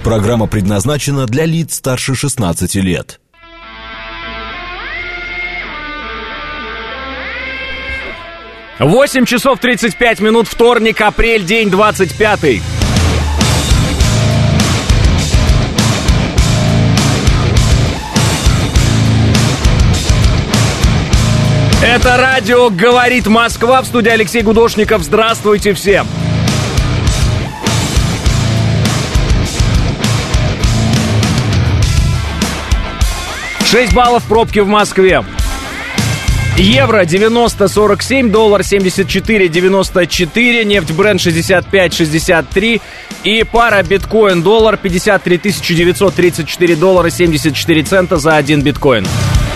Программа предназначена для лиц старше 16 лет. Восемь часов 35 минут, вторник, апрель, день 25-й. Это радио «Говорит Москва», в студии Алексей Гудошников. Здравствуйте всем! $6 баллов пробки в Москве. Евро 90.47, доллар 74.94, нефть Brent 65.63 и пара биткоин-доллар 53 934 доллара 74 цента за один биткоин.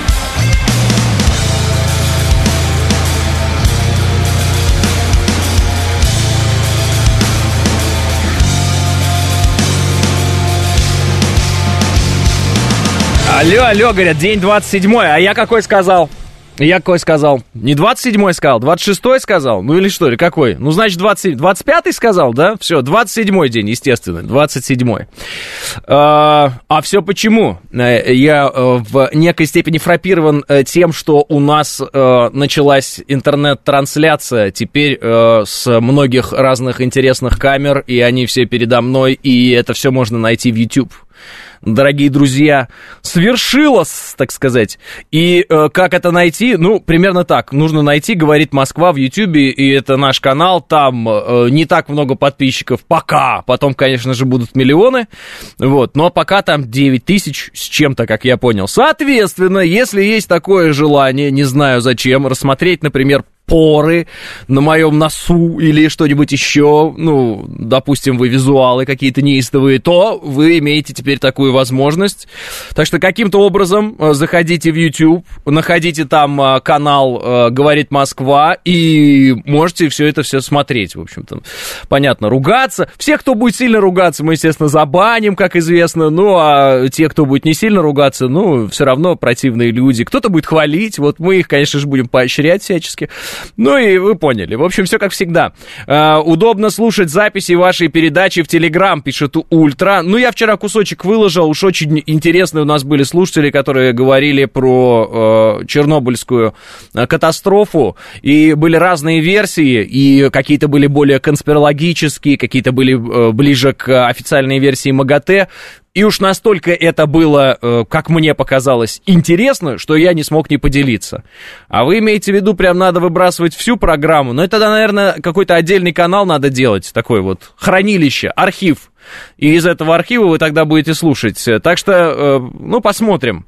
Алло, говорят, день 27-й, а я какой сказал? Не 27-й сказал, 26-й сказал? Ну или что, или какой? Ну, значит, 25-й сказал, да? Все, 27-й день, естественно, 27-й. А все почему? Я в некой степени фрапирован тем, что у нас началась интернет-трансляция теперь с многих разных интересных камер, и они все передо мной, и это все можно найти в YouTube. Дорогие друзья, свершилось, так сказать. И как это найти? Ну, примерно так. Нужно найти «Говорит Москва» в Ютьюбе, и это наш канал. Там не так много подписчиков пока. Потом, конечно же, будут миллионы. Вот. Но пока там 9 тысяч с чем-то, как я понял. Соответственно, если есть такое желание, не знаю зачем, рассмотреть, например, поры на моем носу или что-нибудь еще, ну, допустим, вы визуалы какие-то неистовые, то вы имеете теперь такую возможность. Так что каким-то образом заходите в YouTube, находите там канал «Говорит Москва» и можете все это все смотреть, в общем-то. Понятно, ругаться. Всех, кто будет сильно ругаться, мы, естественно, забаним, как известно, ну, а те, кто будет не сильно ругаться, ну, все равно противные люди. Кто-то будет хвалить, вот мы их, конечно же, будем поощрять всячески. Ну и вы поняли. В общем, все как всегда. Удобно слушать записи вашей передачи в Телеграм, пишет Ультра. Ну, я вчера кусочек выложил. Уж очень интересные у нас были слушатели, которые говорили про чернобыльскую катастрофу. И были разные версии. И какие-то были более конспирологические, какие-то были ближе к официальной версии МАГАТЭ. И уж настолько это было, как мне показалось, интересно, что я не смог не поделиться. А вы имеете в виду, прям надо выбрасывать всю программу? Ну, это, наверное, какой-то отдельный канал надо делать, такой вот хранилище, архив. И из этого архива вы тогда будете слушать. Так что, ну, посмотрим.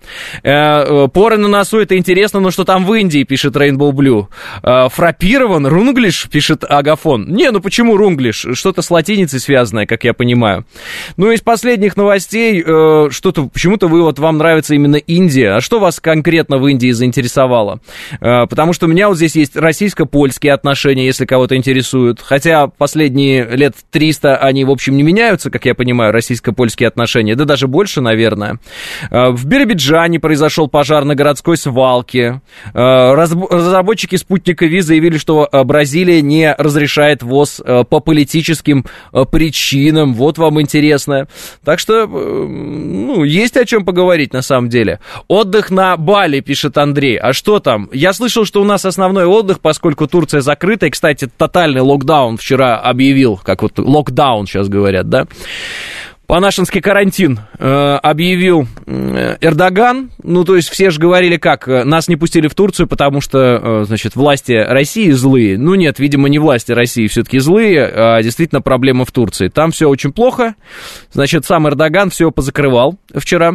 Поры на носу, это интересно, но что там в Индии, пишет Rainbow Blue. Фрапирован, рунглиш, пишет Агафон. Не, ну почему рунглиш? Что-то с латиницей связанное, как я понимаю. Ну, из последних новостей, что-то, почему-то вам нравится именно Индия. А что вас конкретно в Индии заинтересовало? Потому что у меня вот здесь есть российско-польские отношения, если кого-то интересуют. Хотя последние лет 300 они, в общем, не меняются, как я понимаю, российско-польские отношения, да даже больше, наверное. В Биробиджане произошел пожар на городской свалке. Разработчики спутника Ви заявили, что Бразилия не разрешает ввоз по политическим причинам. Вот вам интересно. Так что, ну, есть о чем поговорить на самом деле. Отдых на Бали, пишет Андрей. А что там? Я слышал, что у нас основной отдых, поскольку Турция закрыта. И, кстати, тотальный локдаун вчера объявил, как вот локдаун сейчас говорят, да? Панашинский карантин объявил Эрдоган. Ну, то есть все же говорили, как, нас не пустили в Турцию, потому что, значит, власти России злые. Ну, нет, видимо, не власти России все-таки злые, а действительно проблема в Турции. Там все очень плохо. Значит, сам Эрдоган все позакрывал вчера.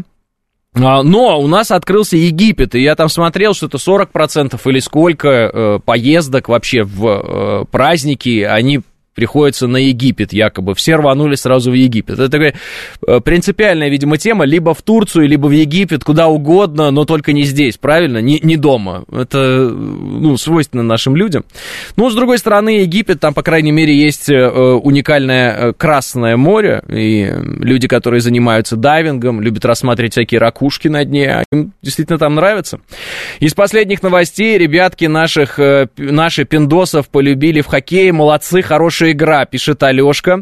Но у нас открылся Египет, и я там смотрел, что-то 40% или сколько поездок вообще в праздники, они приходится на Египет, якобы. Все рванули сразу в Египет. Это такая принципиальная, видимо, тема. Либо в Турцию, либо в Египет, куда угодно, но только не здесь, правильно? Не дома. Это, ну, свойственно нашим людям. Но, с другой стороны, Египет, там, по крайней мере, есть уникальное Красное море, и люди, которые занимаются дайвингом, любят рассматривать всякие ракушки на дне, им действительно там нравится. Из последних новостей ребятки наши пиндосов полюбили в хоккее, молодцы, хорошие хорошая игра, пишет Алешка.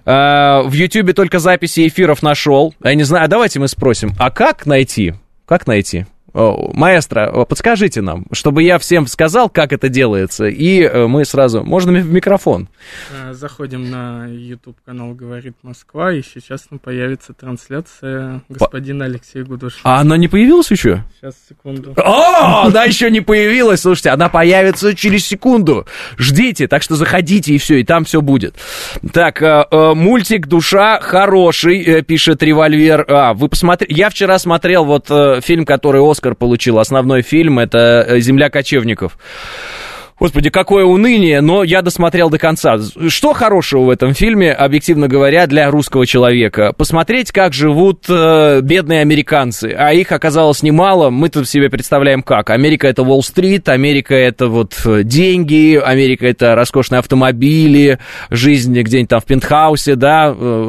В Ютьюбе только записи эфиров нашел. Я не знаю, давайте мы спросим, а как найти? Как найти? Маэстро, подскажите нам, чтобы я всем сказал, как это делается, и мы сразу... Можно в микрофон? Заходим на YouTube-канал «Говорит Москва», и сейчас там появится трансляция господина Алексея Гудошина. А она не появилась еще? Сейчас, секунду. Она еще не появилась, слушайте, она появится через секунду. Ждите, так что заходите, и все, и там все будет. Так, мультик «Душа» хороший, пишет Револьвер. Вы посмотрели... Я вчера смотрел вот фильм, который «Оскар» получил, основной фильм, это «Земля кочевников». Господи, какое уныние, но я досмотрел до конца. Что хорошего в этом фильме, объективно говоря, для русского человека? Посмотреть, как живут бедные американцы, а их оказалось немало, мы-то себе представляем как. Америка — это Уолл-стрит, Америка — это вот деньги, Америка — это роскошные автомобили, жизнь где-нибудь там в пентхаусе, да,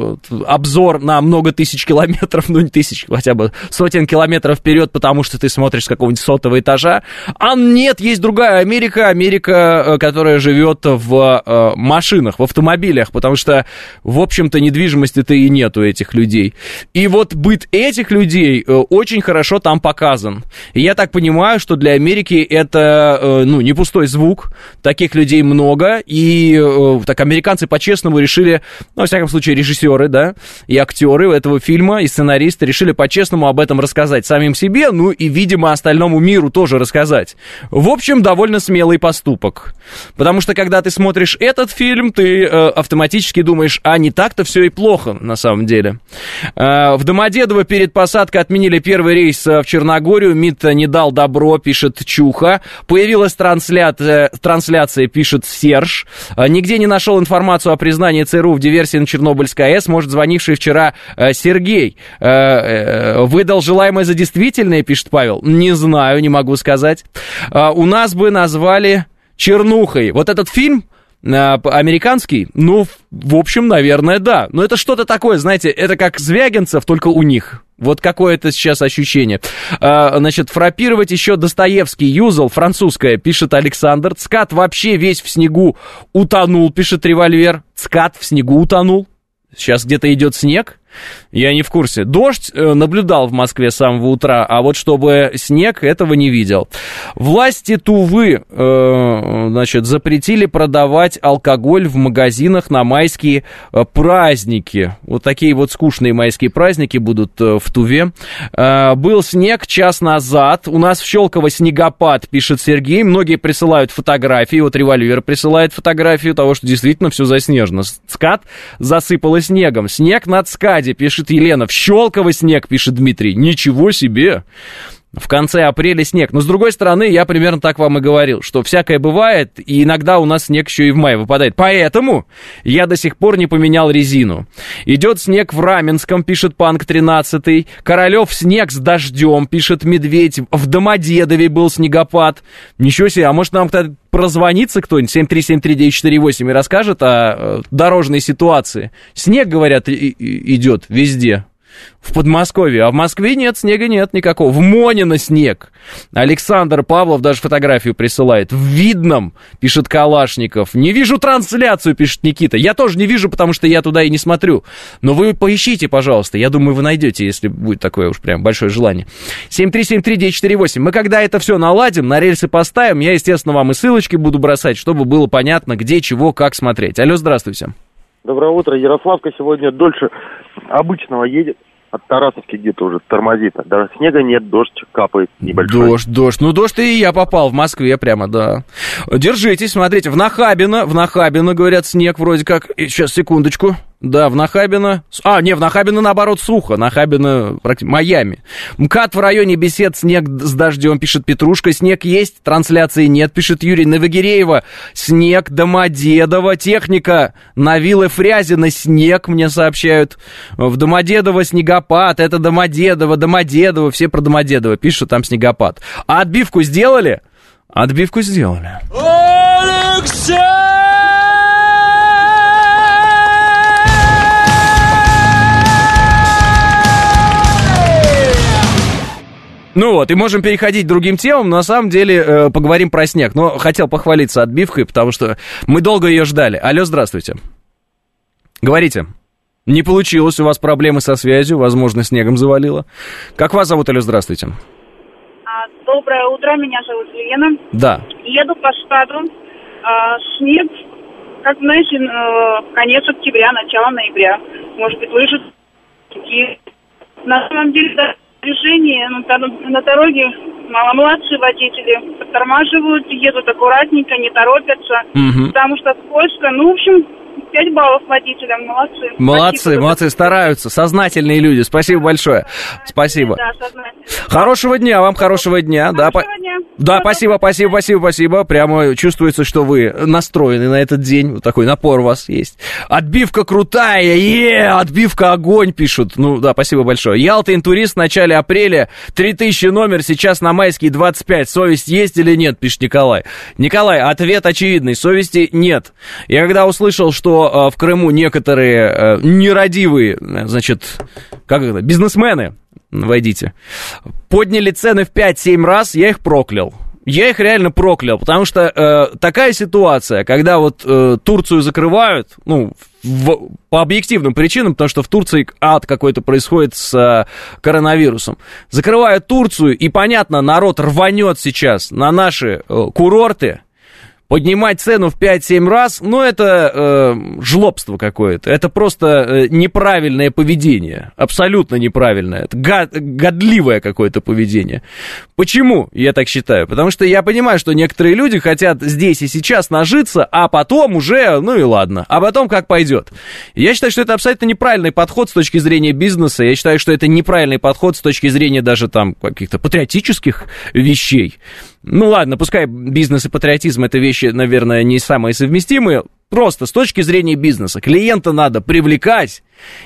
обзор на много тысяч километров, ну не тысяч, хотя бы сотен километров вперед, потому что ты смотришь с какого-нибудь 100-го этажа. А нет, есть другая Америка, которая живет в машинах, в автомобилях, потому что, в общем-то, недвижимости-то и нет у этих людей. И вот быт этих людей очень хорошо там показан. И я так понимаю, что для Америки это, не пустой звук, таких людей много, и так американцы по-честному решили, во всяком случае, режиссеры, да, и актеры этого фильма, и сценаристы решили по-честному об этом рассказать самим себе, ну и, видимо, остальному миру тоже рассказать. В общем, довольно смелый поступок. Потому что, когда ты смотришь этот фильм, ты автоматически думаешь, а не так-то все и плохо, на самом деле. В Домодедово перед посадкой отменили первый рейс в Черногорию, МИД не дал добро, пишет Чуха. Появилась трансляция, пишет Серж. Нигде не нашел информацию о признании ЦРУ в диверсии на Чернобыльской АЭС, может, звонивший вчера Сергей. Выдал желаемое за действительное, пишет Павел. Не знаю, не могу сказать. У нас бы назвали... чернухой. Вот этот фильм американский, в общем, наверное, да. Но это что-то такое, знаете, это как Звягинцев, только у них. Вот какое-то сейчас ощущение. Значит, фрапировать еще Достоевский юзал, французская, пишет Александр. Цкат вообще весь в снегу утонул, пишет Револьвер. Цкат в снегу утонул. Сейчас где-то идет снег. Я не в курсе. Дождь наблюдал в Москве с самого утра, а вот чтобы снег, этого не видел. Власти Тувы, запретили продавать алкоголь в магазинах на майские праздники. Вот такие вот скучные майские праздники будут в Туве. Был снег час назад. У нас в Щелково снегопад, пишет Сергей. Многие присылают фотографии. Вот Револьвер присылает фотографию того, что действительно все заснежено. Скат засыпало снегом. Снег над Скади, пишет Елена. В Щелково снег, пишет Дмитрий. Ничего себе! В конце апреля снег. Но, с другой стороны, я примерно так вам и говорил, что всякое бывает, и иногда у нас снег еще и в мае выпадает. Поэтому я до сих пор не поменял резину. Идет снег в Раменском, пишет Панк 13. Королев снег с дождем, пишет Медведь. В Домодедове был снегопад. Ничего себе, а может нам кто-то прозвонится кто-нибудь, 7373948, и расскажет о дорожной ситуации. Снег, говорят, идет везде. В Подмосковье, а в Москве нет, снега нет никакого. В Монино снег. Александр Павлов даже фотографию присылает. В Видном, пишет Калашников. Не вижу трансляцию, пишет Никита. Я тоже не вижу, потому что я туда и не смотрю. Но вы поищите, пожалуйста. Я думаю, вы найдете, если будет такое уж прям большое желание. 7373948. Мы когда это все наладим, на рельсы поставим, я, естественно, вам и ссылочки буду бросать, чтобы было понятно, где, чего, как смотреть. Алло, здравствуйте. Доброе утро. Ярославка сегодня дольше обычного едет. От Тарасовки где-то уже тормозит. Даже снега нет, дождь капает небольшой. Дождь. Ну, дождь и я попал в Москве прямо, да. Держитесь, смотрите, в Нахабино, говорят, снег вроде как. Сейчас, секундочку. Да, в Нахабино... в Нахабино, наоборот, сухо. Нахабино, Майами. МКАД в районе Бесед, снег с дождем, пишет Петрушка. Снег есть, трансляции нет, пишет Юрий. Новогиреево, снег, Домодедово. Техника на виллы Фрязино, снег, мне сообщают. В Домодедово снегопад, это Домодедово, все про Домодедово пишут, там снегопад. А отбивку сделали? Отбивку сделали. Алексей! Ну вот, и можем переходить к другим темам, но на самом деле поговорим про снег. Но хотел похвалиться отбивкой, потому что мы долго ее ждали. Алло, здравствуйте. Говорите. Не получилось, у вас проблемы со связью, возможно, снегом завалило. Как вас зовут, алло, здравствуйте. Доброе утро, меня зовут Елена. Да. Еду по штату. Снег, как знаете, конец октября, начало ноября. Может быть, выше. На самом деле, движение на дороге, молодцы водители, подтормаживают, едут аккуратненько, не торопятся, потому что скользко. Ну, в общем, 5 баллов водителям, молодцы. Молодцы, стараются, сознательные люди, спасибо большое. Спасибо. Да, сознательные. Хорошего дня, вам хорошего дня. Хорошего дня. Да, спасибо. Прямо чувствуется, что вы настроены на этот день. Вот такой напор у вас есть. Отбивка крутая, отбивка огонь, пишут. Ну да, спасибо большое. Ялта Интурист в начале апреля, 3000 номер, сейчас на Майский 25. Совесть есть или нет, пишет Николай. Николай, ответ очевидный, совести нет. Я когда услышал, что в Крыму некоторые нерадивые, значит, как это, бизнесмены, войдите, подняли цены в 5-7 раз, я их проклял. Я их реально проклял, потому что такая ситуация, когда вот Турцию закрывают, ну, по объективным причинам, потому что в Турции ад какой-то происходит с коронавирусом. Закрывают Турцию, и, понятно, народ рванет сейчас на наши курорты. Поднимать цену в 5-7 раз, ну, это жлобство какое-то. Это просто неправильное поведение. Абсолютно неправильное. Это годливое какое-то поведение. Почему я так считаю? Потому что я понимаю, что некоторые люди хотят здесь и сейчас нажиться, а потом уже, ну и ладно. А потом как пойдет. Я считаю, что это абсолютно неправильный подход с точки зрения бизнеса. Я считаю, что это неправильный подход с точки зрения даже там каких-то патриотических вещей. Ну ладно, пускай бизнес и патриотизм — это вещи, наверное, не самые совместимые. Просто с точки зрения бизнеса клиента надо привлекать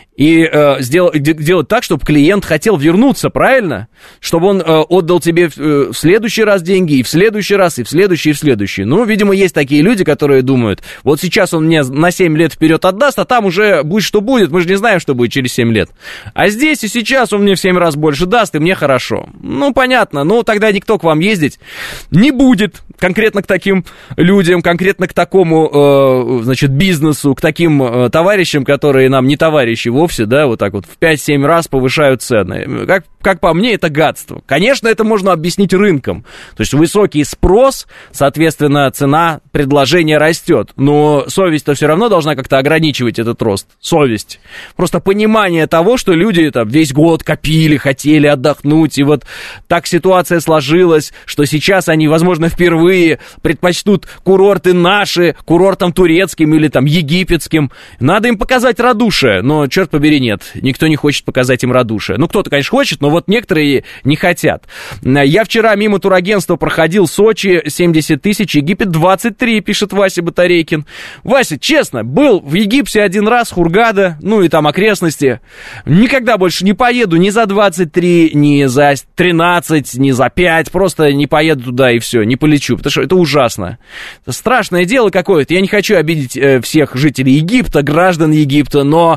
и делать так, чтобы клиент хотел вернуться, правильно? Чтобы он отдал тебе в следующий раз деньги, и в следующий раз, и в следующий, и в следующий. Ну, видимо, есть такие люди, которые думают, вот сейчас он мне на 7 лет вперед отдаст, а там уже будет, что будет, мы же не знаем, что будет через 7 лет. А здесь и сейчас он мне в 7 раз больше даст, и мне хорошо. Ну, понятно, ну, тогда никто к вам ездить не будет, конкретно к таким людям, конкретно к такому, значит, бизнесу, к таким товарищам, которые нам не товарищи вовсе, да, вот так вот в 5-7 раз повышают цены. Как по мне, это гадство. Конечно, это можно объяснить рынком. То есть высокий спрос, соответственно, цена предложения растет. Но совесть-то все равно должна как-то ограничивать этот рост. Совесть. Просто понимание того, что люди там весь год копили, хотели отдохнуть, и вот так ситуация сложилась, что сейчас они, возможно, впервые предпочтут курорты наши, курортам турецким или там египетским. Надо им показать радушие, но, черт побери, нет. Никто не хочет показать им радушие. Ну, кто-то, конечно, хочет, но вот некоторые не хотят. Я вчера мимо турагентства проходил, Сочи 70 тысяч, Египет 23, пишет Вася Батарейкин. Вася, честно, был в Египте один раз, Хургада, ну и там окрестности. Никогда больше не поеду ни за 23, ни за 13, ни за 5. Просто не поеду туда и все, не полечу, потому что это ужасно. Это страшное дело какое-то. Я не хочу обидеть всех жителей Египта, граждан Египта, но,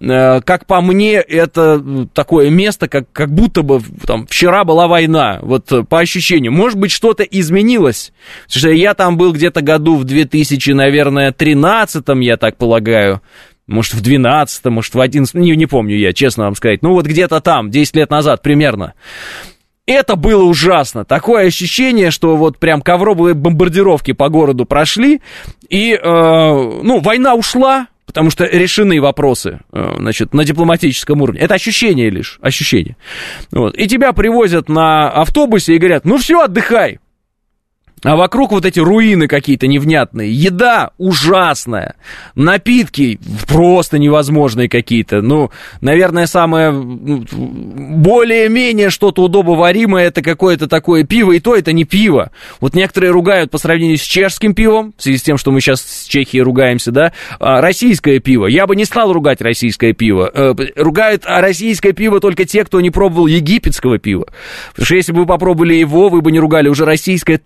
как по мне, это такое место, как будто бы там вчера была война, вот по ощущению. Может быть, что-то изменилось. Потому что я там был где-то году в 2013, я так полагаю. Может, в 12, может, в 11, не помню я, честно вам сказать. Ну, вот где-то там, 10 лет назад примерно. Это было ужасно. Такое ощущение, что вот прям ковровые бомбардировки по городу прошли, и, война ушла, потому что решены вопросы, значит, на дипломатическом уровне. Это ощущение лишь, ощущение. Вот. И тебя привозят на автобусе и говорят, ну все, отдыхай. А вокруг вот эти руины какие-то невнятные. Еда ужасная. Напитки просто невозможные какие-то. Ну, наверное, самое более-менее что-то удобоваримое это какое-то такое пиво. И то это не пиво. Вот некоторые ругают по сравнению с чешским пивом, в связи с тем, что мы сейчас с Чехией ругаемся, да, российское пиво. Я бы не стал ругать российское пиво. Ругают российское пиво только те, кто не пробовал египетского пива. Потому что если бы вы попробовали его, вы бы не ругали уже российское точно.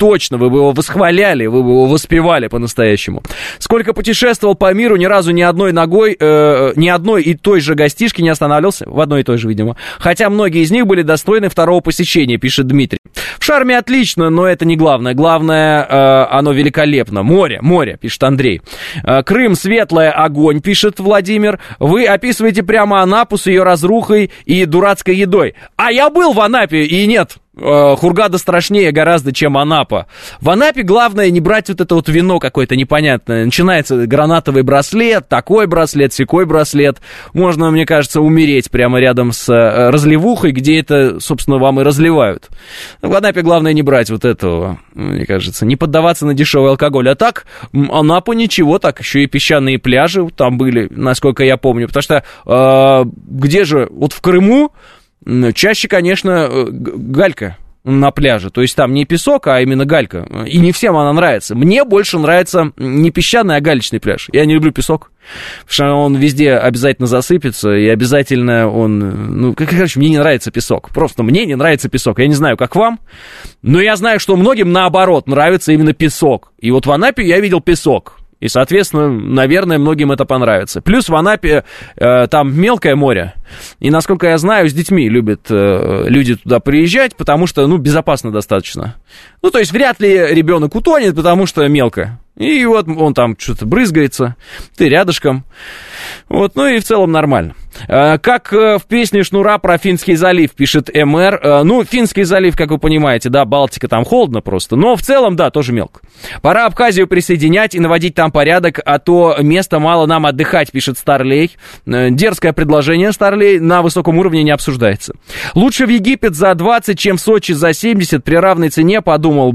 вы бы его восхваляли, вы бы его воспевали по-настоящему. Сколько путешествовал по миру, ни разу ни одной ногой, ни одной и той же гостишки не останавливался, в одной и той же, видимо. Хотя многие из них были достойны второго посещения, пишет Дмитрий. В Шарме отлично, но это не главное. Главное, оно великолепно. Море, пишет Андрей. Крым светлое, огонь, пишет Владимир. Вы описываете прямо Анапу с ее разрухой и дурацкой едой. А я был в Анапе, и нет. Хургада страшнее гораздо, чем Анапа. В Анапе главное не брать вот это вот вино какое-то непонятное. Начинается гранатовый браслет, такой браслет, сякой браслет. Можно, мне кажется, умереть прямо рядом с разливухой, где это, собственно, вам и разливают. В Анапе главное не брать вот этого, мне кажется, не поддаваться на дешевый алкоголь. А так, Анапа ничего, так еще и песчаные пляжи там были, насколько я помню. Потому что где же, вот в Крыму чаще, конечно, галька на пляже. То есть там не песок, а именно галька. И не всем она нравится. Мне больше нравится не песчаный, а галечный пляж. Я не люблю песок, потому что он везде обязательно засыпется, и обязательно он... короче, мне не нравится песок. Просто мне не нравится песок. Я не знаю, как вам, но я знаю, что многим, наоборот, нравится именно песок. И вот в Анапе я видел песок. И, соответственно, наверное, многим это понравится. Плюс в Анапе там мелкое море. И, насколько я знаю, с детьми любят люди туда приезжать, потому что, безопасно достаточно. То есть вряд ли ребенок утонет, потому что мелко. И вот он там что-то брызгается, ты рядышком. Вот, и в целом нормально. Как в песне Шнура про Финский залив, пишет МР. Финский залив, как вы понимаете, да, Балтика, там холодно просто. Но в целом, да, тоже мелко. Пора Абхазию присоединять и наводить там порядок, а то места мало нам отдыхать, пишет Старлей. Дерзкое предложение, Старлей, на высоком уровне не обсуждается. Лучше в Египет за 20, чем в Сочи за 70 при равной цене, подумал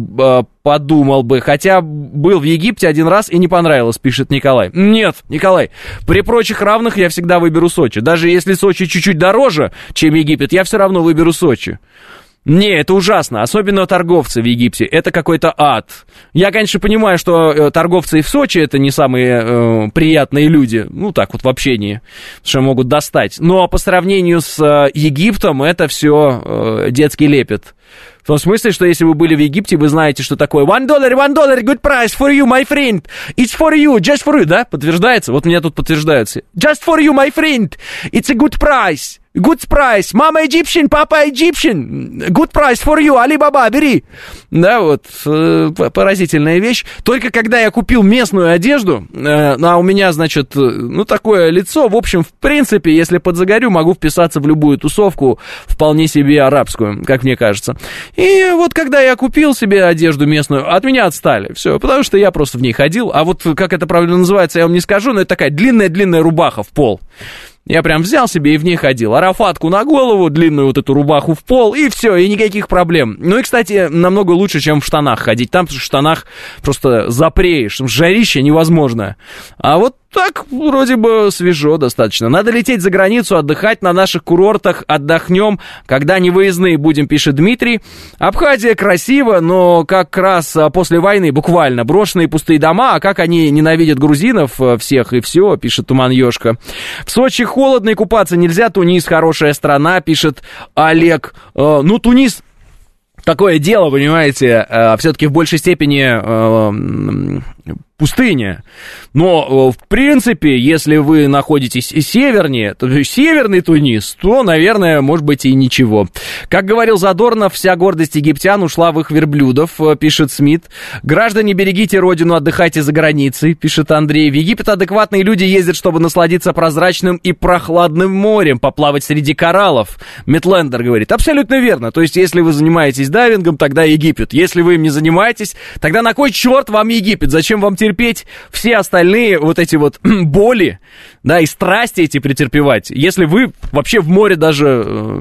бы. Хотя был в Египте один раз и не понравилось, пишет Николай. Нет, Николай, при прочих равных я всегда выберу Сочи. Даже если Сочи чуть-чуть дороже, чем Египет, я все равно выберу Сочи. Не, это ужасно, особенно торговцы в Египте, это какой-то ад. Я, конечно, понимаю, что торговцы и в Сочи это не самые приятные люди, так вот в общении, что могут достать. Но по сравнению с Египтом это все детский лепет. В том смысле, что если вы были в Египте, вы знаете, что такое $1, good price for you, my friend. It's for you, just for you, да? Подтверждается? Вот меня тут подтверждается. Just for you, my friend. It's a good price. Good price. Мама Egyptian, папа Egyptian. Good price for you, Alibaba, бери. Да, вот, поразительная вещь. Только когда я купил местную одежду, а у меня, значит, такое лицо, в общем, в принципе, если подзагорю, могу вписаться в любую тусовку, вполне себе арабскую, как мне кажется. И вот когда я купил себе одежду местную, от меня отстали. Все, потому что я просто в ней ходил. А вот как это правильно называется, я вам не скажу, но это такая длинная-длинная рубаха в пол. Я прям взял себе и в ней ходил. Арафатку на голову, длинную вот эту рубаху в пол, и все, и никаких проблем. И, кстати, намного лучше, чем в штанах ходить. Там в штанах просто запреешь, жарище невозможно. А вот так вроде бы свежо достаточно. Надо лететь за границу, отдыхать на наших курортах, отдохнем, когда не выездные будем, пишет Дмитрий. Абхазия красиво, но как раз после войны буквально брошенные пустые дома, а как они ненавидят грузинов всех и все, пишет Туман Ёшка. В Сочи холодно и купаться нельзя, Тунис хорошая страна, пишет Олег. Тунис такое дело, понимаете, все-таки в большей степени пустыня. Но, в принципе, если вы находитесь севернее, то есть северный Тунис, то, наверное, может быть и ничего. Как говорил Задорнов, вся гордость египтян ушла в их верблюдов, пишет Смит. Граждане, берегите родину, отдыхайте за границей, пишет Андрей. В Египет адекватные люди ездят, чтобы насладиться прозрачным и прохладным морем, поплавать среди кораллов. Метлендер говорит. Абсолютно верно. То есть, если вы занимаетесь дайвингом, тогда Египет. Если вы им не занимаетесь, тогда на кой черт вам Египет? Зачем вам терпеть все остальные вот эти вот боли, да, и страсти эти претерпевать, если вы вообще в море даже,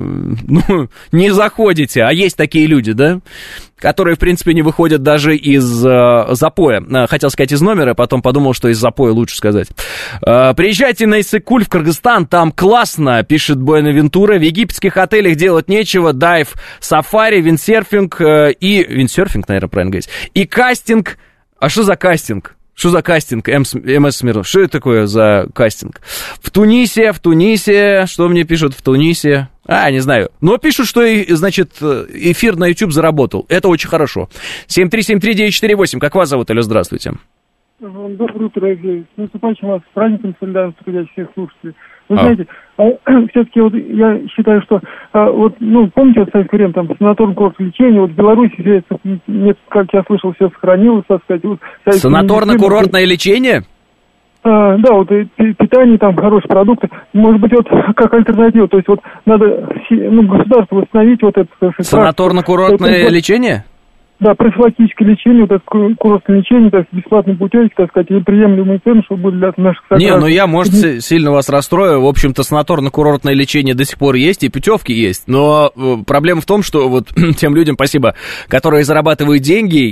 не заходите, а есть такие люди, да, которые, в принципе, не выходят даже из запоя. Хотел сказать из номера, потом подумал, что из запоя лучше сказать. Приезжайте на Иссык-Куль в Кыргызстан, там классно, пишет Буэнавентура. В египетских отелях делать нечего, дайв, сафари, виндсерфинг виндсерфинг, наверное, правильно говорить, и кастинг. А что за кастинг? Что за кастинг, МС Смирнов? Что это такое за кастинг? В Тунисе, что мне пишут в Тунисе? Не знаю. Но пишут, что, значит, эфир на YouTube заработал. Это очень хорошо. 7373948. Как вас зовут, алло, здравствуйте. Доброе утро, Алексей. С наступающим вас праздником солидарности, всех слушателей. Вы знаете, все-таки вот я считаю, что помните, вот советское время, там, санаторно-курортное лечение, вот в Беларуси, как я слышал, все сохранилось, так сказать. Вот, санаторно-курортное лечение? Да, вот питание, там, хорошие продукты. Может быть, вот как альтернатива, то есть вот надо, государство восстановить вот это... Санаторно-курортное лечение? Да, профилактическое лечение, вот это курортное лечение, так сказать, бесплатные путевки, так сказать, и приемлемые цены, чтобы были для наших сограждан. Я, может, сильно вас расстрою. В общем-то, санаторно-курортное лечение до сих пор есть, и путевки есть. Но проблема в том, что вот тем людям, спасибо, которые зарабатывают деньги,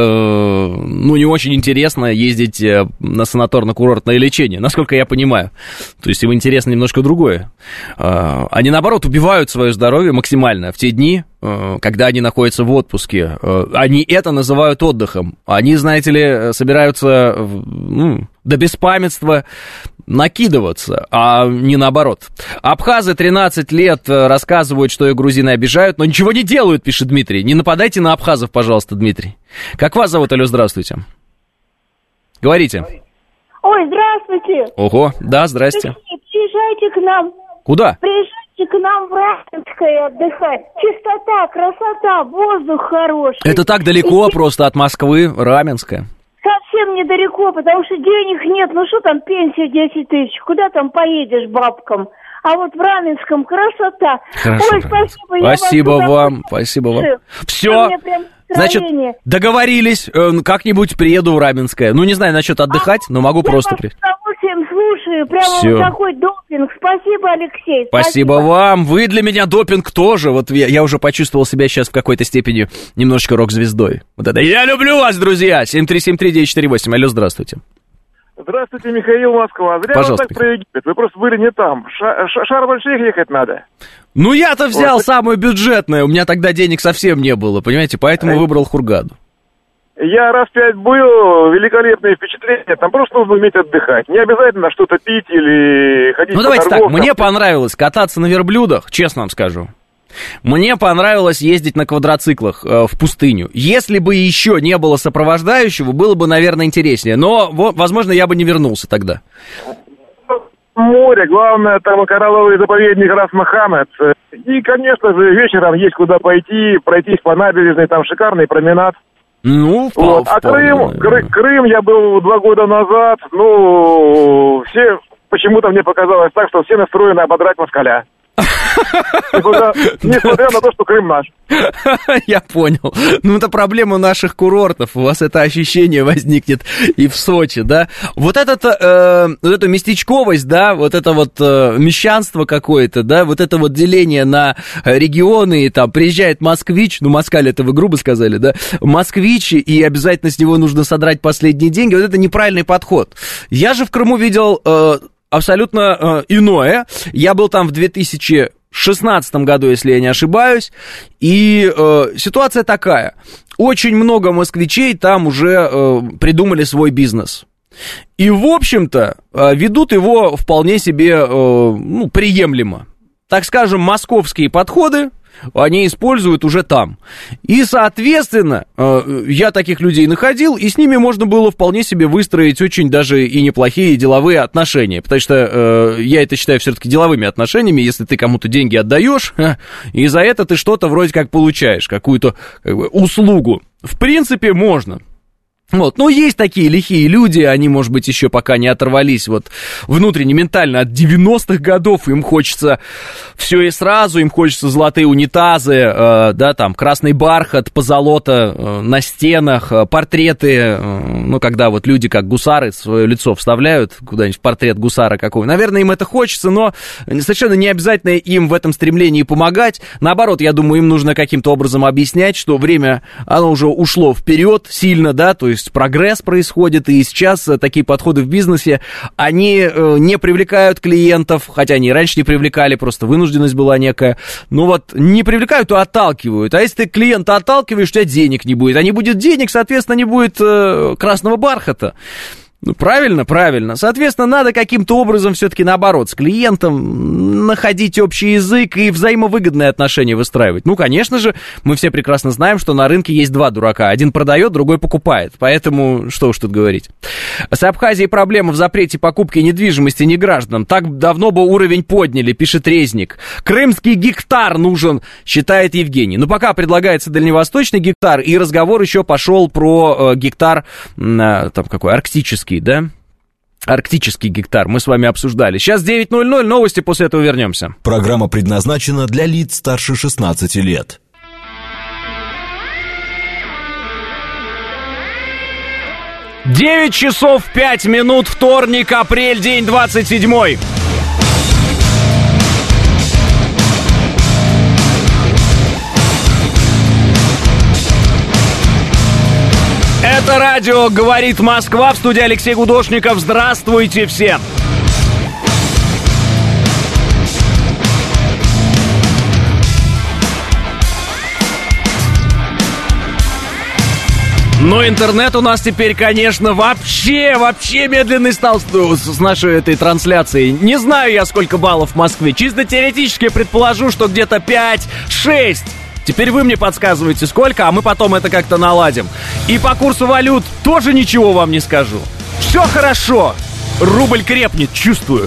не очень интересно ездить на санаторно-курортное лечение, насколько я понимаю. То есть им интересно немножко другое. Они, наоборот, убивают свое здоровье максимально в те дни, когда они находятся в отпуске. Они это называют отдыхом. Они, знаете ли, собираются до беспамятства накидываться, а не наоборот. Абхазы 13 лет рассказывают, что их грузины обижают, но ничего не делают, пишет Дмитрий. Не нападайте на абхазов, пожалуйста, Дмитрий. Как вас зовут, алло, здравствуйте. Говорите. Ой, здравствуйте. Ого, да, здрасте. Приезжайте к нам. Куда? Приезжайте к нам в Раменское отдыхать. Чистота, красота, воздух хороший. Это так далеко просто от Москвы, Раменское. Совсем недалеко, потому что денег нет. Ну что там, пенсия 10 тысяч. Куда там поедешь бабкам? А вот в Раменском красота. Хорошо. Ой, спасибо. Спасибо вам, спасибо вам. Все. Значит, договорились, как-нибудь приеду в Раменское. Не знаю насчет отдыхать, но могу просто приехать. Я с удовольствием слушаю, прямо вот такой допинг. Спасибо, Алексей. Спасибо вам, вы для меня допинг тоже. Вот я уже почувствовал себя сейчас в какой-то степени немножечко рок-звездой. Вот это я люблю вас, друзья. 7373948, алло, здравствуйте. Здравствуйте, Михаил, Москва. Зря пожалуйста, вы так про Египет, вы просто были не там. Шарм-эль-Шейх ехать надо. Я-то взял самое бюджетное, у меня тогда денег совсем не было, понимаете, поэтому выбрал Хургаду. Я раз 5 был, великолепные впечатления, там просто нужно уметь отдыхать. Не обязательно что-то пить или ходить по давайте торговкам. Так, мне понравилось кататься на верблюдах, честно вам скажу. Мне понравилось ездить на квадроциклах в пустыню. Если бы еще не было сопровождающего, было бы, наверное, интереснее. Но, возможно, я бы не вернулся тогда. Море, главное, там коралловый заповедник Рас-Мохаммед. И, конечно же, вечером есть куда пойти, пройтись по набережной, там шикарный променад. А Крым я был 2 года назад, все, почему-то мне показалось так, что все настроены ободрать москаля. Несмотря на то, что Крым наш. Я понял. Это проблема наших курортов. У вас это ощущение возникнет и в Сочи, да? Вот эту местечковость, да, вот это вот мещанство какое-то, да, вот это вот деление на регионы, и там приезжает москвич, москаль это вы грубо сказали, да, москвич, и обязательно с него нужно содрать последние деньги. Вот это неправильный подход. Я же в Крыму видел абсолютно иное. Я был там в 2016 году, если я не ошибаюсь, и ситуация такая. Очень много москвичей там уже придумали свой бизнес. И, в общем-то, ведут его вполне себе приемлемо. Так скажем, московские подходы они используют уже там. И, соответственно, я таких людей находил, и с ними можно было вполне себе выстроить очень даже и неплохие деловые отношения. Потому что я это считаю все-таки деловыми отношениями, если ты кому-то деньги отдаешь, и за это ты что-то вроде как получаешь, какую-то услугу. В принципе, можно. Есть такие лихие люди, они, может быть, еще пока не оторвались внутренне, ментально от 90-х годов, им хочется все и сразу, им хочется золотые унитазы, да, там, красный бархат, позолота на стенах, портреты, когда люди как гусары свое лицо вставляют куда-нибудь в портрет гусара какого, наверное, им это хочется, но совершенно не обязательно им в этом стремлении помогать, наоборот, я думаю, им нужно каким-то образом объяснять, что время, оно уже ушло вперед сильно, да, то есть прогресс происходит, и сейчас такие подходы в бизнесе, они не привлекают клиентов, хотя они и раньше не привлекали, просто вынужденность была некая, не привлекают, а отталкивают, а если ты клиента отталкиваешь, у тебя денег не будет, а не будет денег, соответственно, не будет красного бархата. Ну, правильно, правильно. Соответственно, надо каким-то образом все-таки наоборот, с клиентом находить общий язык и взаимовыгодные отношения выстраивать. Ну, конечно же, мы все прекрасно знаем, что на рынке есть два дурака. Один продает, другой покупает. Поэтому, что уж тут говорить. С Абхазией проблема в запрете покупки недвижимости негражданам. Так давно бы уровень подняли, пишет Резник. Крымский гектар нужен, считает Евгений. Но пока предлагается дальневосточный гектар, и разговор еще пошел про гектар, там какой, арктический. Да? Арктический гектар мы с вами обсуждали. Сейчас 9:00, новости, после этого вернемся. Программа предназначена для лиц старше 16 лет. 9 часов 5 минут, вторник, апрель, день 27. Это радио «Говорит Москва», в студии Алексей Гудошников. Здравствуйте всем! Но интернет у нас теперь, конечно, вообще медленный стал с нашей этой трансляцией. Не знаю я, сколько баллов в Москве. Чисто теоретически предположу, что где-то 5-6. Теперь вы мне подсказываете, сколько, а мы потом это как-то наладим. И по курсу валют тоже ничего вам не скажу. Все хорошо. Рубль крепнет, чувствую.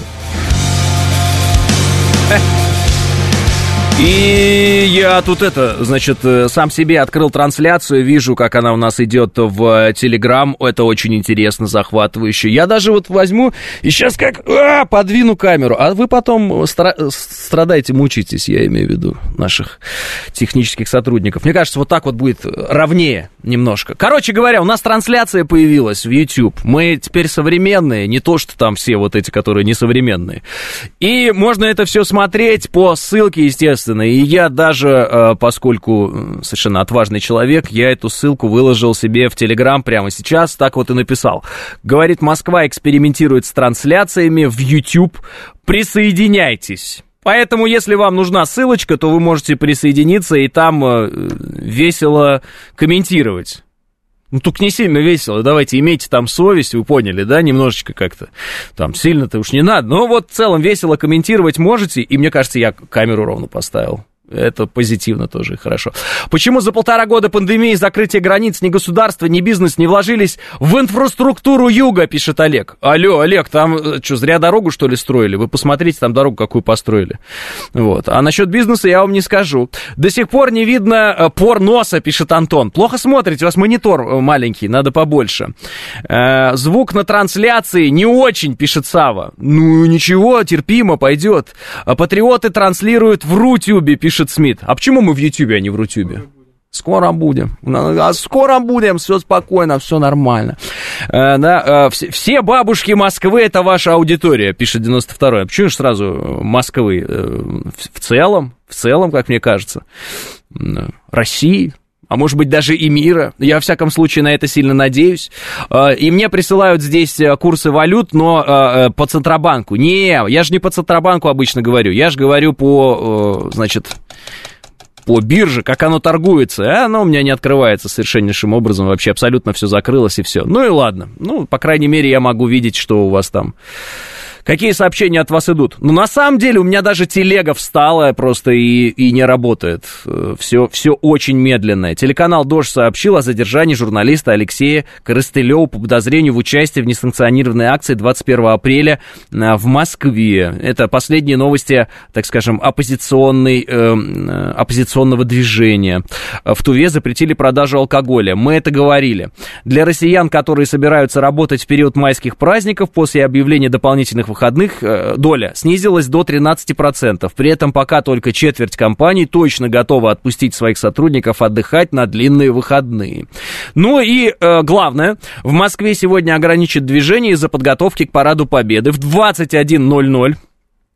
И я тут сам себе открыл трансляцию, вижу, как она у нас идет в Телеграм. Это очень интересно, захватывающе. Я даже вот возьму и сейчас подвину камеру, а вы потом страдаете, мучитесь, я имею в виду наших технических сотрудников. Мне кажется, вот так вот будет ровнее немножко. Короче говоря, у нас трансляция появилась в YouTube. Мы теперь современные, не то, что там все вот эти, которые несовременные. И можно это все смотреть по ссылке, естественно. И я даже, поскольку совершенно отважный человек, я эту ссылку выложил себе в Телеграм прямо сейчас, так вот и написал. Говорит, Москва экспериментирует с трансляциями в YouTube. Присоединяйтесь. Поэтому, если вам нужна ссылочка, то вы можете присоединиться и там весело комментировать. Ну, только не сильно весело, давайте, имейте там совесть, вы поняли, да, немножечко как-то, там, сильно-то уж не надо, но вот в целом весело комментировать можете, и мне кажется, я камеру ровно поставил. Это позитивно тоже хорошо. Почему за 1,5 года пандемии, закрытия границ ни государство, ни бизнес не вложились в инфраструктуру юга, пишет Олег. Алло, Олег, там что, зря дорогу, что ли, строили? Вы посмотрите, там дорогу какую построили. Вот. А насчет бизнеса я вам не скажу. До сих пор не видно пор носа, пишет Антон. Плохо смотрите, у вас монитор маленький, надо побольше. Звук на трансляции не очень, пишет Сава. Ну, ничего, терпимо, пойдет. Патриоты транслируют в Рутюбе, пишет Смит. А почему мы в Ютьюбе, а не в Рутюбе? Скоро будем. Скоро будем, все спокойно, все нормально. Все бабушки Москвы — это ваша аудитория, пишет 92-й. Почему же сразу Москвы? В целом, как мне кажется. России. А может быть, даже и мира. Я, во всяком случае, на это сильно надеюсь. И мне присылают здесь курсы валют, но по Центробанку. Не, я же не по Центробанку обычно говорю. Я же говорю по бирже, как оно торгуется. А оно у меня не открывается совершеннейшим образом. Вообще абсолютно все закрылось и все. Ну и ладно. Ну, по крайней мере, я могу видеть, что у вас там... Какие сообщения от вас идут? Ну, на самом деле, у меня даже телега встала просто и не работает. Все очень медленное. Телеканал «Дождь» сообщил о задержании журналиста Алексея Коростылева по подозрению в участии в несанкционированной акции 21 апреля в Москве. Это последние новости, так скажем, оппозиционного движения. В Туве запретили продажу алкоголя. Мы это говорили. Для россиян, которые собираются работать в период майских праздников, после объявления дополнительных выходных доля снизилась до 13%. При этом пока только четверть компаний точно готова отпустить своих сотрудников отдыхать на длинные выходные. Ну и главное, в Москве сегодня ограничат движение из-за подготовки к Параду Победы в 21:00.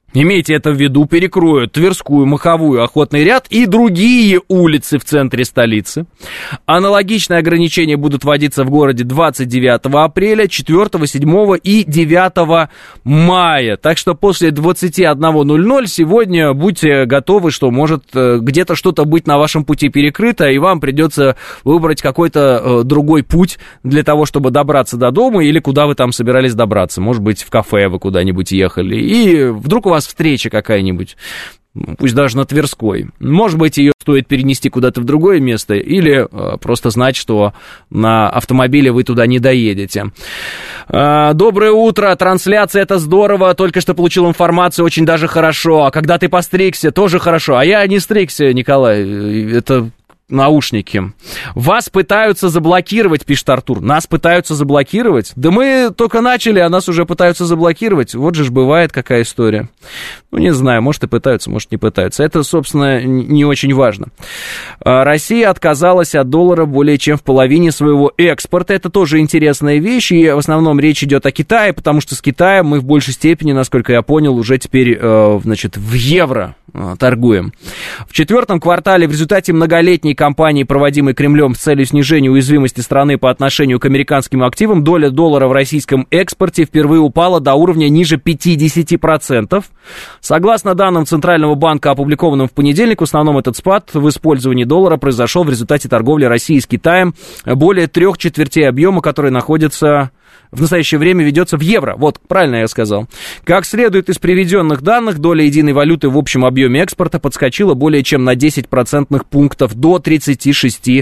Имейте это в виду, перекроют Тверскую, Маховую, Охотный ряд и другие улицы в центре столицы. Аналогичные ограничения будут вводиться в городе 29 апреля, 4, 7 и 9 мая. Так что после 21:00 сегодня будьте готовы, что может где-то что-то быть на вашем пути перекрыто, и вам придется выбрать какой-то другой путь для того, чтобы добраться до дома или куда вы там собирались добраться. Может быть, в кафе вы куда-нибудь ехали. И вдруг у вас встреча какая-нибудь, пусть даже на Тверской. Может быть, ее стоит перенести куда-то в другое место или просто знать, что на автомобиле вы туда не доедете. Доброе утро, трансляция, это здорово, только что получил информацию, очень даже хорошо. А когда ты постригся, тоже хорошо. А я не стригся, Николай, это... наушники. Вас пытаются заблокировать, пишет Артур. Нас пытаются заблокировать? Да мы только начали, а нас уже пытаются заблокировать. Вот же ж бывает какая история. Ну, не знаю, может и пытаются, может не пытаются. Это, собственно, не очень важно. Россия отказалась от доллара более чем в половине своего экспорта. Это тоже интересная вещь, и в основном речь идет о Китае, потому что с Китаем мы в большей степени, насколько я понял, уже теперь, значит, в евро торгуем. В четвертом квартале в результате многолетней кампании, проводимой Кремлем с целью снижения уязвимости страны по отношению к американским активам, доля доллара в российском экспорте впервые упала до уровня ниже 50%. Согласно данным Центрального банка, опубликованным в понедельник, в основном этот спад в использовании доллара произошел в результате торговли России с Китаем. Более 3/4 объема, который находится... в настоящее время ведется в евро. Вот, правильно я сказал. Как следует из приведенных данных, доля единой валюты в общем объеме экспорта подскочила более чем на 10 процентных пунктов до 36%.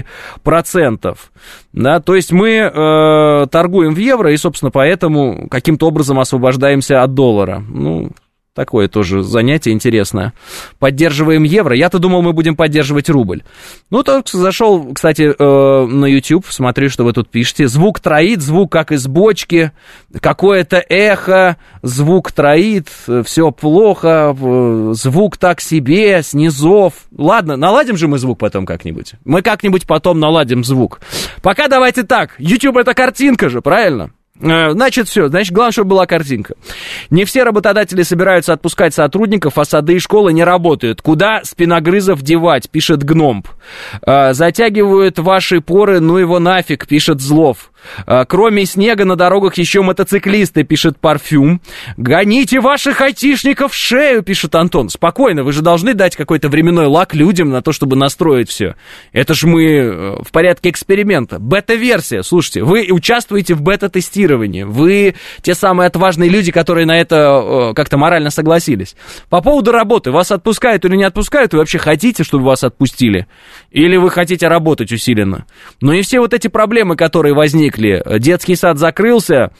Да, то есть мы торгуем в евро и, собственно, поэтому каким-то образом освобождаемся от доллара. Ну... такое тоже занятие интересное. Поддерживаем евро. Я-то думал, мы будем поддерживать рубль. Ну, только зашел, кстати, на YouTube, смотрю, что вы тут пишете. Звук троит, звук как из бочки, какое-то эхо, звук троит, все плохо, звук так себе, с низов. Ладно, наладим же мы звук потом как-нибудь. Мы как-нибудь потом наладим звук. Пока давайте так. YouTube — это картинка же, правильно? Значит, все. Значит, главное, чтобы была картинка. Не все работодатели собираются отпускать сотрудников, а сады и школы не работают. Куда спиногрызов девать, пишет Гномб. Затягивают ваши поры, ну его нафиг, пишет Злов. Кроме снега на дорогах еще мотоциклисты, пишет Парфюм. Гоните ваших айтишников в шею, пишет Антон. Спокойно, вы же должны дать какой-то временной лак людям на то, чтобы настроить все. Это ж мы в порядке эксперимента. Бета-версия, слушайте, вы участвуете в бета-тестировании. Вы те самые отважные люди, которые на это как-то морально согласились. По поводу работы, вас отпускают или не отпускают, вы вообще хотите, чтобы вас отпустили? Или вы хотите работать усиленно? Ну и все вот эти проблемы, которые возникли. Детский сад закрылся,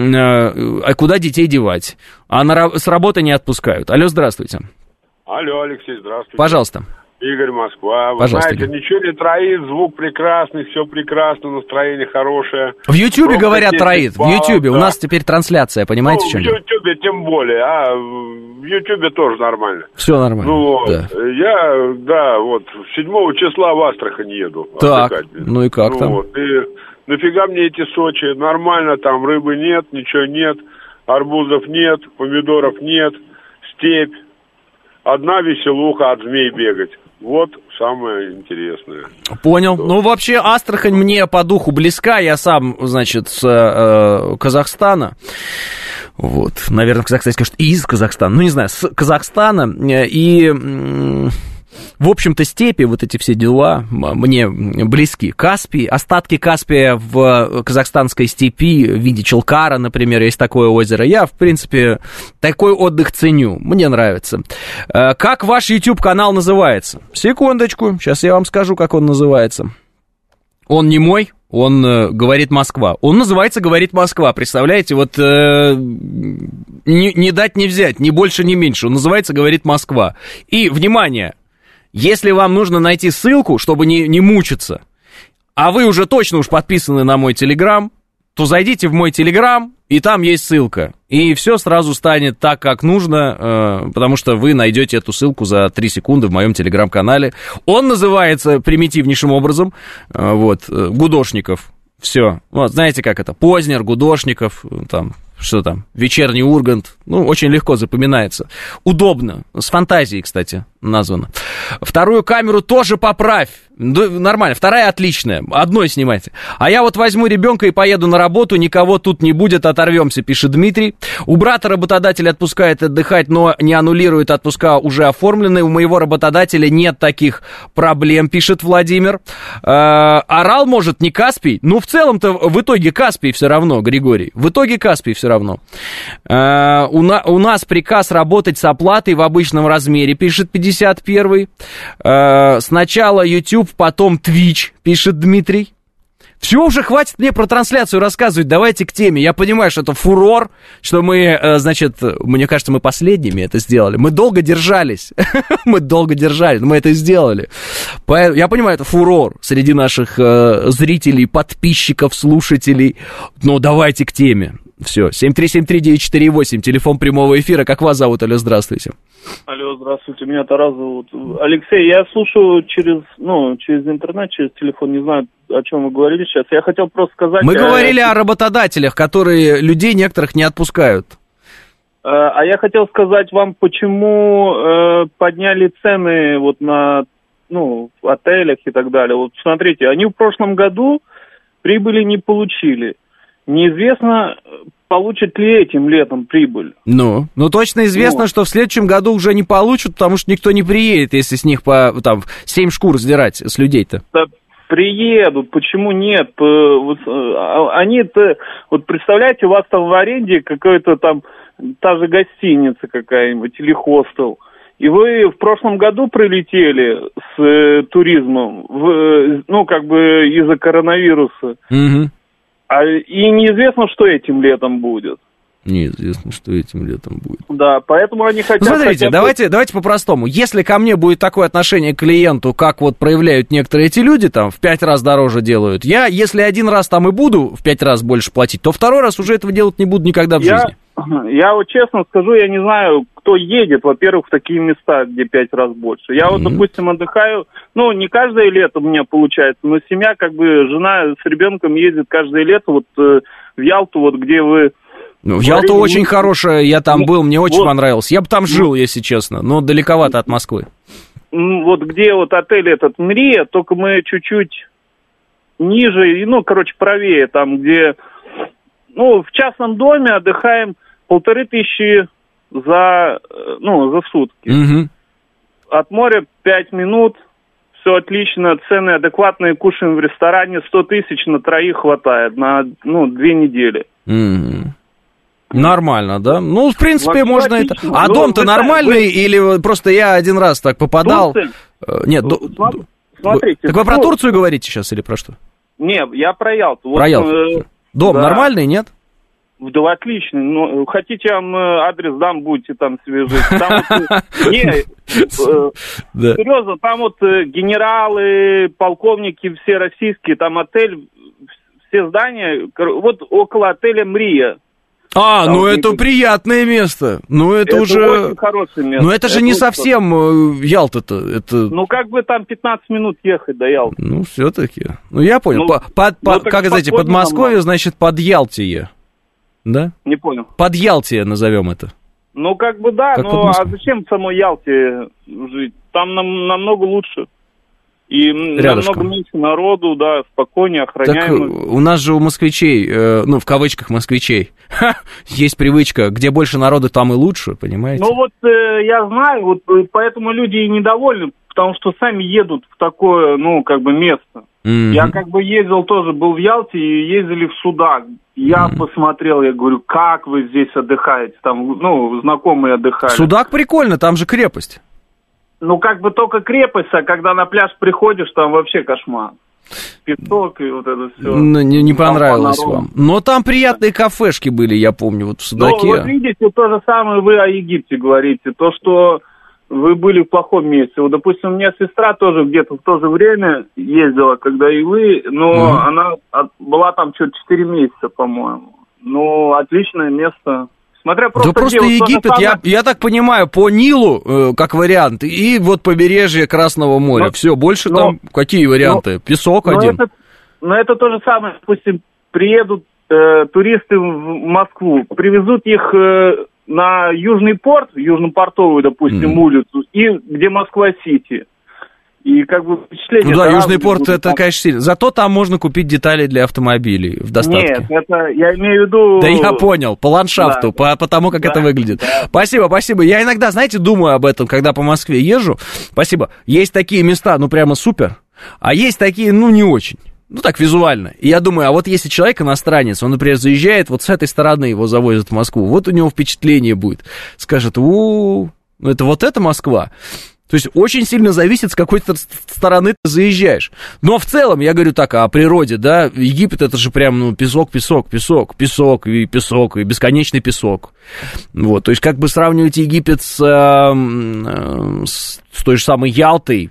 а куда детей девать? А с работы не отпускают. Алло, здравствуйте. Алло, Алексей, здравствуйте. Пожалуйста. Игорь, Москва. Вы Пожалуйста, знаете, ничего не троит, звук прекрасный, все прекрасно, настроение хорошее. В Ютьюбе, говорят, троит. В Ютьюбе. Да. У нас теперь трансляция, понимаете, ну, в Ютьюбе тем более, а в Ютьюбе тоже нормально. Все нормально. Ну, да. Я, вот, 7 числа в Астрахань еду. Так, ну и как там? Вот, и нафига мне эти Сочи? Нормально, там рыбы нет, ничего нет, арбузов нет, помидоров нет, степь. Одна веселуха, от змей бегать. Вот самое интересное. Понял. Ну, вообще, Астрахань мне по духу близка. Я сам, значит, с Казахстана. Вот. Наверное, в Казахстане скажут, из Казахстана. Ну, не знаю, с Казахстана. И... в общем-то, степи, вот эти все дела мне близки. Каспий, остатки Каспия в казахстанской степи в виде Чалкара, например, есть такое озеро. Я, в принципе, такой отдых ценю, мне нравится. Как ваш YouTube-канал называется? Секундочку, сейчас я вам скажу, как он называется. Он не мой, он «Говорит Москва». Он называется «Говорит Москва», представляете? Вот не дать не взять, ни больше, ни меньше. Он называется «Говорит Москва». И, внимание! Если вам нужно найти ссылку, чтобы не мучиться, а вы уже точно подписаны на мой Телеграм, то зайдите в мой Телеграм, и там есть ссылка. И все сразу станет так, как нужно, потому что вы найдете эту ссылку за 3 секунды в моем Телеграм-канале. Он называется примитивнейшим образом, вот, Гудошников. Все. Вот, знаете, как это? Познер, Гудошников, там... что там, вечерний Ургант, ну, очень легко запоминается. Удобно, с фантазией, кстати, названо. Вторую камеру тоже поправь. Нормально, вторая отличная, одной снимайте. А я вот возьму ребенка и поеду на работу, никого тут не будет, оторвемся, пишет Дмитрий. У брата работодатель отпускает отдыхать, но не аннулирует отпуска уже оформленные. У моего работодателя нет таких проблем, пишет Владимир. Орал, может, не Каспий? Ну, в целом-то в итоге Каспий все равно, Григорий. В итоге Каспий все равно. У нас приказ работать с оплатой в обычном размере, пишет 51-й. Сначала YouTube, потом Twitch, пишет Дмитрий. Все, уже хватит мне про трансляцию рассказывать, давайте к теме. Я понимаю, что это фурор, что мы, значит, мне кажется, мы последними это сделали. Мы долго держались, мы это сделали. Я понимаю, это фурор среди наших зрителей, подписчиков, слушателей. Но давайте к теме. Все, 7373948, телефон прямого эфира. Как вас зовут? Алло, здравствуйте. Алло, здравствуйте, меня Тарас зовут. Алексей, я слушаю через интернет, через телефон, не знаю, о чем вы говорили сейчас. Я хотел просто сказать... Мы говорили о работодателях, которые людей некоторых не отпускают. А я хотел сказать вам, почему подняли цены вот на отелях и так далее. Вот смотрите, они в прошлом году прибыли не получили. Неизвестно, получат ли этим летом прибыль. Ну точно известно, что в следующем году уже не получат, потому что никто не приедет, если с них по 7 шкур сдирать с людей-то. Да, приедут, почему нет? Они-то, вот представляете, у вас там в аренде какая-то там, та же гостиница какая-нибудь или хостел, и вы в прошлом году прилетели с туризмом, из-за коронавируса. Угу. И неизвестно, что этим летом будет. Неизвестно, что этим летом будет. Да, поэтому они хотят... Смотрите, давайте по-простому. Если ко мне будет такое отношение к клиенту, как вот проявляют некоторые эти люди, там, в 5 раз дороже делают, если один раз там и буду в 5 раз больше платить, то второй раз уже этого делать не буду никогда в жизни. Я вот честно скажу, я не знаю, кто едет, во-первых, в такие места, где 5 раз больше. Я вот, допустим, отдыхаю, не каждое лето у меня получается, но семья, жена с ребенком ездит каждое лето вот в Ялту, вот где вы... Ялта очень хорошая, я там был, мне очень понравилось. Я бы там жил, если честно, но далековато от Москвы. Вот где вот отель этот Мрия, только мы чуть-чуть ниже, правее, там где... в частном доме отдыхаем 1500 за сутки. Угу. От моря 5 минут, все отлично, цены адекватные, кушаем в ресторане, 100 тысяч на троих хватает, на 2 недели. Угу. Нормально, да? В принципе, вообще можно отлично. Это... А дом-то нормальный или просто я один раз так попадал? Нет, смотрите. Так вы про Турцию говорите сейчас или про что? Нет, я про Ялту. Про Ялту. Дом нормальный, нет? Да, отлично. Хотите, я вам адрес дам, будете там себе жить. Серьезно, там вот генералы, полковники, все российские, там отель, все здания, вот около отеля «Мрия». Это приятное место. Это уже... очень хорошее место. Но это же не совсем Ялта-то. Это... там 15 минут ехать до Ялты. Все-таки. Я понял. Как, знаете, Подмосковье, значит, под Ялтие. Да? Не понял. Под Ялтие назовем это. Да, а зачем в самой Ялте жить? Там намного лучше. И рядышком. Намного меньше народу, да, спокойнее, охраняемо. Так у нас же у москвичей, в кавычках москвичей, есть привычка, где больше народу, там и лучше, понимаете? Я знаю, поэтому люди и недовольны, потому что сами едут в такое, место. Mm-hmm. Я ездил тоже, был в Ялте и ездили в Судак. Я посмотрел, я говорю, как вы здесь отдыхаете? Там, знакомые отдыхали. Судак прикольно, там же крепость. Только крепость, а когда на пляж приходишь, там вообще кошмар. Песок и вот это все. Не понравилось вам. Но там приятные кафешки были, я помню, вот в Судаке. Видите, то же самое вы о Египте говорите. То, что вы были в плохом месте. Допустим, у меня сестра тоже где-то в то же время ездила, когда и вы, но она была там 4 месяца, по-моему. Отличное место. Смотря просто Египет, я так понимаю, по Нилу, как вариант, и вот побережье Красного моря. Все, больше там какие варианты? Песок один. Это то же самое, допустим, приедут туристы в Москву, привезут их на Южный порт, Южно-портовую, допустим, улицу, и где Москва-Сити. И как бы впечатление... Ну да, Южный порт, это, конечно, сильно. Зато там можно купить детали для автомобилей в доставке. Нет, это я имею в виду... Да я понял, по ландшафту, да, по тому, как это выглядит. Да. Спасибо. Я иногда, знаете, думаю об этом, когда по Москве езжу. Спасибо. Есть такие места, ну, прямо супер, а есть такие, ну, не очень. Ну, так, визуально. И я думаю, а вот если человек иностранец, он, например, заезжает, вот с этой стороны его завозят в Москву, вот у него впечатление будет. Скажет, ну, это вот эта Москва. То есть очень сильно зависит, с какой стороны ты заезжаешь. Но в целом, я говорю так, о природе, да, Египет это же прям, ну, песок, и бесконечный песок. Вот, то есть как бы сравнивать Египет с той же самой Ялтой,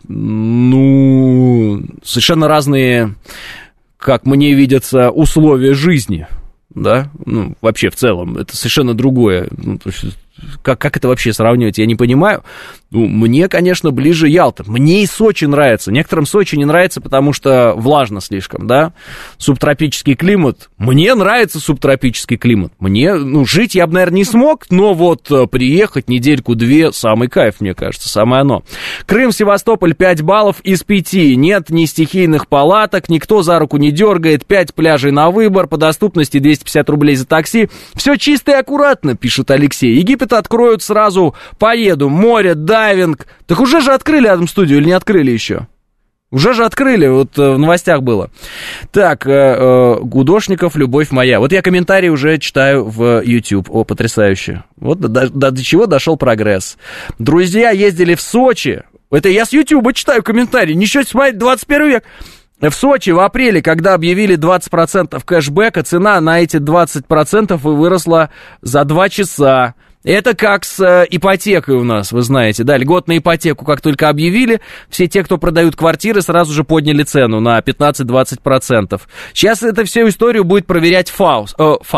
ну, совершенно разные, как мне видятся, условия жизни, да, ну, вообще в целом, это совершенно другое, ну, то есть... Как это вообще сравнивать, я не понимаю. Ну, мне, конечно, ближе Ялта. Мне и Сочи нравится. Некоторым Сочи не нравится, потому что влажно слишком, да. Субтропический климат. Мне нравится субтропический климат. Мне, ну, жить я бы, наверное, не смог, но вот приехать недельку-две, самый кайф, мне кажется, самое оно. Крым, Севастополь, 5 баллов из 5. Нет ни стихийных палаток, никто за руку не дергает, 5 пляжей на выбор, по доступности 250 рублей за такси. Все чисто и аккуратно, пишет Алексей. Египет откроют сразу, поеду, море, дайвинг. Так уже же открыли Атом-студию или не открыли еще? Уже же открыли, вот в новостях было. Так, Гудошников, любовь моя. Вот я комментарии уже читаю в YouTube. О, потрясающе. Вот до чего дошел прогресс. Друзья ездили в Сочи. Это я с YouTube читаю комментарии. Ничего себе, смотрите, 21 век. В Сочи в апреле, когда объявили 20% кэшбэка, цена на эти 20% выросла за 2 часа. Это как с ипотекой у нас, вы знаете, да, льготную ипотеку, как только объявили, все те, кто продают квартиры, сразу же подняли цену на 15-20%. Сейчас эту всю историю будет проверять ФАС,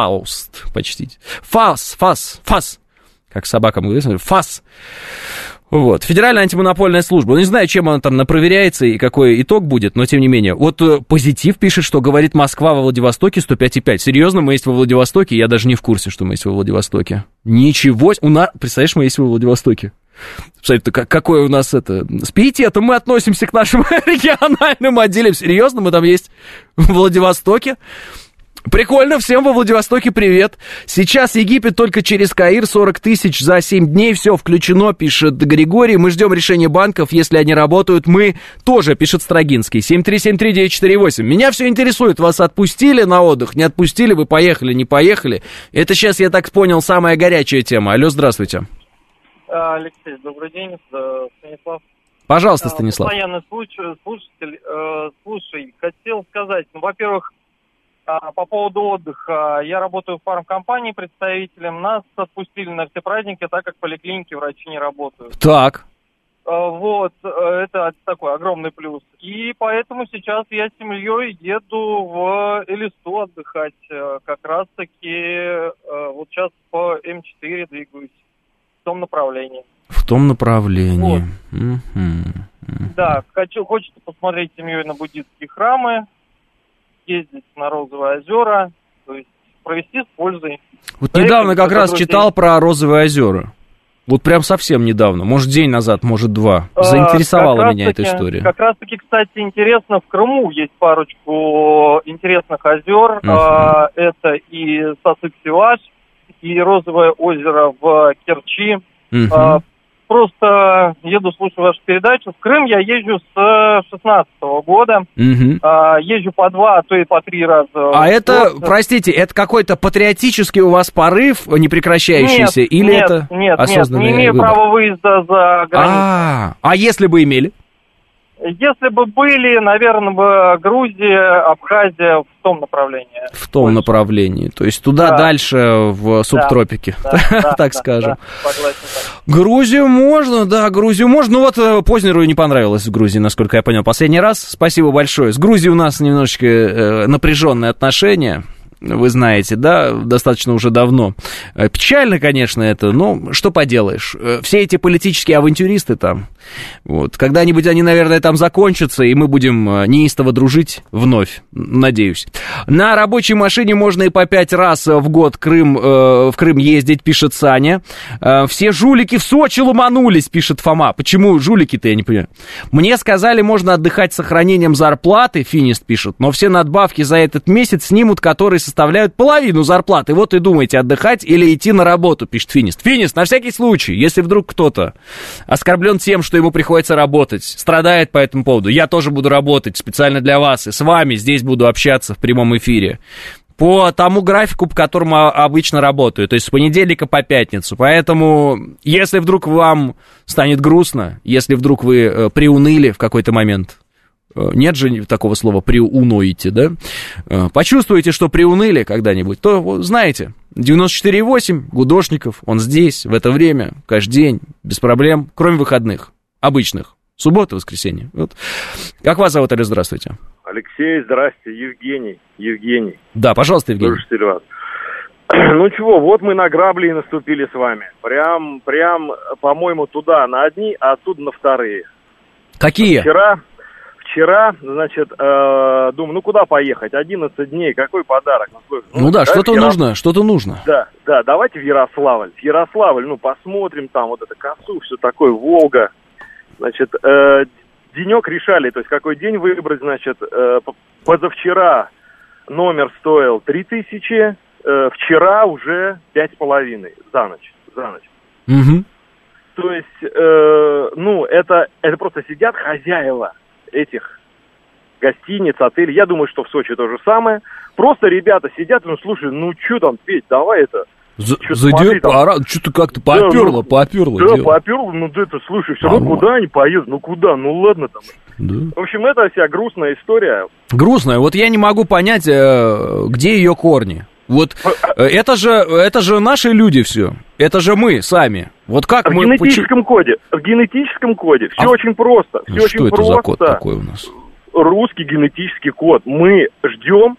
как собакам говорят, ФАС. Вот, Федеральная антимонопольная служба. Не знаю, чем она там проверяется и какой итог будет, но тем не менее. Вот Позитив пишет, что говорит Москва во Владивостоке 105,5. Серьезно, мы есть во Владивостоке? Я даже не в курсе, что мы есть во Владивостоке. Ничего. Представляешь, мы есть во Владивостоке. Смотрите, какое у нас это... С пиететом мы относимся к нашим региональным отделам. Серьезно, мы там есть в Владивостоке. Прикольно, всем во Владивостоке привет. Сейчас Египет только через Каир, 40 тысяч за 7 дней, все включено, пишет Григорий. Мы ждем решения банков, если они работают, мы тоже, пишет Строгинский. 7373948. Меня все интересует, вас отпустили на отдых, не отпустили, вы поехали, не поехали? Это сейчас, я так понял, самая горячая тема. Алло, здравствуйте. Алексей, добрый день, Станислав. Пожалуйста, Станислав. Постоянный слушатель. Слушай, хотел сказать, ну, во-первых, по поводу отдыха. Я работаю в фармкомпании представителем. Нас отпустили на все праздники, так как в поликлинике врачи не работают. Так. Вот, это такой огромный плюс. И поэтому сейчас я с семьей еду в Элисту отдыхать. Как раз-таки вот сейчас по М4 двигаюсь в том направлении. В том направлении. Вот. Да, хочется посмотреть с семьей на буддистские храмы, ездить на Розовые озера, то есть провести с пользой. Вот недавно как раз читал про Розовые озера. Вот прям совсем недавно, может день назад, может два. Заинтересовала меня эта история. Как раз таки, кстати, интересно, в Крыму есть парочку интересных озер. Это и Сасык-Севаш, и Розовое озеро в Керчи. Просто еду, слушаю вашу передачу. В Крым я езжу с 16-го года. Езжу по 2, а то и по 3 раза. А это, простите, это какой-то патриотический у вас порыв, непрекращающийся? Нет, осознанный не имею выбор? права выезда за границу. А если бы имели? Если бы были, наверное, бы Грузия, Абхазия в том направлении. В том направлении, то есть туда дальше, в субтропике, так скажем. Грузию можно, ну вот Познеру не понравилось в Грузии, насколько я понял, последний раз. Спасибо большое. С Грузией у нас немножечко напряженные отношения. Вы знаете, да, достаточно уже давно. Печально, конечно, это, но что поделаешь. Все эти политические авантюристы там, Вот. Когда-нибудь они, наверное, там закончатся, и мы будем неистово дружить вновь, надеюсь. На рабочей машине можно и по 5 раз в год в Крым ездить, пишет Саня. Все жулики в Сочи ломанулись, пишет Фома. Почему жулики-то, я не понимаю. Мне сказали, можно отдыхать с сохранением зарплаты, Финист пишет, но все надбавки за этот месяц снимут, которые составляют половину зарплаты. Вот и думаете, отдыхать или идти на работу, пишет Финист. Финист, на всякий случай, если вдруг кто-то оскорблен тем, что ему приходится работать, страдает по этому поводу, я тоже буду работать специально для вас, и с вами здесь буду общаться в прямом эфире по тому графику, по которому обычно работаю, то есть с понедельника по пятницу. Поэтому, если вдруг вам станет грустно, если вдруг вы приуныли в какой-то момент, нет же такого слова «приуноите», да? Почувствуете, что приуныли когда-нибудь, то знаете, 94,8, Гудошников, он здесь, в это время, каждый день, без проблем, кроме выходных, обычных, суббота, воскресенье. Вот. Как вас зовут, Алло, здравствуйте? Алексей, здрасте, Евгений. Да, пожалуйста, Евгений. Слушайте вас. Ну чего, вот мы на грабли и наступили с вами. Прям, по-моему, туда на одни, а оттуда на вторые. Какие? Вчера, значит, думаю, ну куда поехать? 11 дней, какой подарок? Ну да, что-то нужно. Да, давайте в Ярославль. Посмотрим там вот это косу, все такое, Волга. Значит, денек решали, то есть какой день выбрать, значит, позавчера номер стоил 3000, вчера уже 5,5 за ночь. Угу. То есть, это просто сидят хозяева этих гостиниц, отелей. Я думаю, что в Сочи то же самое. Просто ребята сидят, слушай, что там петь, давай это... Зайдет, что-то как-то поперло. Слушай, все равно куда они поедут, ладно там. Да. В общем, это вся грустная история. Грустная, вот я не могу понять, где ее корни. Вот это же наши люди все, это же мы сами. Вот как в генетическом коде все очень просто. Что это за код такой у нас? Русский генетический код. Мы ждем,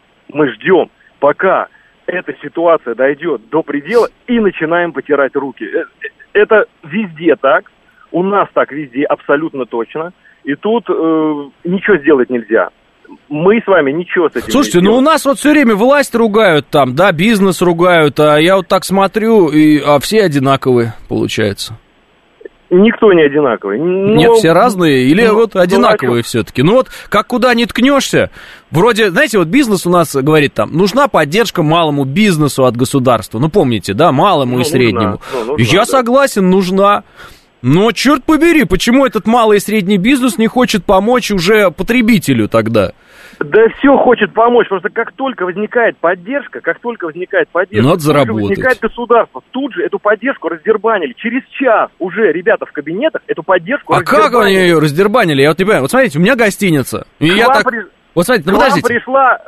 пока эта ситуация дойдет до предела, и начинаем потирать руки. Это везде так, у нас так везде, абсолютно точно. И тут ничего сделать нельзя. Мы с вами ничего с этим Слушайте, не сделаем. У нас вот все время власть ругают там, да, бизнес ругают, а я вот так смотрю, а все одинаковые, получается. Никто не одинаковый. Нет, все разные или одинаковые все-таки. Как куда ни ткнешься, вроде, знаете, вот бизнес у нас говорит там, нужна поддержка малому бизнесу от государства. помните, да, малому и среднему. Я согласен, нужна. Но, черт побери, почему этот малый и средний бизнес не хочет помочь уже потребителю тогда? Да все хочет помочь, просто как только возникает поддержка, надо заработать. Возникает государство, тут же эту поддержку раздербанили. Через час уже ребята в кабинетах эту поддержку раздербанили. А как они ее раздербанили? Я вот не понимаю. Вот смотрите, у меня гостиница. Вот смотрите, подождите. Пришла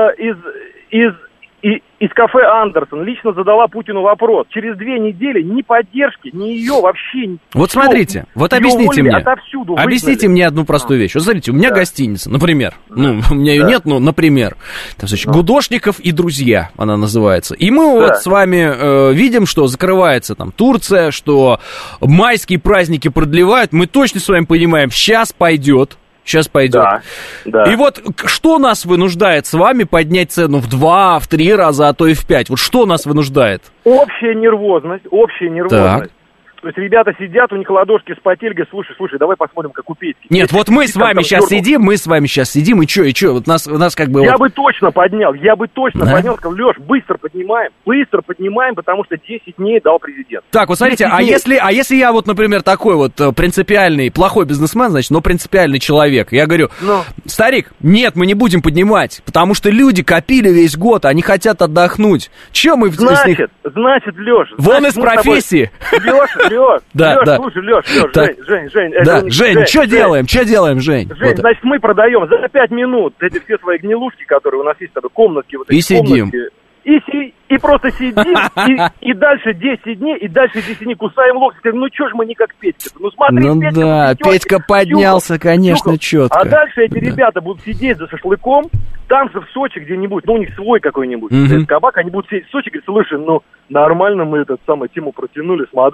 из кафе «Андерсон», лично задала Путину вопрос. Через 2 недели ни поддержки, ни ее вообще... Вот смотрите, вот объясните мне одну простую вещь. Вот смотрите, у меня гостиница, например, у меня ее нет, но, например, там, значит, Гудошников и друзья, она называется. И мы вот с вами видим, что закрывается там Турция, что майские праздники продлевают. Мы точно с вами понимаем, сейчас пойдет. Да. И вот что нас вынуждает с вами поднять цену в 2, в 3 раза, а то и в 5? Вот что нас вынуждает? Общая нервозность. Так. То есть ребята сидят, у них ладошки вспотели, говорят, слушай, давай посмотрим, как у Петьки. Нет, вот мы с вами сейчас сидим, и что? Вот нас как бы... Я бы точно поднял, сказал, Леш, быстро поднимаем, потому что 10 дней дал президент. Так, вот смотрите, а если я вот, например, такой вот принципиальный, плохой бизнесмен, значит, но принципиальный человек, я говорю, старик, нет, мы не будем поднимать, потому что люди копили весь год, они хотят отдохнуть. Че мы... Значит, Леш... Вон из профессии. Лёш, да. Слушай, Лёш, Жень. Жень, что делаем, Жень? Жень, значит, мы продаем за 5 минут эти все свои гнилушки, которые у нас есть, комнатки. И сидим. И просто сидим, и дальше 10 дней кусаем локти. Что ж мы не как Петька? Смотри, Петька поднялся, конечно, четко. А дальше эти ребята будут сидеть за шашлыком, там же в Сочи где-нибудь, у них свой какой-нибудь кабак, они будут сидеть в Сочи, говорят, слушай, нормально мы тему протянули, смотри,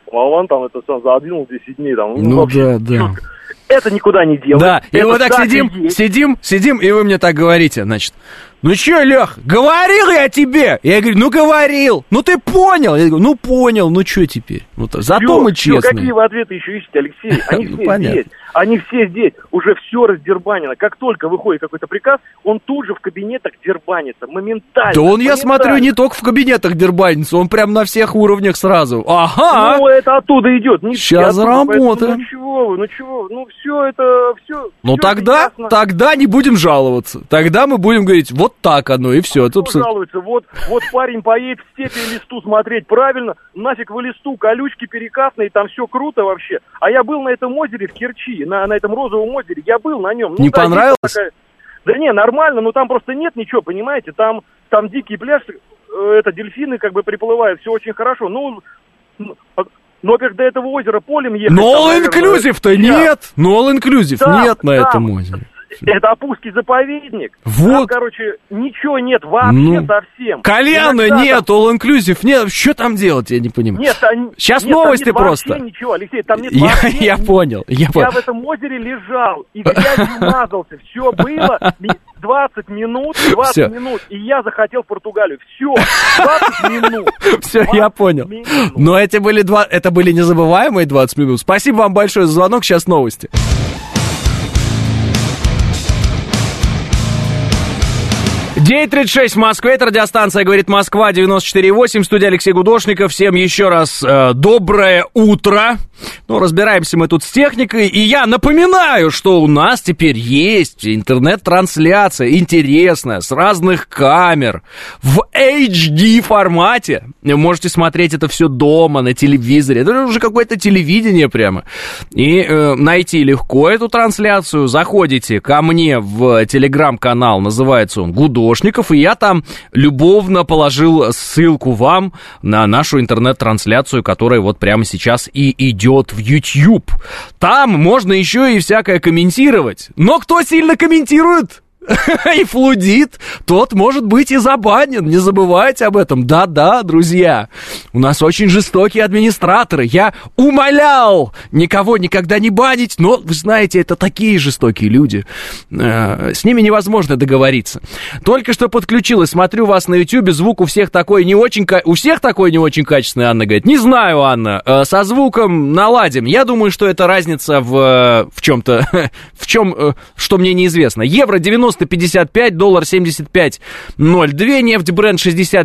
Вован там это сам задвинул 10 дней. Там, ну вообще, да. Это никуда не делает. Да, и вот так сидим, и вы мне так говорите, значит. Ну чё, Лёх, говорил я тебе? Я говорю, ну говорил, ну ты понял. Я говорю, ну понял, ну чё теперь? Ну, зато мы честные. Какие вы ответы еще ищете, Алексей? Они все здесь. Они все здесь. Уже все раздербанено. Как только выходит какой-то приказ, он тут же в кабинетах дербанится. Моментально. Да он, я смотрю, не только в кабинетах дербанится, он прям на всех уровнях сразу. Ага. Ну, это оттуда идет. Сейчас заработаем. Ну чего вы, ну все это, все. Ну тогда не будем жаловаться. Тогда мы будем говорить, вот так оно, и все. Кто жалуется? Вот парень поедет в степи Элисту смотреть, правильно, нафиг в Элисту, колючки перекатные, там все круто вообще. А я был на этом озере в Керчи, на этом розовом озере, я был на нем. Не понравилось? Да не, нормально, но там просто нет ничего, понимаете, там дикий пляж, дельфины как бы приплывают, все очень хорошо. Ну, во-первых, до этого озера полем ехать... Но all-inclusive-то нет! Но all-inclusive нет на этом озере. Это Апузский заповедник. Вот. Там, ничего нет вообще совсем. Кальяна нет, all-inclusive нет. Что там делать, я не понимаю. Сейчас новости просто. Вообще ничего, Алексей, там нет вообще. Я понял. Я в этом озере лежал и грязью мазался. Все было 20 минут, и я захотел в Португалию. Все, 20 минут. Все, я понял. Но это были незабываемые 20 минут. Спасибо вам большое за звонок. Сейчас новости. 9:36 в Москве, это радиостанция «Говорит Москва», 94.8, студия Алексей Гудошников. Всем еще раз доброе утро. Ну, разбираемся мы тут с техникой, и я напоминаю, что у нас теперь есть интернет-трансляция интересная, с разных камер, в HD формате. Можете смотреть это все дома, на телевизоре. Это уже какое-то телевидение прямо. И найти легко эту трансляцию. Заходите ко мне в телеграм-канал, называется он «Гудошников», и я там любовно положил ссылку вам на нашу интернет-трансляцию, которая вот прямо сейчас и идет в YouTube. Там можно еще и всякое комментировать. Но кто сильно комментирует и флудит, тот может быть и забанен. Не забывайте об этом. Да-да, друзья, у нас очень жестокие администраторы. Я умолял никого никогда не банить, но, вы знаете, это такие жестокие люди. С ними невозможно договориться. Только что подключилась, смотрю вас на YouTube, звук у всех такой не очень... У всех такой не очень качественный, Анна говорит. Не знаю, Анна, со звуком наладим. Я думаю, что это разница в чем-то, в чем, что мне неизвестно. Евро 90.55, доллар 75.02, нефть Brent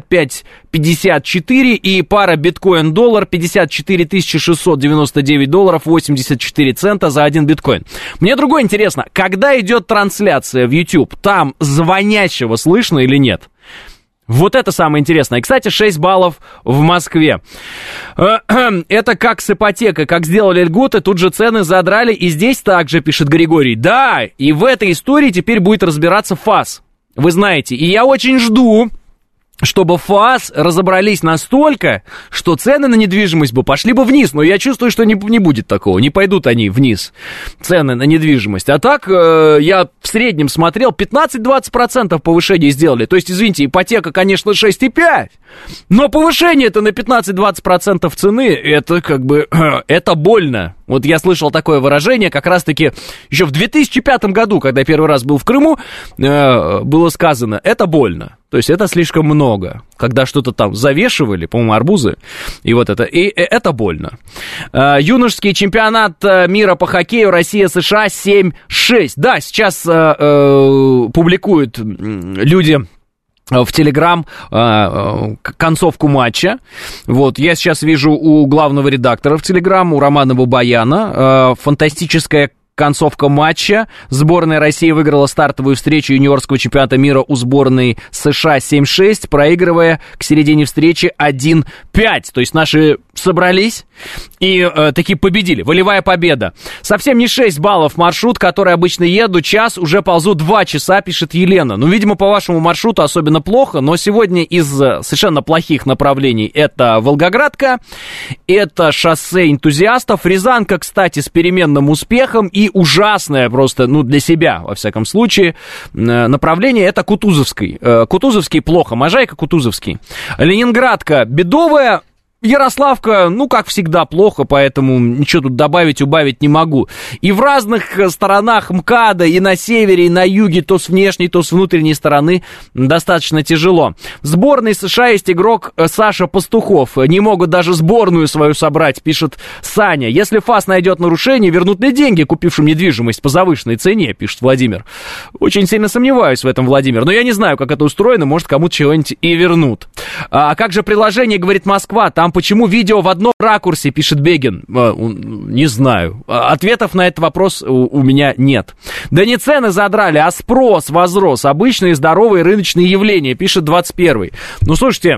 65.54 и пара биткоин-доллар 54 699 долларов 84 цента за один биткоин. Мне другое интересно, когда идет трансляция в YouTube, там звонящего слышно или нет? Вот это самое интересное. И, кстати, 6 баллов в Москве. Это как с ипотекой, как сделали льготы, тут же цены задрали, и здесь также, пишет Григорий. Да, и в этой истории теперь будет разбираться ФАС. Вы знаете, и я очень жду, чтобы ФАС разобрались настолько, что цены на недвижимость бы пошли бы вниз. Но я чувствую, что не будет такого. Не пойдут они вниз, цены на недвижимость. А так, я в среднем смотрел, 15-20% повышения сделали. То есть, извините, ипотека, конечно, 6,5. Но повышение-то на 15-20% цены, это как бы, это больно. Вот я слышал такое выражение, как раз-таки еще в 2005 году, когда я первый раз был в Крыму, было сказано, это больно. То есть это слишком много. Когда что-то там завешивали, по-моему, арбузы, и вот это, и это больно. Юношеский чемпионат мира по хоккею Россия-США 7-6. Да, сейчас публикуют люди в Телеграм концовку матча. Вот, я сейчас вижу у главного редактора в Телеграм, у Романа Бабаяна, фантастическая концовка матча. Сборная России выиграла стартовую встречу юниорского чемпионата мира у сборной США 7-6, проигрывая к середине встречи 1-5. То есть наши собрались и таки победили. Волевая победа. Совсем не 6 баллов маршрут, который обычно еду час, уже ползу 2 часа, пишет Елена. Ну, видимо, по вашему маршруту особенно плохо, но сегодня из совершенно плохих направлений это Волгоградка, это шоссе энтузиастов, Рязанка, кстати, с переменным успехом, и ужасное просто, ну, для себя, во всяком случае, направление это Кутузовский. Кутузовский плохо, Можайка, Кутузовский. Ленинградка бедовая, Ярославка, ну, как всегда, плохо, поэтому ничего тут добавить, убавить не могу. И в разных сторонах МКАДа, и на севере, и на юге, то с внешней, то с внутренней стороны, достаточно тяжело. В сборной США есть игрок Саша Пастухов. Не могут даже сборную свою собрать, пишет Саня. Если ФАС найдет нарушение, вернут ли деньги купившим недвижимость по завышенной цене, пишет Владимир. Очень сильно сомневаюсь в этом, Владимир. Но я не знаю, как это устроено, может, кому-то чего-нибудь и вернут. А как же приложение, говорит Москва, там почему видео в одном ракурсе, пишет Бегин? Не знаю. Ответов на этот вопрос у меня нет. Да не цены задрали, а спрос возрос. Обычные здоровые рыночные явления, пишет 21-й. Ну, слушайте...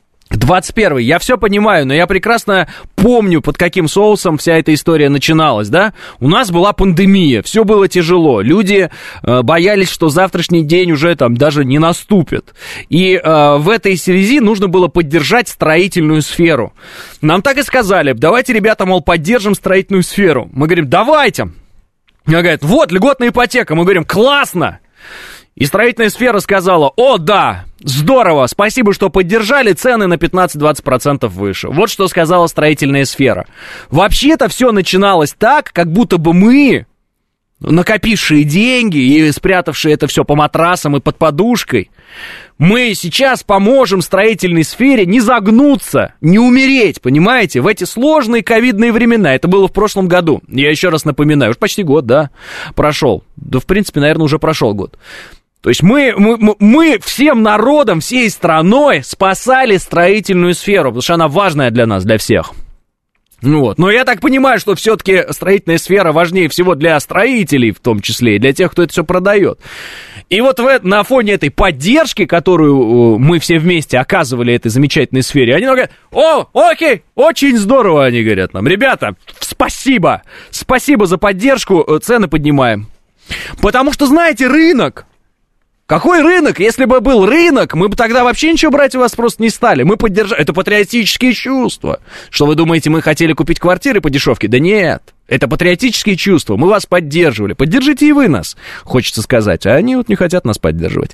21-й, я все понимаю, но я прекрасно помню, под каким соусом вся эта история начиналась, да? У нас была пандемия, все было тяжело, люди боялись, что завтрашний день уже там даже не наступит. И в этой связи нужно было поддержать строительную сферу. Нам так и сказали, давайте, ребята, мол, поддержим строительную сферу. Мы говорим, давайте. Они говорят, вот, льготная ипотека. Мы говорим, классно. И строительная сфера сказала, о, да, здорово, спасибо, что поддержали, цены на 15-20% выше. Вот что сказала строительная сфера. Вообще-то все начиналось так, как будто бы мы, накопившие деньги и спрятавшие это все по матрасам и под подушкой, мы сейчас поможем строительной сфере не загнуться, не умереть, понимаете, в эти сложные ковидные времена. Это было в прошлом году, я еще раз напоминаю, уж почти год, да, прошел. Да, в принципе, наверное, уже прошел год. То есть мы всем народом, всей страной спасали строительную сферу, потому что она важная для нас, для всех. Вот. Но я так понимаю, что все-таки строительная сфера важнее всего для строителей, в том числе, и для тех, кто это все продает. И вот на фоне этой поддержки, которую мы все вместе оказывали этой замечательной сфере, они говорят, о, окей, очень здорово, они говорят нам, ребята, спасибо за поддержку, цены поднимаем. Потому что, знаете, рынок. Какой рынок? Если бы был рынок, мы бы тогда вообще ничего брать у вас просто не стали. Мы поддержали. Это патриотические чувства. Что вы думаете, мы хотели купить квартиры по дешевке? Да нет. Это патриотические чувства. Мы вас поддерживали. Поддержите и вы нас, хочется сказать. А они вот не хотят нас поддерживать.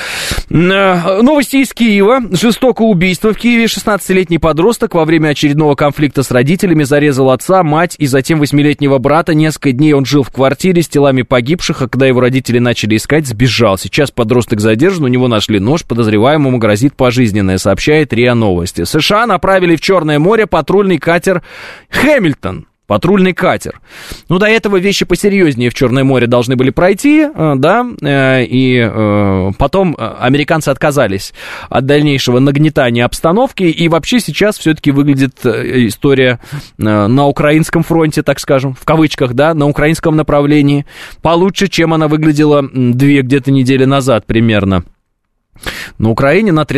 Новости из Киева. Жестокое убийство в Киеве. 16-летний подросток во время очередного конфликта с родителями зарезал отца, мать и затем 8-летнего брата. Несколько дней он жил в квартире с телами погибших, а когда его родители начали искать, сбежал. Сейчас подросток задержан, у него нашли нож, подозреваемому грозит пожизненное, сообщает РИА Новости. США направили в Черное море патрульный катер «Хэмилтон». Патрульный катер. Ну, до этого вещи посерьезнее в Черное море должны были пройти, да, и потом американцы отказались от дальнейшего нагнетания обстановки, и вообще сейчас все-таки выглядит история на украинском фронте, так скажем, в кавычках, да, на украинском направлении, получше, чем она выглядела 2 где-то недели назад примерно. На Украине на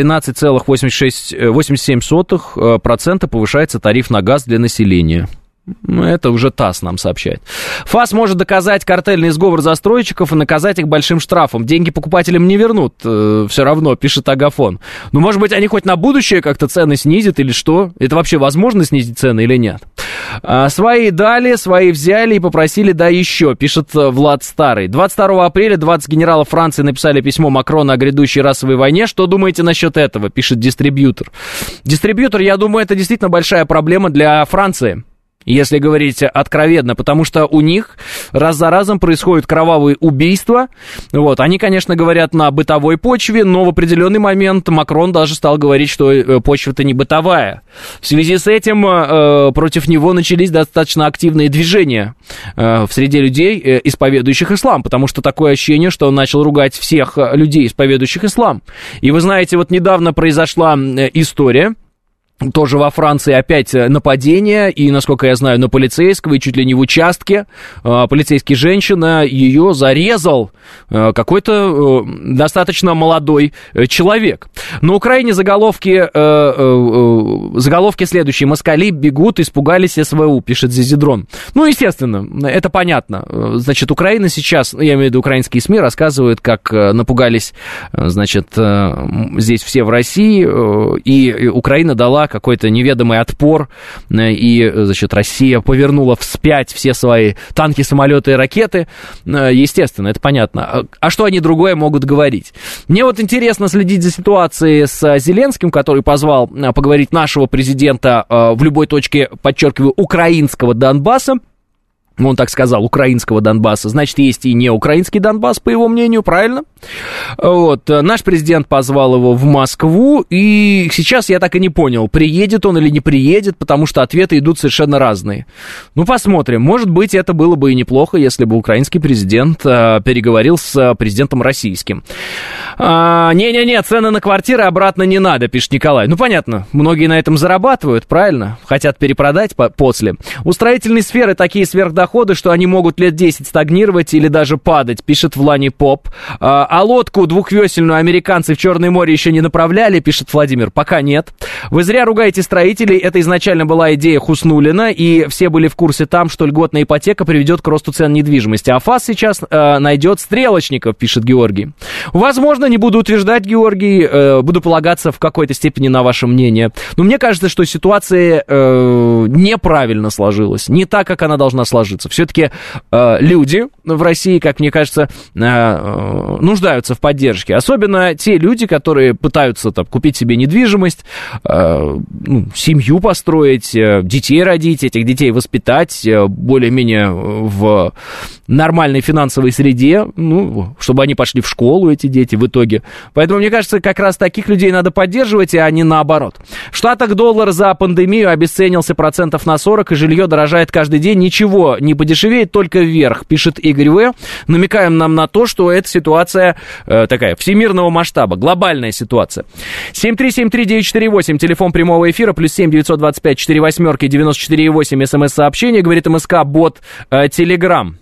13,87% повышается тариф на газ для населения. Ну, это уже ТАСС нам сообщает. ФАС может доказать картельный сговор застройщиков и наказать их большим штрафом. Деньги покупателям не вернут, все равно, пишет Агафон. Ну, может быть, они хоть на будущее как-то цены снизят или что? Это вообще возможно снизить цены или нет? Свои дали, свои взяли и попросили да еще, пишет Влад Старый. 22 апреля 20 генералов Франции написали письмо Макрону о грядущей расовой войне. Что думаете насчет этого, пишет Дистрибьютор. Дистрибьютор, я думаю, это действительно большая проблема для Франции. Если говорить откровенно, потому что у них раз за разом происходят кровавые убийства. Вот, они, конечно, говорят на бытовой почве, но в определенный момент Макрон даже стал говорить, что почва-то не бытовая. В связи с этим против него начались достаточно активные движения в среде людей, исповедующих ислам, потому что такое ощущение, что он начал ругать всех людей, исповедующих ислам. И вы знаете, вот недавно произошла история. Тоже во Франции опять нападение, и, насколько я знаю, на полицейского, и чуть ли не в участке. Полицейский женщина, ее зарезал какой-то достаточно молодой человек. На Украине заголовки следующие. Москали бегут, испугались СВУ, пишет Зизидрон. Ну, естественно, это понятно. Значит, Украина сейчас, я имею в виду украинские СМИ, рассказывают, как напугались, значит, здесь все в России, и Украина дала какой-то неведомый отпор, и, значит, Россия повернула вспять все свои танки, самолеты и ракеты. Естественно, это понятно. А что они другое могут говорить? Мне вот интересно следить за ситуацией с Зеленским, который позвал поговорить нашего президента в любой точке, подчеркиваю, украинского Донбасса. Он так сказал, украинского Донбасса. Значит, есть и не украинский Донбасс, по его мнению, правильно? Вот. Наш президент позвал его в Москву, и сейчас я так и не понял, приедет он или не приедет, потому что ответы идут совершенно разные. Ну, посмотрим. Может быть, это было бы и неплохо, если бы украинский президент переговорил с президентом российским. Не-не-не, цены на квартиры обратно не надо, пишет Николай. Ну, понятно, многие на этом зарабатывают, правильно? Хотят перепродать после. У строительной сферы такие сверхдоходы, что они могут лет 10 стагнировать или даже падать, пишет Влани Поп. А лодку двухвесельную американцы в Черное море еще не направляли, пишет Владимир. Пока нет. Вы зря ругаете строителей. Это изначально была идея Хуснуллина, и все были в курсе там, что льготная ипотека приведет к росту цен недвижимости. А ФАС сейчас найдет стрелочников, пишет Георгий. Возможно, не буду утверждать, Георгий, буду полагаться в какой-то степени на ваше мнение. Но мне кажется, что ситуация неправильно сложилась. Не так, как она должна сложиться. Все-таки люди в России, как мне кажется, нуждаются в поддержке. Особенно те люди, которые пытаются там купить себе недвижимость, семью построить, детей родить, этих детей воспитать более-менее в нормальной финансовой среде, чтобы они пошли в школу, эти дети, в итоге. Поэтому, мне кажется, как раз таких людей надо поддерживать, а не наоборот. В Штатах доллар за пандемию обесценился 40%, и жилье дорожает каждый день. Ничего не подешевеет, только вверх, пишет Игорь В. Намекаем нам на то, что эта ситуация такая всемирного масштаба, глобальная ситуация. 7373948, телефон прямого эфира, +7 925 48 94,8, смс-сообщение, говорит МСК, бот Телеграм.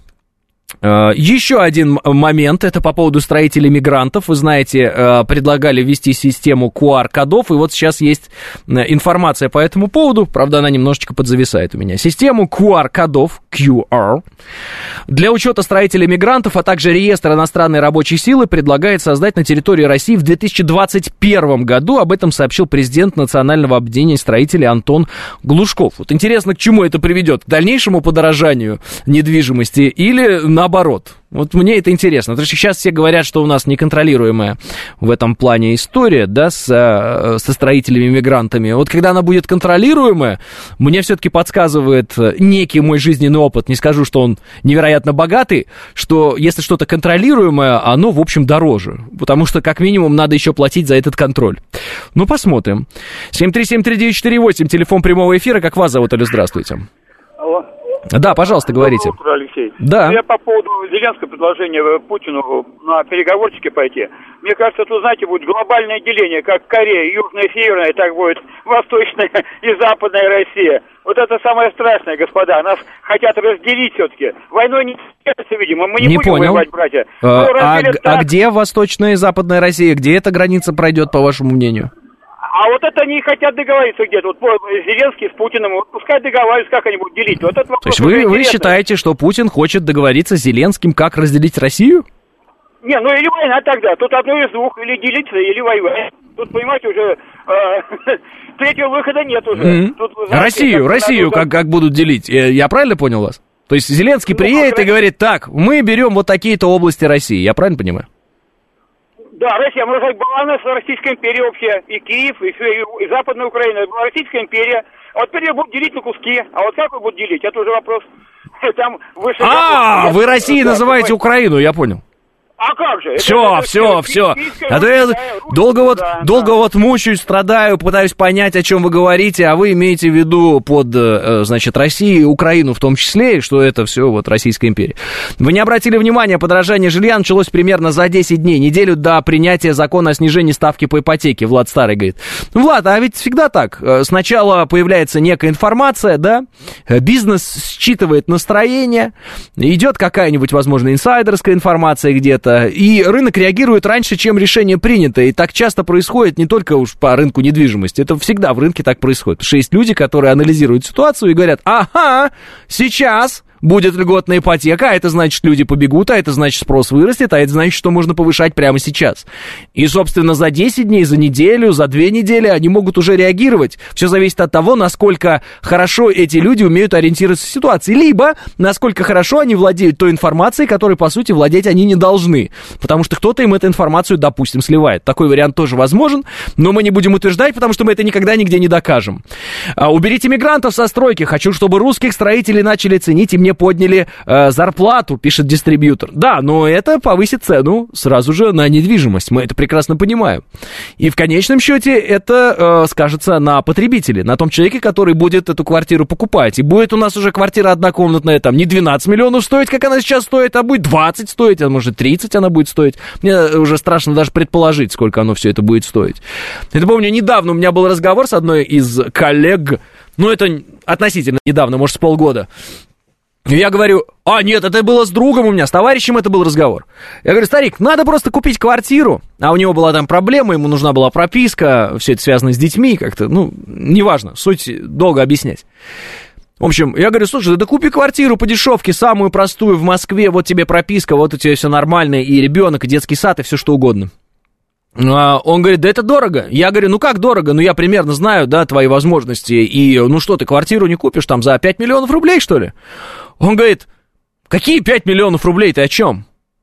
Еще один момент, это по поводу строителей мигрантов. Вы знаете, предлагали ввести систему QR-кодов, и вот сейчас есть информация по этому поводу, правда, она немножечко подзависает у меня. Систему QR-кодов, QR, для учета строителей мигрантов, а также реестра иностранной рабочей силы предлагает создать на территории России в 2021 году. Об этом сообщил президент Национального объединения строителей Антон Глушков. Вот интересно, к чему это приведет? К дальнейшему подорожанию недвижимости или наоборот? Вот мне это интересно, потому что сейчас все говорят, что у нас неконтролируемая в этом плане история, да, со строителями-мигрантами. Вот когда она будет контролируемая, мне все-таки подсказывает некий мой жизненный опыт, не скажу, что он невероятно богатый, что если что-то контролируемое, оно, в общем, дороже, потому что, как минимум, надо еще платить за этот контроль. Ну, посмотрим. 7373948, телефон прямого эфира, как вас зовут, Алло, здравствуйте. Алло. Да, пожалуйста, говорите. Доброе утро, Алексей. Да. Я по поводу Зеленского предложения Путину на переговорчики пойти. Мне кажется, тут, знаете, будет глобальное деление, как Корея, Южная и Северная, так будет Восточная и Западная Россия. Вот это самое страшное, господа. Нас хотят разделить все-таки. Войной не интересно, видимо. Мы не будем понял. воевать, братья. А где Восточная и Западная Россия? Где эта граница пройдет, по вашему мнению? А вот это они хотят договориться где-то. Вот Зеленский с Путиным, вот пускай договариваются, как они будут делить. Вот этот вопрос. То есть вы считаете, что Путин хочет договориться с Зеленским, как разделить Россию? Не, или война тогда. Тут одно из двух. Или делиться, или воевать. Тут, понимаете, уже третьего выхода нет уже. Тут, знаете, Россию как будут делить? Я правильно понял вас? То есть Зеленский приедет и говорит, так, мы берем вот такие-то области России. Я правильно понимаю? Да, Россия, можно сказать, была у нас Российская империя общая, и Киев, и Западная Украина, была Российская империя. А вот теперь ее будут делить на куски. А вот как вы будут делить, это уже вопрос. Там выше... вы Россией называете Украину, я понял. А как же? Все. А то я долго мучаюсь, страдаю, пытаюсь понять, о чем вы говорите, а вы имеете в виду под, значит, Россию и Украину в том числе, что это все вот Российская империя. Вы не обратили внимания, подорожание жилья началось примерно за 10 дней, неделю до принятия закона о снижении ставки по ипотеке. Влад Старый говорит. Влад, а ведь всегда так. Сначала появляется некая информация, да, бизнес считывает настроение, идет какая-нибудь, возможно, инсайдерская информация где-то, и рынок реагирует раньше, чем решение принято. И так часто происходит не только уж по рынку недвижимости. Это всегда в рынке так происходит. Потому что есть люди, которые анализируют ситуацию и говорят, ага, сейчас будет льготная ипотека, а это значит, люди побегут, а это значит, спрос вырастет, а это значит, что можно повышать прямо сейчас. И, собственно, за 10 дней, за неделю, за 2 недели они могут уже реагировать. Все зависит от того, насколько хорошо эти люди умеют ориентироваться в ситуации, либо насколько хорошо они владеют той информацией, которой, по сути, владеть они не должны. Потому что кто-то им эту информацию, допустим, сливает. Такой вариант тоже возможен, но мы не будем утверждать, потому что мы это никогда нигде не докажем. Уберите мигрантов со стройки. Хочу, чтобы русских строителей начали ценить и мне подняли зарплату, пишет дистрибьютор. Да, но это повысит цену сразу же на недвижимость. Мы это прекрасно понимаем. И в конечном счете это скажется на потребителе, на том человеке, который будет эту квартиру покупать. И будет у нас уже квартира однокомнатная, там, не 12 миллионов стоить, как она сейчас стоит, а будет 20 стоить, а может 30 она будет стоить. Мне уже страшно даже предположить, сколько оно все это будет стоить. Это помню, недавно у меня был разговор с одной из коллег, ну, это относительно недавно, может, с полгода. Я говорю, нет, это было с другом у меня, с товарищем это был разговор. Я говорю, старик, надо просто купить квартиру. А у него была там проблема, ему нужна была прописка, все это связано с детьми как-то, ну, неважно, суть долго объяснять. В общем, я говорю, слушай, да купи квартиру по дешевке, самую простую в Москве, вот тебе прописка, вот у тебя все нормально, и ребенок, и детский сад, и все что угодно. Он говорит, да это дорого. Я говорю, ну как дорого? Ну я примерно знаю, да, твои возможности. И ну что, ты квартиру не купишь там за 5 миллионов рублей, что ли? Он говорит, какие 5 миллионов рублей, ты о чем?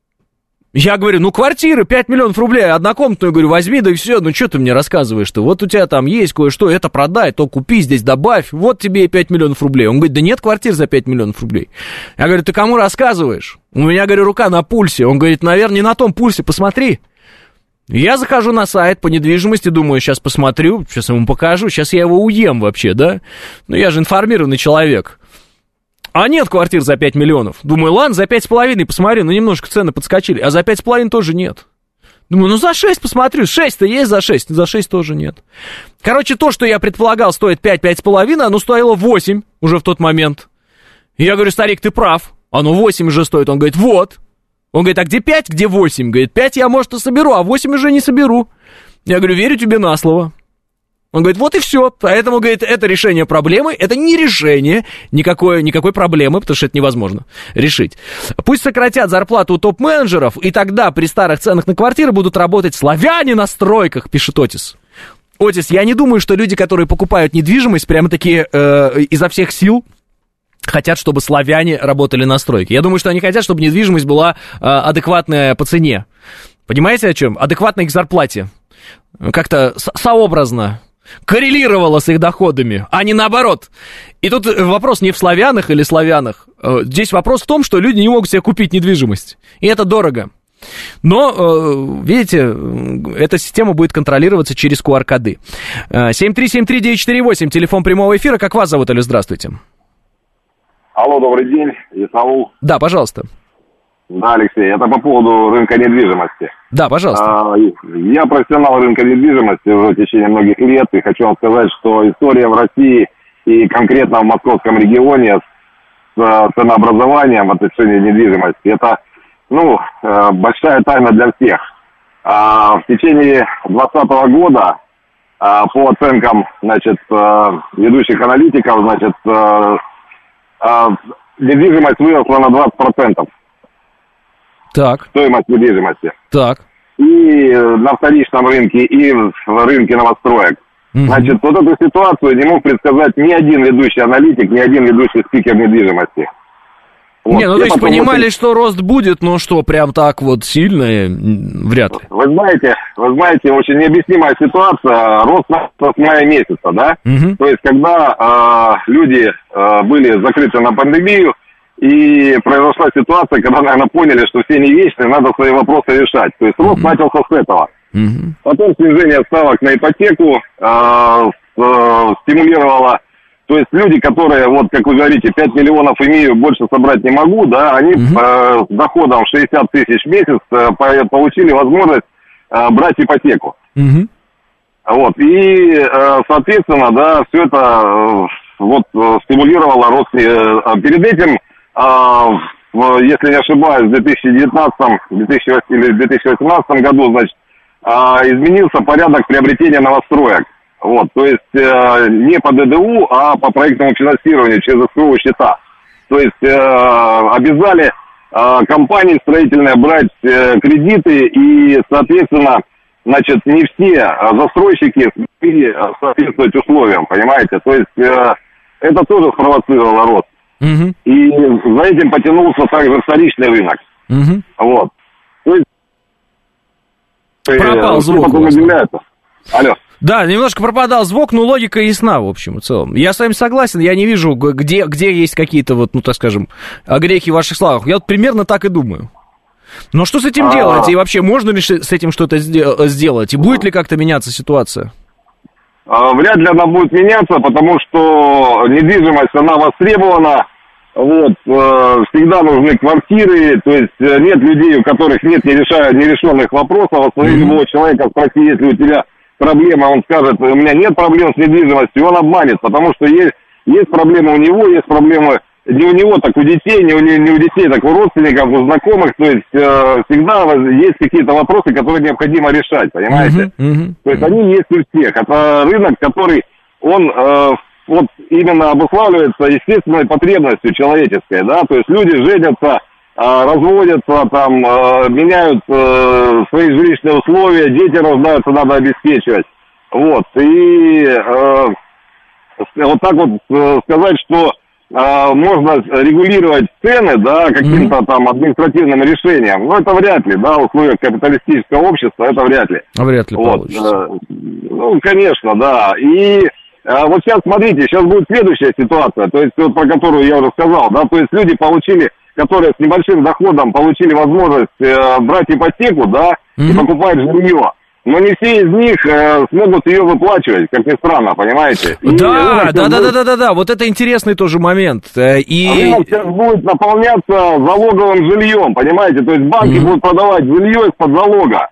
Я говорю, ну квартиры 5 миллионов рублей, однокомнатную, говорю, возьми, да и все, ну что ты мне рассказываешь-то? Вот у тебя там есть кое-что, это продай, то купи, здесь добавь, вот тебе и 5 миллионов рублей. Он говорит, да нет квартир за 5 миллионов рублей. Я говорю, ты кому рассказываешь? У меня, говорю, рука на пульсе. Он говорит, наверное, не на том пульсе, посмотри. Я захожу на сайт по недвижимости, думаю, сейчас посмотрю, сейчас ему покажу, сейчас я его уем вообще, да? Ну, я же информированный человек. А нет квартир за 5 миллионов. Думаю, ладно, за 5,5 посмотри, ну, немножко цены подскочили, а за 5,5 тоже нет. Думаю, ну, за 6 посмотрю, 6-то есть за 6, за 6 тоже нет. Короче, то, что я предполагал, стоит 5-5,5, оно стоило 8 уже в тот момент. И я говорю, старик, ты прав, оно 8 уже стоит. Он говорит, вот. Он говорит, а где 5, где 8? Говорит, 5 я, может, и соберу, а 8 уже не соберу. Я говорю, верю тебе на слово. Он говорит, вот и все. Поэтому, говорит, это решение проблемы, это не решение никакой проблемы, потому что это невозможно решить. Пусть сократят зарплату у топ-менеджеров, и тогда при старых ценах на квартиры будут работать славяне на стройках, пишет Отис. Отис, я не думаю, что люди, которые покупают недвижимость, прямо-таки изо всех сил хотят, чтобы славяне работали на стройке. Я думаю, что они хотят, чтобы недвижимость была адекватная по цене. Понимаете, о чем? Адекватная их зарплате. Как-то сообразно коррелировала с их доходами, а не наоборот. И тут вопрос не в славянах или славянах. Здесь вопрос в том, что люди не могут себе купить недвижимость. И это дорого. Но, видите, эта система будет контролироваться через QR-коды. 7373948, телефон прямого эфира. Как вас зовут, Алло, здравствуйте. Алло, добрый день, Исаул. Да, пожалуйста. Да, Алексей, это по поводу рынка недвижимости. Да, пожалуйста. Я профессионал рынка недвижимости уже в течение многих лет, и хочу вам сказать, что история в России и конкретно в московском регионе с ценообразованием в отношении недвижимости, это, большая тайна для всех. В течение 2020 года, по оценкам, ведущих аналитиков, недвижимость выросла на 20%. Так. Стоимость недвижимости. Так. И на вторичном рынке, и в рынке новостроек. Значит, вот эту ситуацию не мог предсказать ни один ведущий аналитик, ни один ведущий спикер недвижимости. Вот. Не, то есть понимали, что рост будет, но что, прям так вот сильно, вряд ли. Вы знаете, очень необъяснимая ситуация, рост с мая месяца, да? То есть, когда люди были закрыты на пандемию, и произошла ситуация, когда, наверное, поняли, что все не вечные, надо свои вопросы решать. То есть, рост начался с этого. Потом снижение ставок на ипотеку стимулировало. То есть люди, которые, вот как вы говорите, 5 миллионов имею, больше собрать не могу, да, они с доходом 60 тысяч в месяц получили возможность брать ипотеку. Вот, и, соответственно, да, все это стимулировало рост. Перед этим, если не ошибаюсь, в 2019 или 2018 году, изменился порядок приобретения новостроек. Вот, то есть не по ДДУ, а по проектному финансированию через СКУ счета. То есть обязали компании строительные брать кредиты, и, соответственно, значит, не все застройщики смогли соответствовать условиям, понимаете? То есть это тоже спровоцировало рост. И за этим потянулся также вторичный рынок. Вот. То есть пропал звук. Алло. Да, немножко пропадал звук, но логика ясна, в общем и целом. Я с вами согласен, я не вижу, где есть какие-то, вот, ну, так скажем, огрехи в ваших словах. Я вот примерно так и думаю. Но что с этим делать? И вообще, можно ли с этим что-то сделать? И будет ли как-то меняться ситуация? Вряд ли она будет меняться, потому что недвижимость, она востребована. Вот, всегда нужны квартиры, то есть нет людей, у которых нет нерешенных вопросов. Останови любого человека, спроси, если у тебя проблема, он скажет, у меня нет проблем с недвижимостью, он обманет, потому что есть проблемы у него, есть проблемы не у него, так у детей, не у детей, так у родственников, у знакомых, то есть всегда есть какие-то вопросы, которые необходимо решать, понимаете? То есть они есть у всех. Это рынок, который, он вот именно обуславливается естественной потребностью человеческой, да, то есть люди женятся, разводятся, там, меняют свои жилищные условия, дети рождаются, надо обеспечивать. Вот, и вот так вот сказать, что можно регулировать цены, да, каким-то там административным решением, ну, это вряд ли, да, в условиях капиталистического общества, это вряд ли. Вряд ли вот, получится. Ну, конечно, да, и вот сейчас, смотрите, сейчас будет следующая ситуация, то есть, вот, про которую я уже сказал, да, то есть люди получили, которые с небольшим доходом получили возможность брать ипотеку, да, и покупать жилье. Но не все из них смогут ее выплачивать, как ни странно, понимаете? Да, вот это интересный тоже момент. И рынок сейчас будет наполняться залоговым жильем, понимаете? То есть банки будут продавать жилье из-под залога.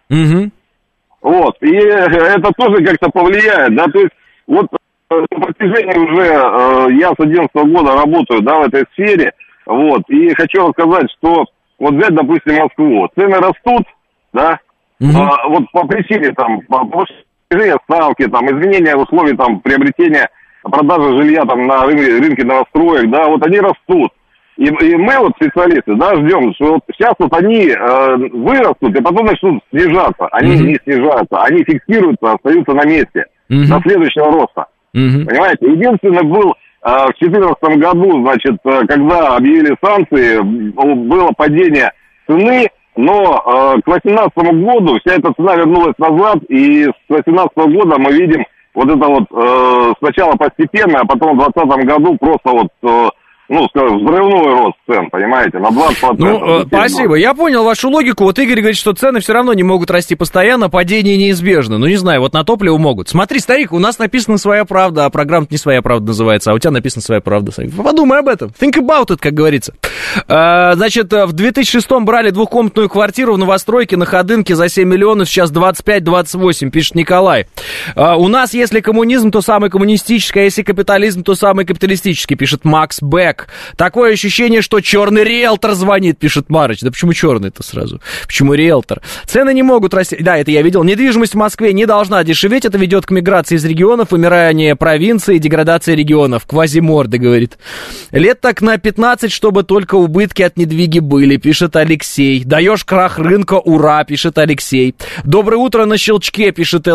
Вот, и это тоже как-то повлияет, да, то есть вот на протяжении уже, я с 2011 года работаю, да, в этой сфере, вот, и хочу рассказать, что вот взять, допустим, Москву, цены растут, да, вот по причине там повышения ставки, там изменения условий там приобретения, продажи жилья там на рынке новостроек, да, вот они растут. И мы вот специалисты, да, ждем, что вот сейчас вот они вырастут и потом начнут снижаться. Они не снижаются, они фиксируются, остаются на месте до следующего роста. Понимаете? Единственное был в 2014 году, значит, когда объявили санкции, было падение цены, но к 2018 году вся эта цена вернулась назад, и с 2018 года мы видим вот это вот сначала постепенно, а потом в 2020 году просто вот, ну, скажем, взрывной рост цен, понимаете, на 20%. Ну, спасибо, я понял вашу логику. Вот Игорь говорит, что цены все равно не могут расти постоянно, падение неизбежно. Ну, не знаю, вот на топливо могут. Смотри, старик, у нас написана «Своя правда», а программа «Не своя правда» называется, а у тебя написано «Своя правда». Подумай об этом. Think about it, как говорится. Значит, в 2006-м брали двухкомнатную квартиру в новостройке на Ходынке за 7 миллионов, сейчас 25-28, пишет Николай. У нас, если коммунизм, то самый коммунистический, а если капитализм, то самый капиталистический, пишет Макс Бек. Такое ощущение, что черный риэлтор звонит, пишет Марыч. Да почему черный-то сразу? Почему риэлтор? Цены не могут расти. Да, это я видел. Недвижимость в Москве не должна дешеветь. Это ведет к миграции из регионов, вымиранию провинции, деградации регионов. Квазиморды, говорит. Лет так на 15, чтобы только убытки от недвиги были, пишет Алексей. Даешь крах рынка, ура, пишет Алексей. Доброе утро на щелчке, пишет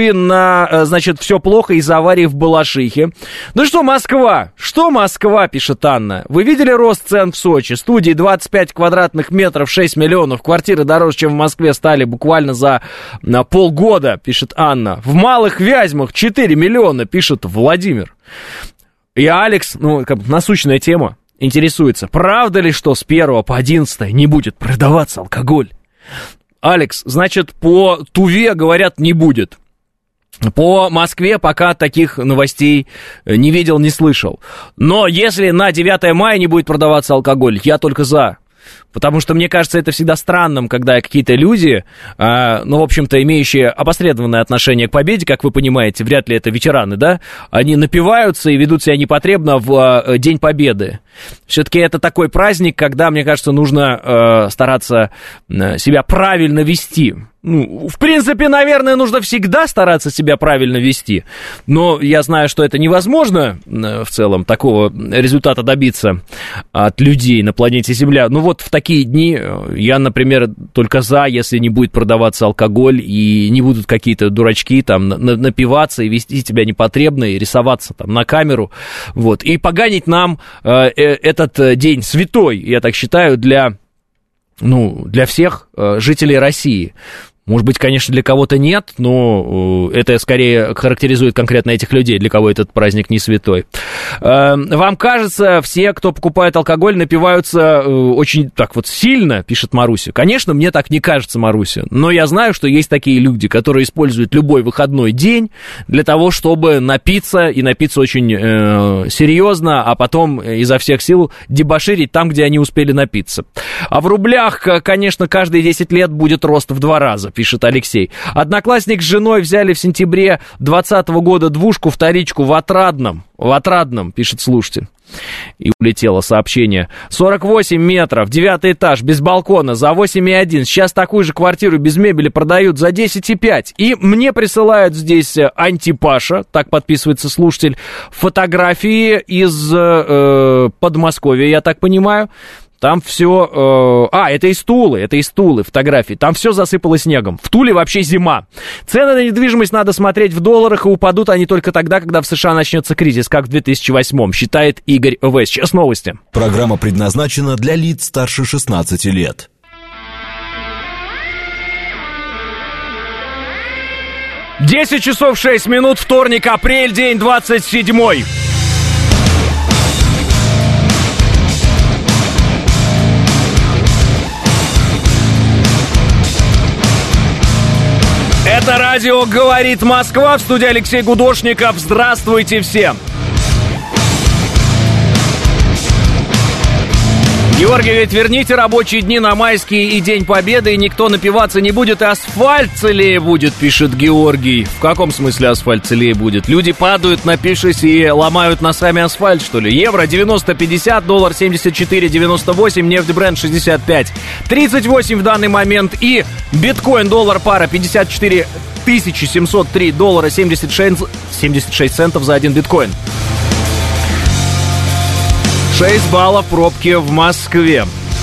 LG. Значит, все плохо из-за аварии в Балашихе. Ну что, Москва? Что Москва, пишет Анна. Вы видели рост цен в Сочи? Студии 25 квадратных метров, 6 миллионов. Квартиры дороже, чем в Москве, стали буквально за полгода, пишет Анна. В Малых Вязьмах 4 миллиона, пишет Владимир. И Алекс, ну, как насущная тема, интересуется, правда ли, что с 1 по 11 не будет продаваться алкоголь? Алекс, значит, по Туве, говорят, не будет. По Москве пока таких новостей не видел, не слышал. Но если на 9 мая не будет продаваться алкоголь, я только за. Потому что мне кажется это всегда странным, когда какие-то люди, в общем-то, имеющие опосредованное отношение к победе, как вы понимаете, вряд ли это ветераны, да, они напиваются и ведут себя непотребно в День Победы. Все-таки это такой праздник, когда, мне кажется, нужно стараться себя правильно вести. Ну, в принципе, наверное, нужно всегда стараться себя правильно вести, но я знаю, что это невозможно в целом такого результата добиться от людей на планете Земля. Ну вот в такие дни я, например, только за, если не будет продаваться алкоголь и не будут какие-то дурачки там напиваться и вести себя непотребно и рисоваться там на камеру, вот, и поганить нам этот день святой, я так считаю, для всех жителей России. Может быть, конечно, для кого-то нет, но это скорее характеризует конкретно этих людей, для кого этот праздник не святой. Вам кажется, все, кто покупает алкоголь, напиваются очень так вот сильно, пишет Маруся. Конечно, мне так не кажется, Маруся, но я знаю, что есть такие люди, которые используют любой выходной день для того, чтобы напиться, и напиться очень серьезно, а потом изо всех сил дебоширить там, где они успели напиться. А в рублях, конечно, каждые 10 лет будет рост в 2 раза, пишет Алексей. Одноклассник с женой взяли в сентябре 2020 года двушку, вторичку в Отрадном, пишет слушатель. И улетело сообщение. 48 метров, 9 этаж, без балкона, за 8,1. Сейчас такую же квартиру без мебели продают за 10,5. И мне присылают здесь антипаша, так подписывается слушатель, фотографии из Подмосковья, я так понимаю. Там все... это из Тулы фотографии. Там все засыпало снегом. В Туле вообще зима. Цены на недвижимость надо смотреть в долларах, и упадут они только тогда, когда в США начнется кризис, как в 2008-м, считает Игорь В. Сейчас новости. Программа предназначена для лиц старше 16 лет. 10 часов 6 минут, вторник, апрель, день 27-й. Это радио «Говорит Москва», в студии Алексей Гудошников. Здравствуйте всем! Георгий говорит, верните рабочие дни на майские и День Победы, и никто напиваться не будет, и асфальт целее будет, пишет Георгий. В каком смысле асфальт целее будет? Люди падают, напившись, и ломают носами асфальт, что ли? Евро 90-50, доллар 74-98, нефть Брент 65-38 в данный момент, и биткоин доллар пара 54 703 доллара 76 центов за один биткоин. 6 баллов пробки в Москве.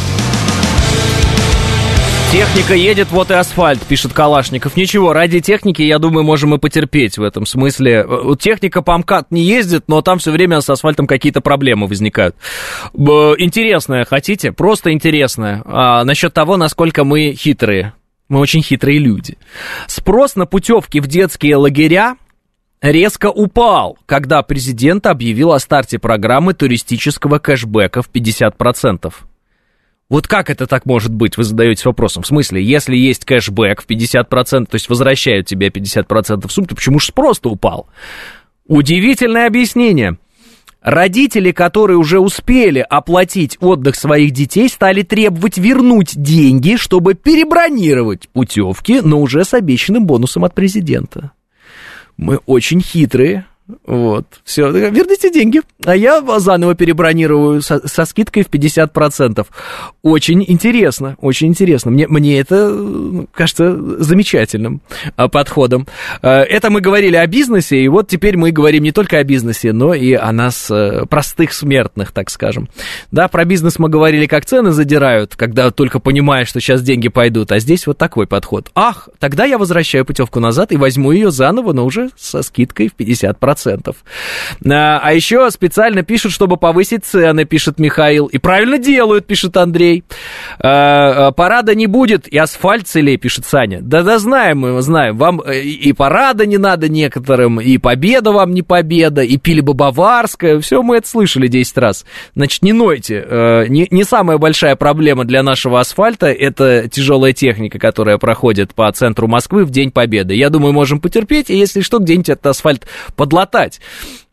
Техника едет, вот и асфальт, пишет Калашников. Ничего, ради техники, я думаю, можем и потерпеть в этом смысле. Техника по МКАД не ездит, но там все время с асфальтом какие-то проблемы возникают. Интересное хотите? Просто интересное. Насчет того, насколько мы хитрые. Мы очень хитрые люди. Спрос на путевки в детские лагеря резко упал, когда президент объявил о старте программы туристического кэшбэка в 50%. Вот как это так может быть, вы задаетесь вопросом. В смысле, если есть кэшбэк в 50%, то есть возвращают тебе 50% суммы, то почему же спрос-то упал? Удивительное объяснение. Родители, которые уже успели оплатить отдых своих детей, стали требовать вернуть деньги, чтобы перебронировать путевки, но уже с обещанным бонусом от президента. Мы очень хитрые, вот, все, верните деньги, а я заново перебронирую со скидкой в 50%. Очень интересно, мне это кажется замечательным подходом. Это мы говорили о бизнесе, и вот теперь мы говорим не только о бизнесе, но и о нас, простых смертных, так скажем. Да, про бизнес мы говорили, как цены задирают, когда только понимаешь, что сейчас деньги пойдут, а здесь вот такой подход. Ах, тогда я возвращаю путевку назад и возьму ее заново, но уже со скидкой в 50%. А еще специально пишут, чтобы повысить цены, пишет Михаил. И правильно делают, пишет Андрей. Парада не будет, и асфальт целее, пишет Саня. Да, знаем мы, знаем. Вам и парада не надо некоторым, и победа вам не победа, и пили-бы Баварская. Все мы это слышали 10 раз. Значит, не нойте. Не самая большая проблема для нашего асфальта — это тяжелая техника, которая проходит по центру Москвы в День Победы. Я думаю, можем потерпеть, и если что, где-нибудь этот асфальт подлатать.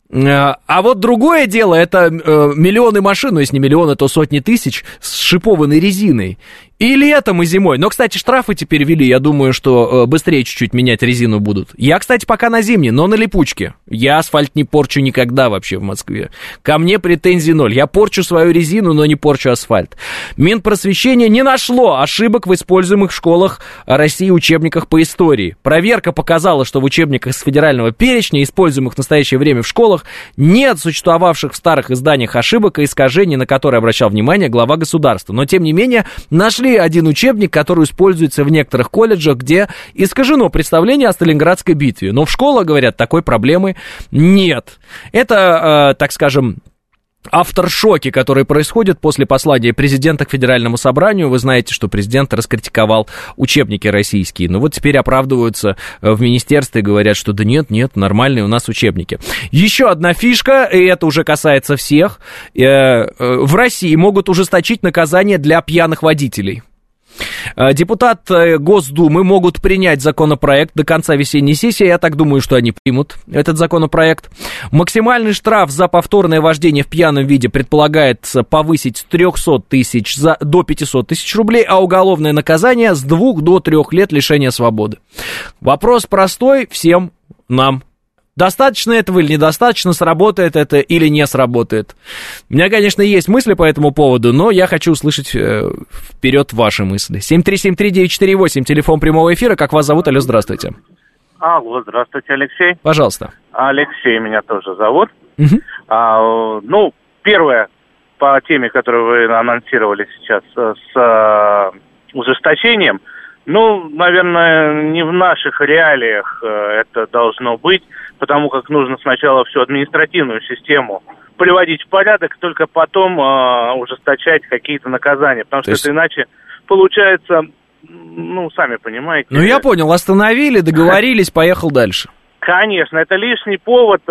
А вот другое дело, это миллионы машин, ну, если не миллионы, то сотни тысяч с шипованной резиной. И летом, и зимой. Но, кстати, штрафы теперь ввели, я думаю, что быстрее чуть-чуть менять резину будут. Я, кстати, пока на зимней, но на липучке. Я асфальт не порчу никогда вообще в Москве. Ко мне претензий ноль. Я порчу свою резину, но не порчу асфальт. Минпросвещение не нашло ошибок в используемых в школах России учебниках по истории. Проверка показала, что в учебниках с федерального перечня, используемых в настоящее время в школах, нет существовавших в старых изданиях ошибок и искажений, на которые обращал внимание глава государства. Но, тем не менее, нашли один учебник, который используется в некоторых колледжах, где искажено представление о Сталинградской битве. Но в школах, говорят, такой проблемы нет. Это, так скажем, авторшоки, которые происходят после послания президента к Федеральному собранию. Вы знаете, что президент раскритиковал учебники российские. Но вот теперь оправдываются в министерстве и говорят, что да нет, нормальные у нас учебники. Еще одна фишка, и это уже касается всех. В России могут ужесточить наказание для пьяных водителей. Депутаты Госдумы могут принять законопроект до конца весенней сессии. Я так думаю, что они примут этот законопроект. Максимальный штраф за повторное вождение в пьяном виде предполагается повысить с 300 тысяч до 500 тысяч рублей, а уголовное наказание с 2 до 3 лет лишения свободы. Вопрос простой всем нам. Достаточно этого или недостаточно, сработает это или не сработает. У меня, конечно, есть мысли по этому поводу, но я хочу услышать вперед ваши мысли. 7373948, телефон прямого эфира. Как вас зовут? Алло, здравствуйте. Алло, здравствуйте, Алексей. Пожалуйста. Алексей меня тоже зовут. Первое, по теме, которую вы анонсировали сейчас, с ужесточением, наверное, не в наших реалиях это должно быть, потому как нужно сначала всю административную систему приводить в порядок, только потом ужесточать какие-то наказания, потому что это иначе получается, сами понимаете. Я понял, остановили, договорились, поехал дальше. Конечно, это лишний повод,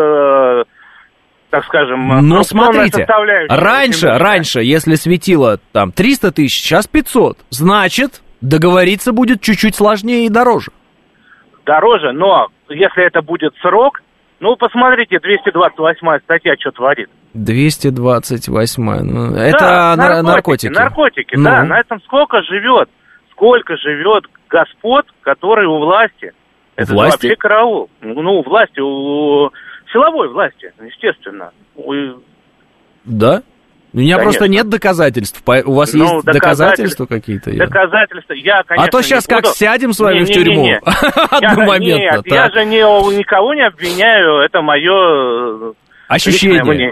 так скажем... Но смотрите, раньше, если светило там 300 тысяч, сейчас 500, значит... Договориться будет чуть-чуть сложнее и дороже. Дороже, но если это будет срок, посмотрите, 228-я статья что творит. 228-я, это наркотики. Наркотики, да, на этом сколько живет господ, которые у власти. Это власти? Вообще караул. Власти, у силовой власти, естественно. Да? У меня просто нет доказательств. У вас есть доказательства какие-то? Доказательства. Я, конечно, а то сейчас как сядем с вами в тюрьму. Одномоментно. Нет, я же никого не обвиняю. Это мое ощущение,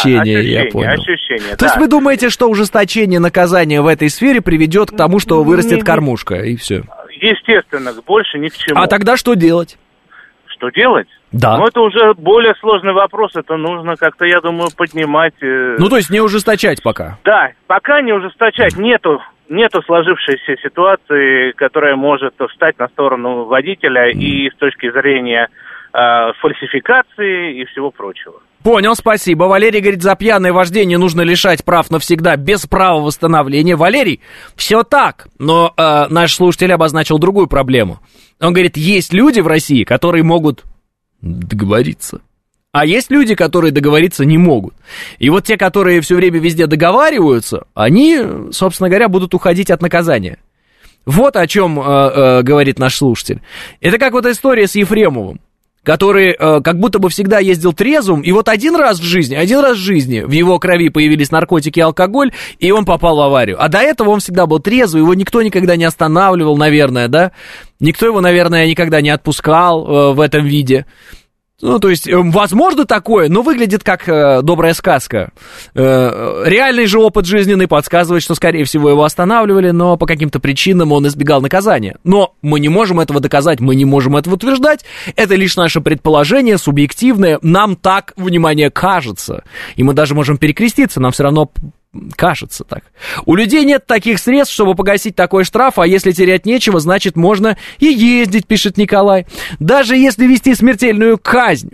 я понял. То есть вы думаете, что ужесточение наказания в этой сфере приведет к тому, что вырастет кормушка, и все? Естественно, больше ни к чему. А тогда что делать? Что делать? Да. Это уже более сложный вопрос, это нужно как-то, я думаю, поднимать. То есть не ужесточать пока? Да, пока не ужесточать, нету сложившейся ситуации, которая может встать на сторону водителя и с точки зрения фальсификации и всего прочего. Понял, спасибо. Валерий говорит, за пьяное вождение нужно лишать прав навсегда, без права восстановления. Валерий, все так, но наш слушатель обозначил другую проблему. Он говорит, есть люди в России, которые могут договориться. А есть люди, которые договориться не могут. И вот те, которые все время везде договариваются, они, собственно говоря, будут уходить от наказания. Вот о чем говорит наш слушатель. Это как вот история с Ефремовым, который как будто бы всегда ездил трезвым, и вот один раз в жизни в его крови появились наркотики и алкоголь, и он попал в аварию. А до этого он всегда был трезвый, его никто никогда не останавливал, наверное, да? Никто его, наверное, никогда не отпускал в этом виде. То есть, возможно такое, но выглядит как добрая сказка. Реальный же опыт жизненный подсказывает, что, скорее всего, его останавливали, но по каким-то причинам он избегал наказания. Но мы не можем этого доказать, мы не можем этого утверждать. Это лишь наше предположение, субъективное. Нам так, внимание, кажется. И мы даже можем перекреститься, нам все равно... Кажется так. У людей нет таких средств, чтобы погасить такой штраф, а если терять нечего, значит, можно и ездить, пишет Николай. Даже если вести смертную казнь,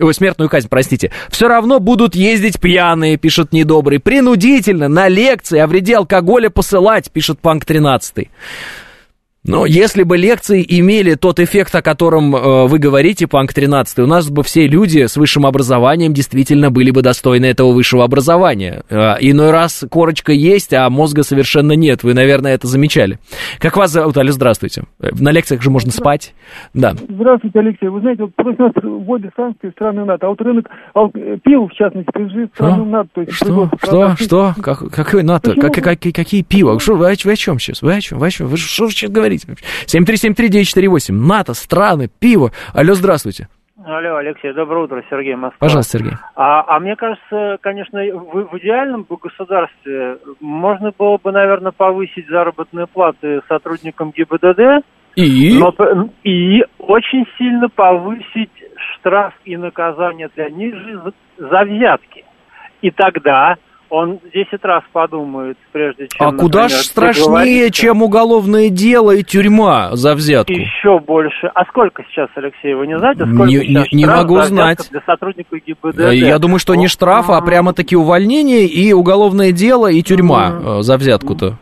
все равно будут ездить пьяные, пишет Недобрый. Принудительно, на лекции о вреде алкоголя посылать, пишет Панк 13. Но если бы лекции имели тот эффект, о котором вы говорите, Панк 13, у нас бы все люди с высшим образованием действительно были бы достойны этого высшего образования. Иной раз корочка есть, а мозга совершенно нет. Вы, наверное, это замечали. Как вас зовут, Алло, здравствуйте. На лекциях же можно спать. Да. Здравствуйте, Алексей. Вы знаете, вот против нас вводят санкции страны НАТО, а вот рынок пива, в частности, принадлежит страну НАТО. То есть Что? Какое НАТО? Какие пиво? Вы о чем сейчас? Вы что сейчас говорите? 7373948. НАТО, страны, пиво. Алло, здравствуйте. Алло, Алексей, доброе утро, Сергей, Москва. Пожалуйста, Сергей. А мне кажется, конечно, в идеальном бы государстве можно было бы, наверное, повысить заработные платы сотрудникам ГИБДД и очень сильно повысить штраф и наказание для них за взятки. И тогда он 10 раз подумает, прежде чем... А куда ж страшнее, чем уголовное дело и тюрьма за взятку? Еще больше. А сколько сейчас, Алексей, вы не знаете, сколько сейчас не могу знать. Для сотрудников ГИБДД? Я думаю, что не штраф, а прямо-таки увольнение и уголовное дело и тюрьма за взятку-то.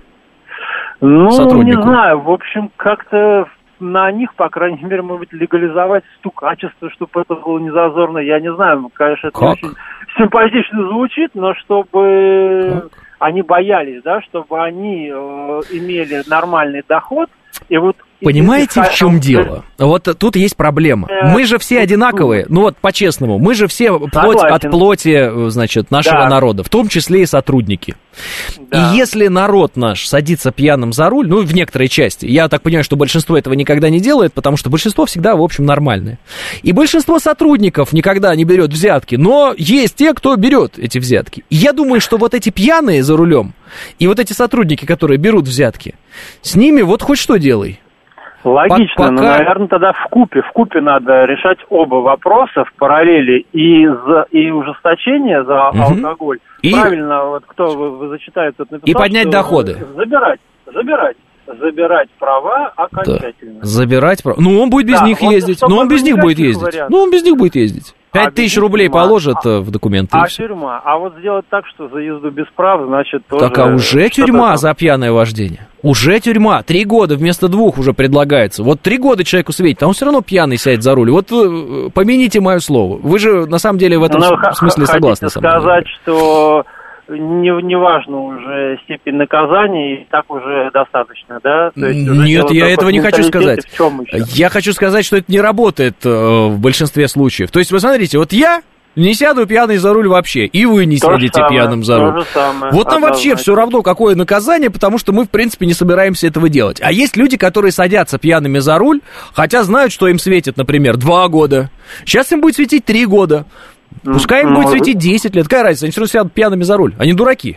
Не знаю, в общем, как-то... На них, по крайней мере, может быть, легализовать стукачество, чтобы это было незазорно. Я не знаю, конечно, это очень симпатично звучит, но чтобы они боялись, да, чтобы они имели нормальный доход. И вот понимаете, в чем дело? Вот тут есть проблема. Мы же все одинаковые, ну вот по-честному, мы же все плоть от плоти, значит, нашего народа, в том числе и сотрудники. Да. И если народ наш садится пьяным за руль, ну, в некоторой части, я так понимаю, что большинство этого никогда не делает, потому что большинство всегда, в общем, нормальное. И большинство сотрудников никогда не берет взятки, но есть те, кто берет эти взятки. И я думаю, что вот эти пьяные за рулем и вот эти сотрудники, которые берут взятки, с ними вот хоть что делай. Логично, но, наверное, тогда в купе надо решать оба вопроса в параллели, и ужесточение за алкоголь. Правильно, вот кто вы зачитает, тот написал, и поднять доходы. Забирать права окончательно. Да. Забирать права. Ну, он будет без них ездить. Ну, он без них будет ездить. 5000 рублей положат в документы. А тюрьма? А вот сделать так, что за езду без прав, значит, тоже... Так, а уже тюрьма за пьяное вождение. Уже тюрьма. 3 года вместо 2 уже предлагается. Вот 3 года человеку светит, а он все равно пьяный сядет за руль. Вот помяните мое слово. Вы же, на самом деле, в этом смысле согласны со мной. Хотите сказать, что... Не важно уже степень наказания, и так уже достаточно, да? То есть нет, я этого не хочу сказать. Я хочу сказать, что это не работает в большинстве случаев. То есть, вы смотрите, вот я не сяду пьяный за руль вообще, и вы не сядете пьяным за руль. Вот нам вообще все равно, какое наказание, потому что мы, в принципе, не собираемся этого делать. А есть люди, которые садятся пьяными за руль, хотя знают, что им светит, например, 2 года. Сейчас им будет светить 3 года. Пускай им будет светить 10 лет. Какая разница? Они все равно сядут пьяными за руль. Они дураки.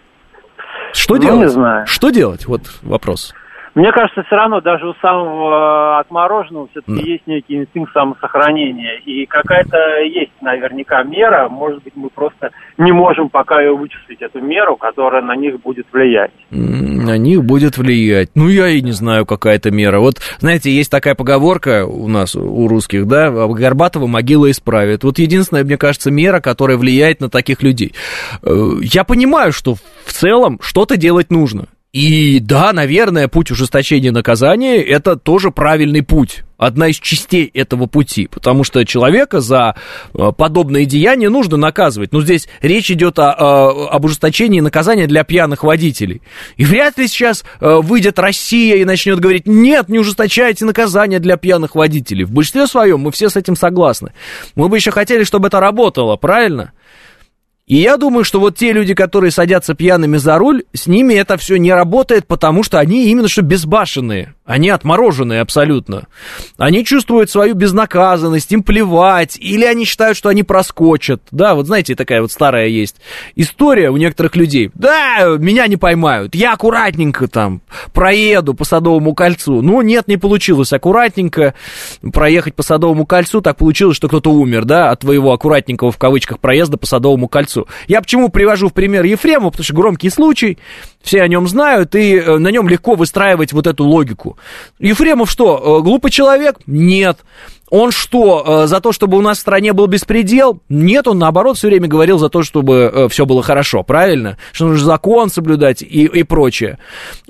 Что делать? Не знаю. Что делать? Вот вопрос. Мне кажется, все равно даже у самого отмороженного все-таки есть некий инстинкт самосохранения. И какая-то есть наверняка мера. Может быть, мы просто не можем пока ее вычислить, эту меру, которая на них будет влиять. На них будет влиять. Ну, я и не знаю, какая это мера. Вот, знаете, есть такая поговорка у нас, у русских, да, Горбатова могила исправит. Вот единственная, мне кажется, мера, которая влияет на таких людей. Я понимаю, что в целом что-то делать нужно. И да, наверное, путь ужесточения наказания – это тоже правильный путь, одна из частей этого пути, потому что человека за подобные деяния нужно наказывать. Но здесь речь идет об ужесточении наказания для пьяных водителей. И вряд ли сейчас выйдет Россия и начнет говорить: нет, не ужесточайте наказание для пьяных водителей. В большинстве своем мы все с этим согласны. Мы бы еще хотели, чтобы это работало, правильно? И я думаю, что вот те люди, которые садятся пьяными за руль, с ними это все не работает, потому что они именно что безбашенные, они отмороженные абсолютно. Они чувствуют свою безнаказанность, им плевать, или они считают, что они проскочат. Да, вот знаете, такая вот старая есть история у некоторых людей. Да, меня не поймают, я аккуратненько там проеду по Садовому кольцу. Ну, нет, не получилось аккуратненько проехать по Садовому кольцу, так получилось, что кто-то умер, да, от твоего аккуратненького в кавычках проезда по Садовому кольцу. Я почему привожу в пример Ефремова, потому что громкий случай, все о нем знают, и на нем легко выстраивать вот эту логику. Ефремов что, глупый человек? Нет. Он что, за то, чтобы у нас в стране был беспредел? Нет, он наоборот все время говорил за то, чтобы все было хорошо, правильно? Что нужно закон соблюдать и прочее.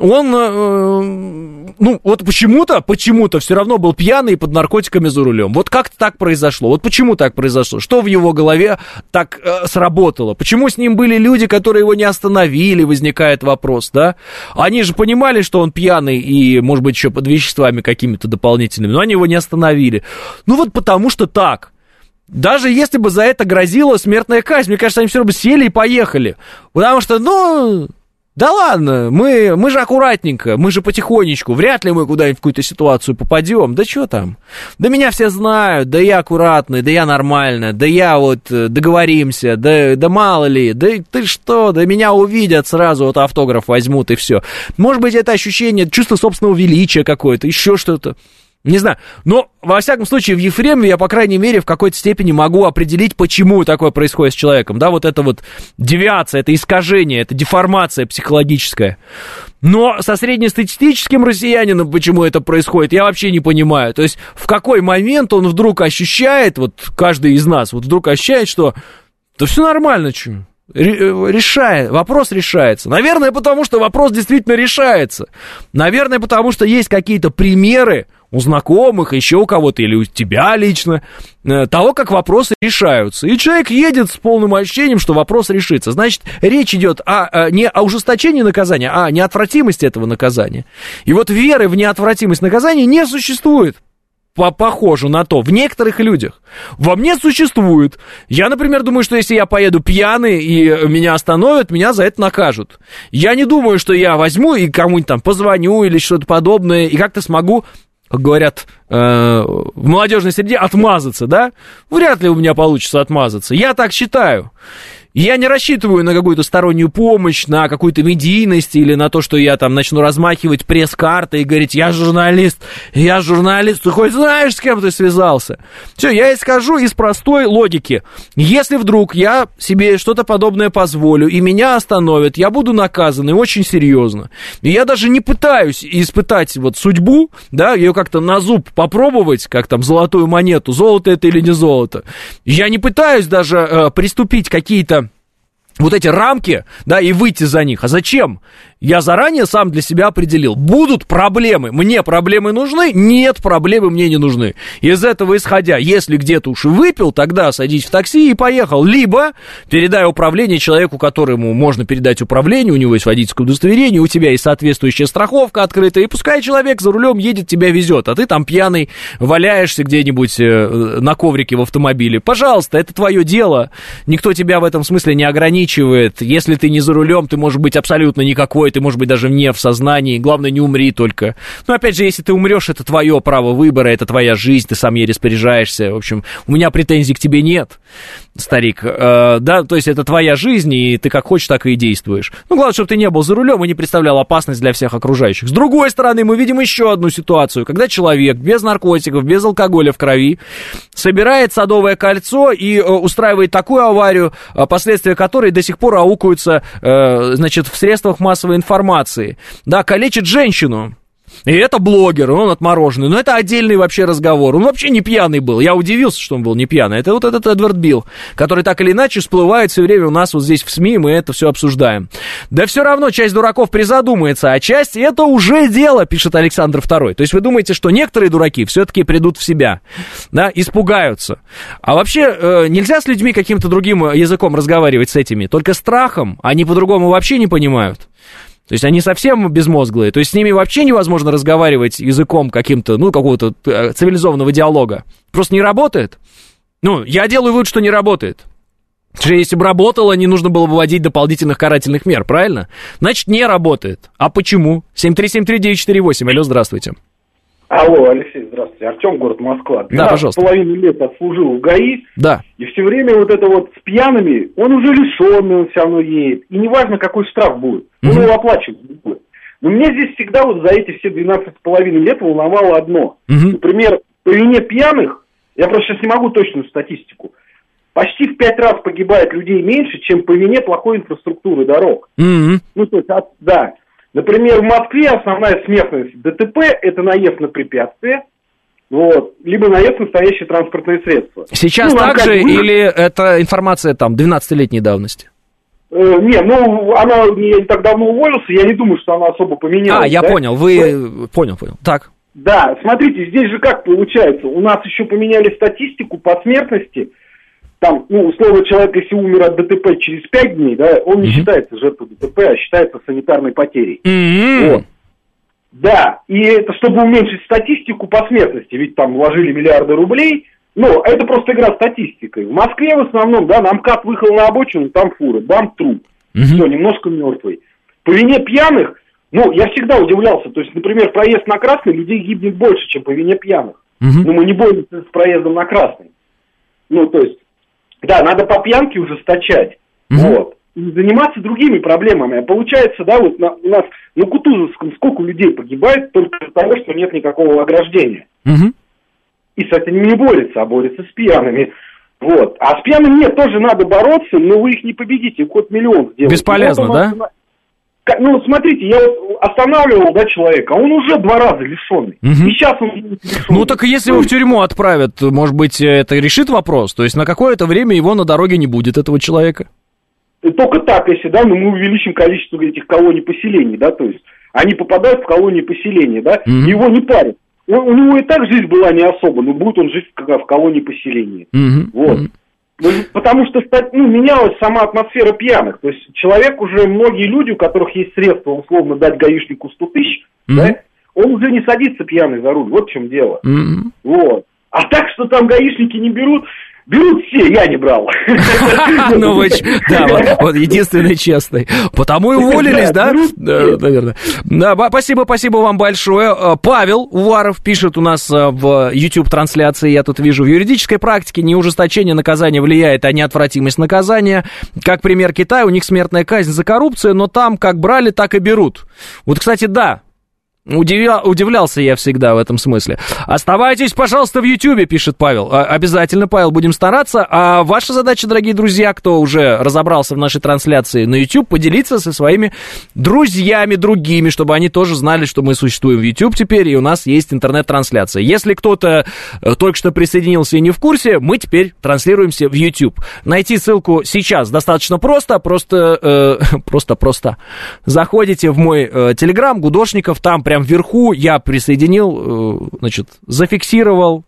Он, вот почему-то все равно был пьяный и под наркотиками за рулем. Вот как-то так произошло. Вот почему так произошло? Что в его голове так сработало? Почему с ним были люди, которые его не остановили? Возникает вопрос, да? Они же понимали, что он пьяный и, может быть, еще под веществами какими-то дополнительными, но они его не остановили. Вот потому что так. Даже если бы за это грозила смертная казнь, мне кажется, они все равно бы сели и поехали. Потому что, да ладно, мы же аккуратненько, мы же потихонечку, вряд ли мы куда-нибудь в какую-то ситуацию попадем. Да что там? Да меня все знают, да я аккуратный, да я нормально, да я договоримся, да мало ли, да ты что, да меня увидят сразу, автограф возьмут и все. Может быть, это ощущение, чувство собственного величия какое-то, еще что-то. Не знаю, но, во всяком случае, в Ефремове я, по крайней мере, в какой-то степени могу определить, почему такое происходит с человеком, да, это девиация, это искажение, это деформация психологическая. Но со среднестатистическим россиянином, почему это происходит, я вообще не понимаю. То есть, в какой момент он вдруг ощущает, каждый из нас, вдруг ощущает, что да все нормально, что... Вопрос решается. Наверное, потому что вопрос действительно решается. Наверное, потому что есть какие-то примеры у знакомых, еще у кого-то, или у тебя лично, того, как вопросы решаются. И человек едет с полным ощущением, что вопрос решится. Значит, речь идет не о ужесточении наказания, а о неотвратимости этого наказания. И веры в неотвратимость наказания не существует. Похоже на то, в некоторых людях. Во мне существует. Я, например, думаю, что если я поеду пьяный и меня остановят, меня за это накажут. Я не думаю, что я возьму и кому-нибудь там позвоню или что-то подобное, и как-то смогу, как говорят в молодежной среде, отмазаться, да? Вряд ли у меня получится отмазаться. Я так считаю. Я не рассчитываю на какую-то стороннюю помощь, на какую-то медийность или на то, что я там начну размахивать пресс-картой и говорить: я журналист, ты хоть знаешь, с кем ты связался? Все, я исхожу из простой логики. Если вдруг я себе что-то подобное позволю и меня остановят, я буду наказан и очень серьезно. И я даже не пытаюсь испытать судьбу, да, ее как-то на зуб попробовать, как там золотую монету, золото это или не золото. Я не пытаюсь даже приступить какие-то эти рамки, да, и выйти за них. А зачем? Я заранее сам для себя определил. Будут проблемы. Мне проблемы нужны? Нет, проблемы мне не нужны. Из этого исходя, если где-то уж и выпил, тогда садись в такси и поехал. Либо передай управление человеку, которому можно передать управление, у него есть водительское удостоверение, у тебя есть соответствующая страховка открытая, и пускай человек за рулем едет, тебя везет, а ты там пьяный валяешься где-нибудь на коврике в автомобиле. Пожалуйста, это твое дело. Никто тебя в этом смысле не ограничивает. Если ты не за рулем, ты можешь быть абсолютно никакой, ты, может быть, даже не в сознании. Главное, не умри только. Но, опять же, если ты умрешь, это твое право выбора, это твоя жизнь, ты сам ей распоряжаешься. В общем, у меня претензий к тебе нет, старик. Да, то есть это твоя жизнь, и ты как хочешь, так и действуешь. Главное, чтобы ты не был за рулем и не представлял опасность для всех окружающих. С другой стороны, мы видим еще одну ситуацию, когда человек без наркотиков, без алкоголя в крови собирает Садовое кольцо и устраивает такую аварию, последствия которой до сих пор аукаются, в средствах массовой информации, да, калечит женщину. И это блогер, он отмороженный. Но это отдельный вообще разговор. Он вообще не пьяный был. Я удивился, что он был не пьяный. Это этот Эдвард Билл, который так или иначе всплывает все время у нас здесь в СМИ, мы это все обсуждаем. Да все равно часть дураков призадумается, а часть это уже дело, пишет Александр II. То есть вы думаете, что некоторые дураки все-таки придут в себя, да, испугаются. А вообще нельзя с людьми каким-то другим языком разговаривать с этими, только страхом, они по-другому вообще не понимают. То есть они совсем безмозглые, то есть с ними вообще невозможно разговаривать языком каким-то, какого-то цивилизованного диалога. Просто не работает. Я делаю вывод, что не работает. Потому что если бы работало, не нужно было бы вводить дополнительных карательных мер, правильно? Значит, не работает. А почему? 7373948, алло, здравствуйте. Алло, Алексей, здравствуйте. Артем, город Москва. Да, пожалуйста. 12,5 лет отслужил в ГАИ. Да. И все время с пьяными, он уже лишенный, он все равно едет. И неважно, какой штраф будет. Он его оплачивать не будет. Но меня здесь всегда за эти все 12,5 лет волновало одно. Например, по вине пьяных, я просто сейчас не могу точную статистику, почти в 5 раз погибает людей меньше, чем по вине плохой инфраструктуры дорог. Например, в Москве основная смертность ДТП – это наезд на препятствие, Вот. Либо наезд на настоящее транспортное средство. Сейчас так же или это информация там 12-летней давности? Не, ну, она не так давно уволился, я не думаю, что она особо поменялась. Я понял, Понял. Так. Да, смотрите, здесь же как получается, у нас еще поменяли статистику по смертности, там, ну, условно, человек, если умер от ДТП через 5 дней, да, он не считается жертвой ДТП, а считается санитарной потерей. Вот. Да, и это чтобы уменьшить статистику по смертности, ведь там вложили миллиарды рублей, ну, это просто игра статистикой. В Москве в основном, да, на МКАД выехал на обочину, там фура, бам, труп, все, немножко мертвый. По вине пьяных, ну, я всегда удивлялся, то есть, например, проезд на красный людей гибнет больше, чем по вине пьяных. Но мы не боремся с проездом на красный. Ну, то есть, да, надо по пьянке ужесточать, вот, и заниматься другими проблемами. А получается, да, вот у нас на Кутузовском сколько людей погибает только из-за того, что нет никакого ограждения. И с этим не борется, а борется с пьяными. Вот. А с пьяными нет, тоже надо бороться, но вы их не победите, хоть миллион сделать. Бесполезно, да? Ну, смотрите, я вот останавливал, да, человека, он уже 2 раза лишенный. И сейчас он лишенный. Ну, так если его в тюрьму отправят, может быть, это решит вопрос? То есть на какое-то время его на дороге не будет, этого человека? Только так, если, да, мы увеличим количество этих колоний поселений, да, то есть они попадают в колонии поселения, да, и его не парят. У него и так жизнь была не особо, но будет он жить в колонии поселения. Вот. Потому что, ну, менялась сама атмосфера пьяных. То есть человек уже, многие люди, у которых есть средства, условно, дать гаишнику 100 тысяч, да, он уже не садится пьяный за руль. Вот в чем дело. Вот. А так, что там гаишники не берут все, я не брал. Ну, да, вот единственный честный. Потому и уволились, да? Наверное. Спасибо вам большое. Павел Уваров пишет у нас в YouTube-трансляции, я тут вижу, в юридической практике не ужесточение наказания влияет, а неотвратимость наказания. Как пример Китая, у них смертная казнь за коррупцию, но там как брали, так и берут. Вот, кстати, да. Удивлялся я всегда в этом смысле. Оставайтесь, пожалуйста, в Ютьюбе, пишет Павел. Обязательно, Павел, будем стараться. А ваша задача, дорогие друзья, кто уже разобрался в нашей трансляции на YouTube, поделиться со своими друзьями другими, чтобы они тоже знали, что мы существуем в YouTube теперь, и у нас есть интернет-трансляция. Если кто-то только что присоединился и не в курсе, мы теперь транслируемся в YouTube. Найти ссылку сейчас достаточно просто. Просто заходите в мой Telegram, Гудошников, там прям вверху я присоединил, значит, зафиксировал,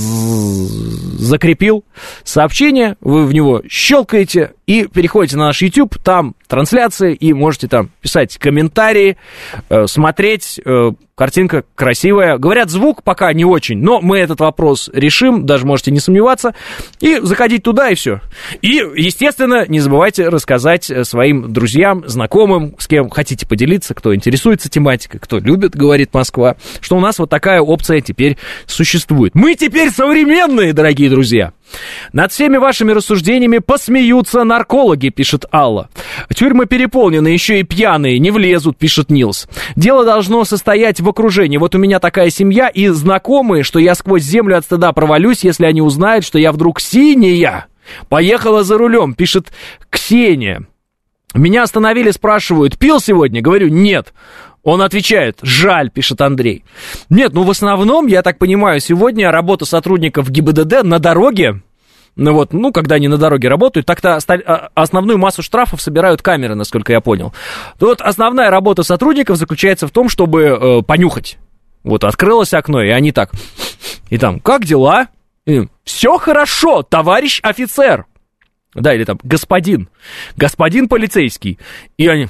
закрепил сообщение, вы в него щелкаете и переходите на наш YouTube, там трансляции, и можете там писать комментарии, смотреть, картинка красивая. Говорят, звук пока не очень, но мы этот вопрос решим, даже можете не сомневаться, и заходить туда, и все. И, естественно, не забывайте рассказать своим друзьям, знакомым, с кем хотите поделиться, кто интересуется тематикой, кто любит, говорит Москва, что у нас вот такая опция теперь существует. Мы теперь современные, дорогие друзья. Над всеми вашими рассуждениями посмеются наркологи, пишет Алла. Тюрьмы переполнены, еще и пьяные не влезут, пишет Нилс. Дело должно состоять в окружении. Вот у меня такая семья и знакомые, что я сквозь землю от стыда провалюсь, если они узнают, что я вдруг синяя. Поехала за рулем, пишет Ксения. Меня остановили, спрашивают, пил сегодня? Говорю, нет. Он отвечает, жаль, пишет Андрей. Нет, ну в основном, я так понимаю, сегодня работа сотрудников ГИБДД на дороге, ну, когда они на дороге работают, так-то основную массу штрафов собирают камеры, насколько я понял. Вот основная работа сотрудников заключается в том, чтобы понюхать. Вот открылось окно, и они так, и там, как дела? И, все хорошо, товарищ офицер. Да, или там, господин полицейский. И они...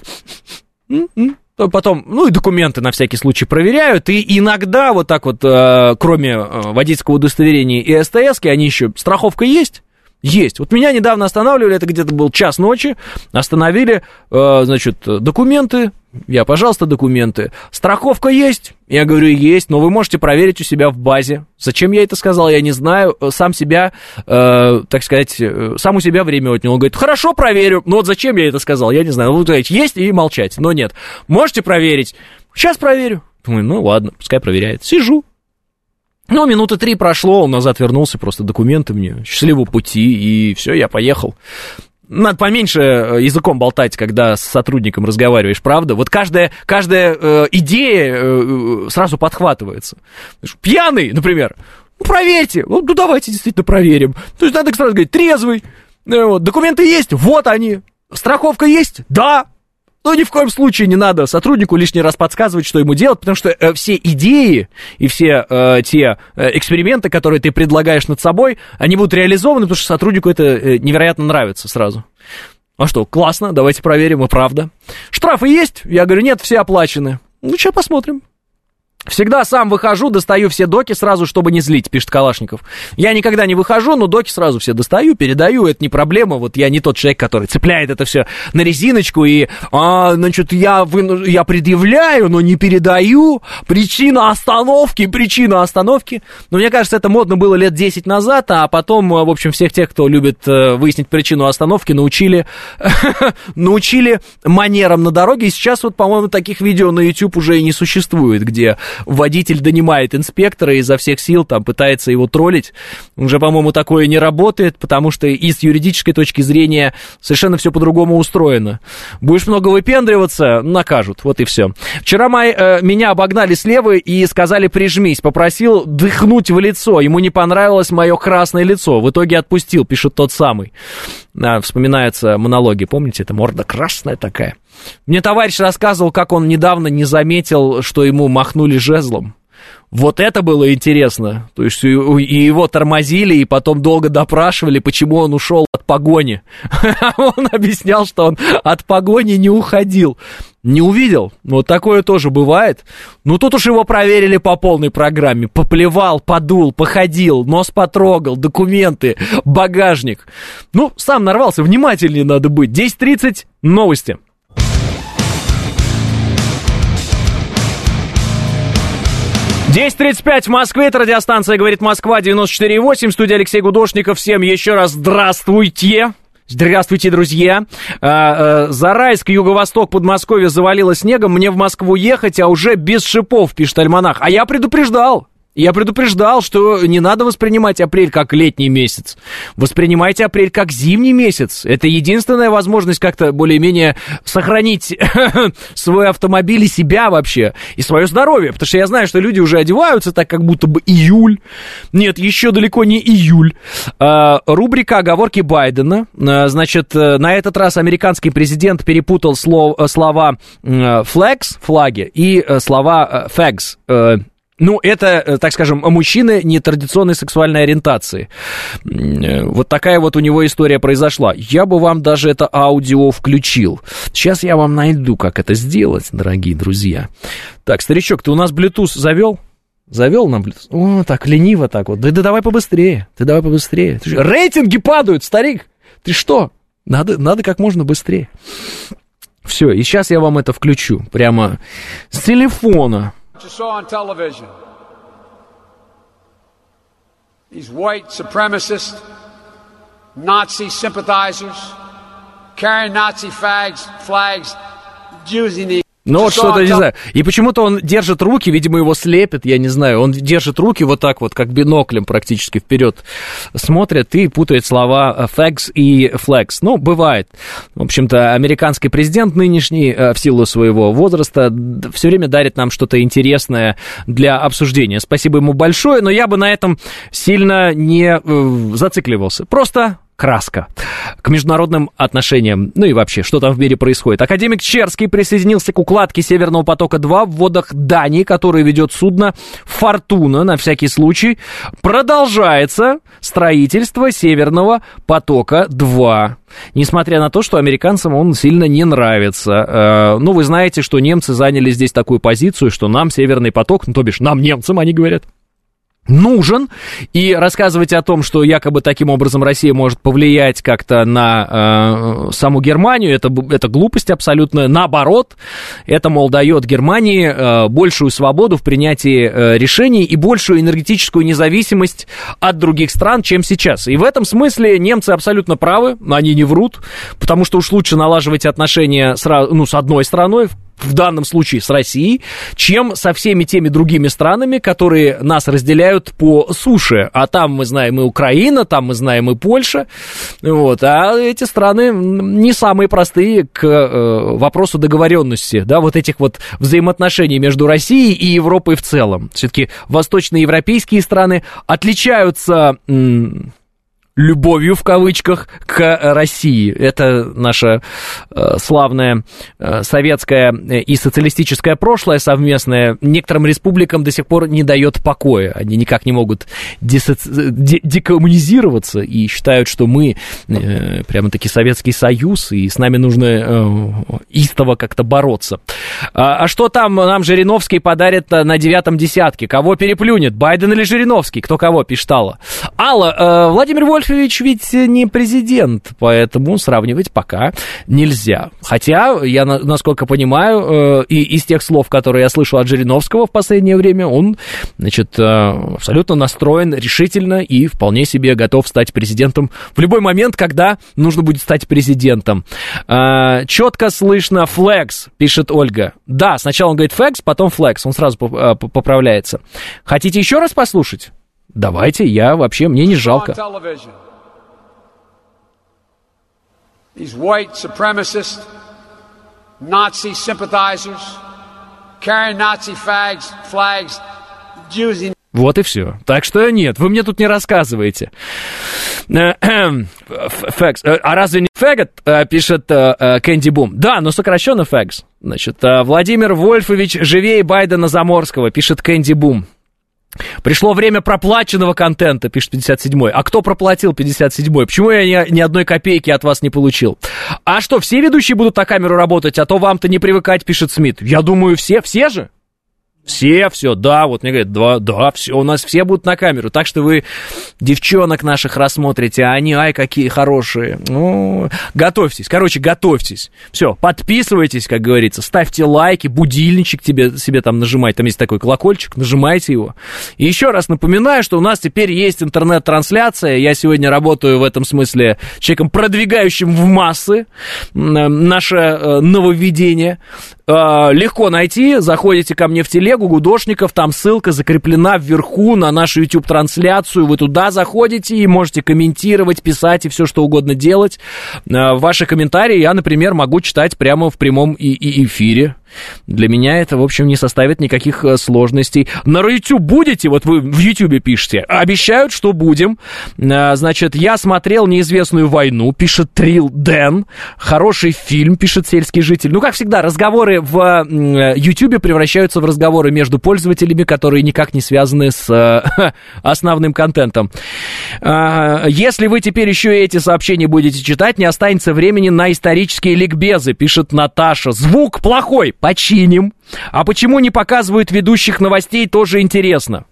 Потом, ну, и документы на всякий случай проверяют, и иногда вот так вот, кроме водительского удостоверения и СТС-ки, они еще, страховка есть? Есть. Вот меня недавно останавливали, это где-то был час ночи, остановили, значит, документы, пожалуйста, документы. Страховка есть? Я говорю, есть, но вы можете проверить у себя в базе. Зачем я это сказал, я не знаю. Сам себя, так сказать, сам у себя время отнял. Он говорит, хорошо, проверю. Но вот зачем я это сказал, я не знаю. Вы говорите, есть и молчать. Но нет. Можете проверить? Сейчас проверю. Думаю, ну ладно, пускай проверяет. Сижу. Ну, минуты 3 прошло, он назад вернулся, просто документы мне. Счастливого пути, и все, я поехал. Надо поменьше языком болтать, когда с сотрудником разговариваешь, правда? Вот каждая идея сразу подхватывается. Пьяный, например. Ну, проверьте. Ну, давайте действительно проверим. То есть надо сразу говорить, трезвый. Вот, документы есть? Вот они. Страховка есть? Да. Но ни в коем случае не надо сотруднику лишний раз подсказывать, что ему делать, потому что все идеи и все те эксперименты, которые ты предлагаешь над собой, они будут реализованы, потому что сотруднику это невероятно нравится сразу. А что, классно, давайте проверим, и правда. Штрафы есть? Я говорю, нет, все оплачены. Ну, сейчас посмотрим. Всегда сам выхожу, достаю все доки сразу, чтобы не злить, пишет Калашников. Я никогда не выхожу, но доки сразу все достаю, передаю, это не проблема. Вот я не тот человек, который цепляет это все на резиночку и, значит, я предъявляю, но не передаю. Причина остановки. Но мне кажется, это модно было лет 10 назад, а потом, в общем, всех тех, кто любит выяснить причину остановки, научили манерам на дороге. И сейчас вот, по-моему, таких видео на YouTube уже и не существует, где водитель донимает инспектора и изо всех сил там пытается его троллить. Уже, по-моему, такое не работает, потому что и с юридической точки зрения совершенно все по-другому устроено. Будешь много выпендриваться, накажут, вот и все. Вчера меня обогнали слева и сказали прижмись, попросил дыхнуть в лицо, ему не понравилось мое красное лицо, в итоге отпустил, пишет тот самый. Вспоминаются монологи, помните, это морда красная такая. Мне товарищ рассказывал, как он недавно не заметил, что ему махнули жезлом. Вот это было интересно. То есть и его тормозили, и потом долго допрашивали, почему он ушел от погони. Он объяснял, что он от погони не уходил. Не увидел? Вот такое тоже бывает. Ну, тут уж его проверили по полной программе. Поплевал, подул, походил, нос потрогал, документы, багажник. Ну, сам нарвался, внимательнее надо быть. 10:30, новости. 10:35 в Москве, это радиостанция «Говорит Москва», 94,8, студия Алексей Гудошников. Всем еще раз здравствуйте. Здравствуйте, друзья. Зарайск, юго-восток Подмосковья завалило снегом. Мне в Москву ехать, а уже без шипов, пишет Альманах. А я предупреждал. Я предупреждал, что не надо воспринимать апрель как летний месяц. Воспринимайте апрель как зимний месяц. Это единственная возможность как-то более-менее сохранить свой автомобиль и себя вообще, и свое здоровье. Потому что я знаю, что люди уже одеваются так, как будто бы июль. Нет, еще далеко не июль. Рубрика «Оговорки Байдена». Значит, на этот раз американский президент перепутал слова «flags», «флаги» и слова «fags». Ну, это, так скажем, мужчины нетрадиционной сексуальной ориентации. Вот такая вот у него история произошла. Я бы вам даже это аудио включил. Сейчас я вам найду, как это сделать, дорогие друзья. Так, старичок, ты у нас Bluetooth завел? Завел нам Bluetooth? О, так, лениво так вот. Да давай побыстрее, Рейтинги падают, старик. Ты что? Надо как можно быстрее. Все, и сейчас я вам это включу. Прямо с телефона. You saw on television these white supremacist Nazi sympathizers carrying Nazi flags using the... Ну вот что-то, не знаю. И почему-то он держит руки, видимо, его слепят, я не знаю. Он держит руки вот так вот, как биноклем практически вперед смотрит и путает слова fags и flags. Ну, бывает. В общем-то, американский президент нынешний, в силу своего возраста, все время дарит нам что-то интересное для обсуждения. Спасибо ему большое, но я бы на этом сильно не зацикливался. Просто... краска к международным отношениям, ну и вообще, что там в мире происходит. Академик Черский присоединился к укладке Северного потока-2 в водах Дании, который ведет судно «Фортуна», на всякий случай. Продолжается строительство Северного потока-2. Несмотря на то, что американцам он сильно не нравится. Ну, вы знаете, что немцы заняли здесь такую позицию, что нам Северный поток, ну, то бишь нам, немцам, они говорят, нужен, и рассказывать о том, что якобы таким образом Россия может повлиять как-то на саму Германию, это глупость абсолютно. Наоборот, это, мол, дает Германии большую свободу в принятии решений и большую энергетическую независимость от других стран, чем сейчас. И в этом смысле немцы абсолютно правы, они не врут, потому что уж лучше налаживать отношения с одной страной, в данном случае с Россией, чем со всеми теми другими странами, которые нас разделяют по суше. А там мы знаем и Украина, там мы знаем и Польша. Вот. А эти страны не самые простые к вопросу договоренности, да, вот этих вот взаимоотношений между Россией и Европой в целом. Все-таки восточноевропейские страны отличаются любовью, в кавычках, к России. Это наше славное советское и социалистическое прошлое совместное некоторым республикам до сих пор не дает покоя. Они никак не могут декоммунизироваться и считают, что мы прямо-таки Советский Союз, и с нами нужно истово как-то бороться. А что там нам Жириновский подарит на 9-м десятке? Кого переплюнет? Байден или Жириновский? Кто кого, пишет Алла. Алла, Владимир Вольфович ведь не президент, поэтому сравнивать пока нельзя. Хотя, я, насколько понимаю, и из тех слов, которые я слышал от Жириновского в последнее время, он, значит, абсолютно настроен решительно и вполне себе готов стать президентом в любой момент, когда нужно будет стать президентом. Четко слышно флекс, пишет Ольга. Да, сначала он говорит флекс, потом флекс, он сразу поправляется. Хотите еще раз послушать? Давайте, мне не жалко. These white supremacists, Nazi sympathizers, carrying Nazi flags, using... Вот и все. Так что нет, вы мне тут не рассказываете. Фэкс. А разве не фэгот, пишет Кэнди Бум. Да, но сокращенно фэкс. Значит, Владимир Вольфович живее Байдена Заморского, пишет Кэнди Бум. Пришло время проплаченного контента, пишет 57-й. А кто проплатил 57-й? Почему я ни одной копейки от вас не получил? А что, все ведущие будут на камеру работать, а то вам-то не привыкать, пишет Смит. Я думаю, все же? Все, да, вот мне говорят, да, все, у нас все будут на камеру, так что вы девчонок наших рассмотрите, а они, ай, какие хорошие, ну, готовьтесь, все, подписывайтесь, как говорится, ставьте лайки, будильничек себе там нажимайте, там есть такой колокольчик, нажимайте его, и еще раз напоминаю, что у нас теперь есть интернет-трансляция, я сегодня работаю в этом смысле человеком, продвигающим в массы наше нововведение. Легко найти, заходите ко мне в телегу Гудошников, там ссылка закреплена вверху на нашу YouTube-трансляцию, вы туда заходите и можете комментировать, писать и все что угодно делать. Ваши комментарии я, например, могу читать прямо в прямом эфире. Для меня это, в общем, не составит никаких сложностей. На YouTube будете? Вот вы в YouTube пишете. Обещают, что будем. Значит, я смотрел «Неизвестную войну», пишет Трил Дэн. Хороший фильм, пишет «Сельский житель». Ну, как всегда, разговоры в YouTube превращаются в разговоры между пользователями, которые никак не связаны с основным контентом. Если вы теперь еще и эти сообщения будете читать, не останется времени на исторические ликбезы, пишет Наташа. Звук плохой. Починим. А почему не показывают ведущих новостей, тоже интересно.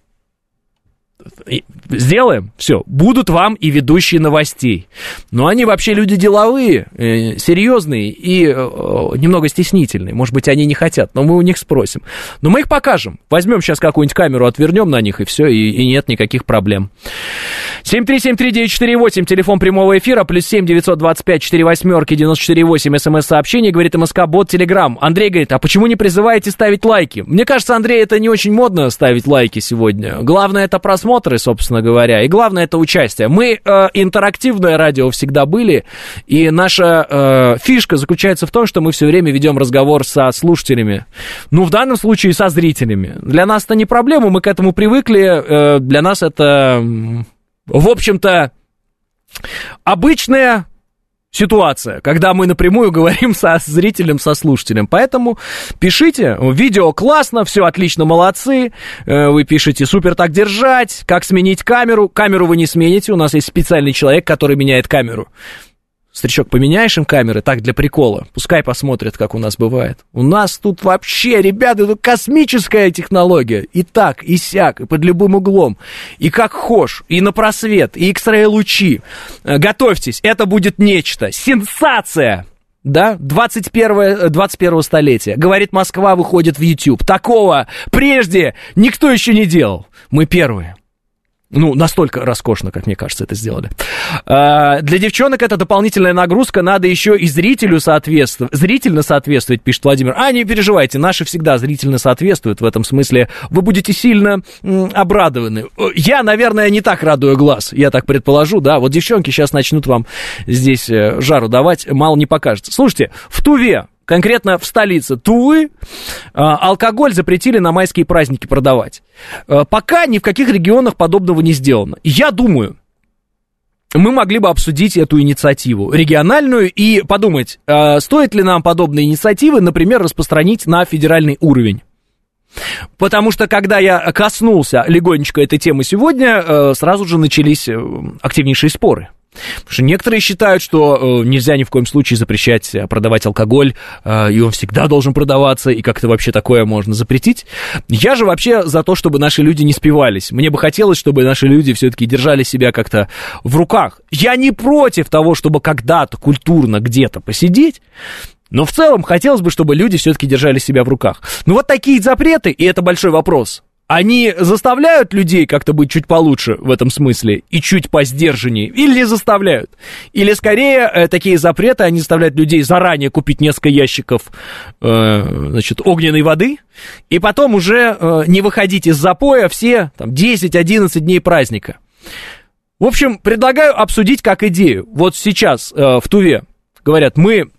Сделаем, все, будут вам и ведущие новостей. Но они вообще люди деловые, серьезные и немного стеснительные. Может быть, они не хотят, но мы у них спросим. Но мы их покажем. Возьмем сейчас какую-нибудь камеру, отвернем на них, и все, и нет никаких проблем. 7373948, телефон прямого эфира, +7 925 48 94 смс-сообщение, говорит МСК, бот Телеграм. Андрей говорит, а почему не призываете ставить лайки? Мне кажется, Андрей, это не очень модно ставить лайки сегодня. Главное, это просмотры, собственно говоря, и главное, это участие. Мы интерактивное радио всегда были, и наша фишка заключается в том, что мы все время ведем разговор со слушателями. Ну, в данном случае со зрителями. Для нас это не проблема, мы к этому привыкли, для нас это... В общем-то, обычная ситуация, когда мы напрямую говорим со зрителем, со слушателем. Поэтому пишите, видео классно, все отлично, молодцы. Вы пишете, супер так держать, как сменить камеру. Камеру вы не смените, у нас есть специальный человек, который меняет камеру. Старичок, поменяешь им камеры, так, для прикола. Пускай посмотрят, как у нас бывает. У нас тут вообще, ребята, это космическая технология. И так, и сяк, и под любым углом. И как хошь, и на просвет, и X-ray лучи. Готовьтесь, это будет нечто. Сенсация! Да, 21 столетия. Говорит Москва, выходит в YouTube. Такого прежде никто еще не делал. Мы первые. Ну, настолько роскошно, как мне кажется, это сделали. Для девчонок это дополнительная нагрузка, надо еще и зрительно соответствовать, пишет Владимир. Не переживайте, наши всегда зрительно соответствуют, в этом смысле вы будете сильно обрадованы. Я, наверное, не так радую глаз, я так предположу, да, вот девчонки сейчас начнут вам здесь жару давать, мало не покажется. Слушайте, в Туве, конкретно в столице Тувы, алкоголь запретили на майские праздники продавать. Пока ни в каких регионах подобного не сделано. Я думаю, мы могли бы обсудить эту инициативу региональную и подумать, стоит ли нам подобные инициативы, например, распространить на федеральный уровень. Потому что, когда я коснулся легонечко этой темы сегодня, сразу же начались активнейшие споры. Потому что некоторые считают, что нельзя ни в коем случае запрещать продавать алкоголь, и он всегда должен продаваться, и как-то вообще такое можно запретить. Я же вообще за то, чтобы наши люди не спивались. Мне бы хотелось, чтобы наши люди все-таки держали себя как-то в руках. Я не против того, чтобы когда-то культурно где-то посидеть, но в целом хотелось бы, чтобы люди все-таки держали себя в руках. Ну вот такие запреты, и это большой вопрос. Они заставляют людей как-то быть чуть получше в этом смысле и чуть посдержаннее, или не заставляют? Или, скорее, такие запреты, они заставляют людей заранее купить несколько ящиков, огненной воды, и потом уже не выходить из запоя все 10-11 дней праздника. В общем, предлагаю обсудить как идею. Вот сейчас в Туве говорят, мы...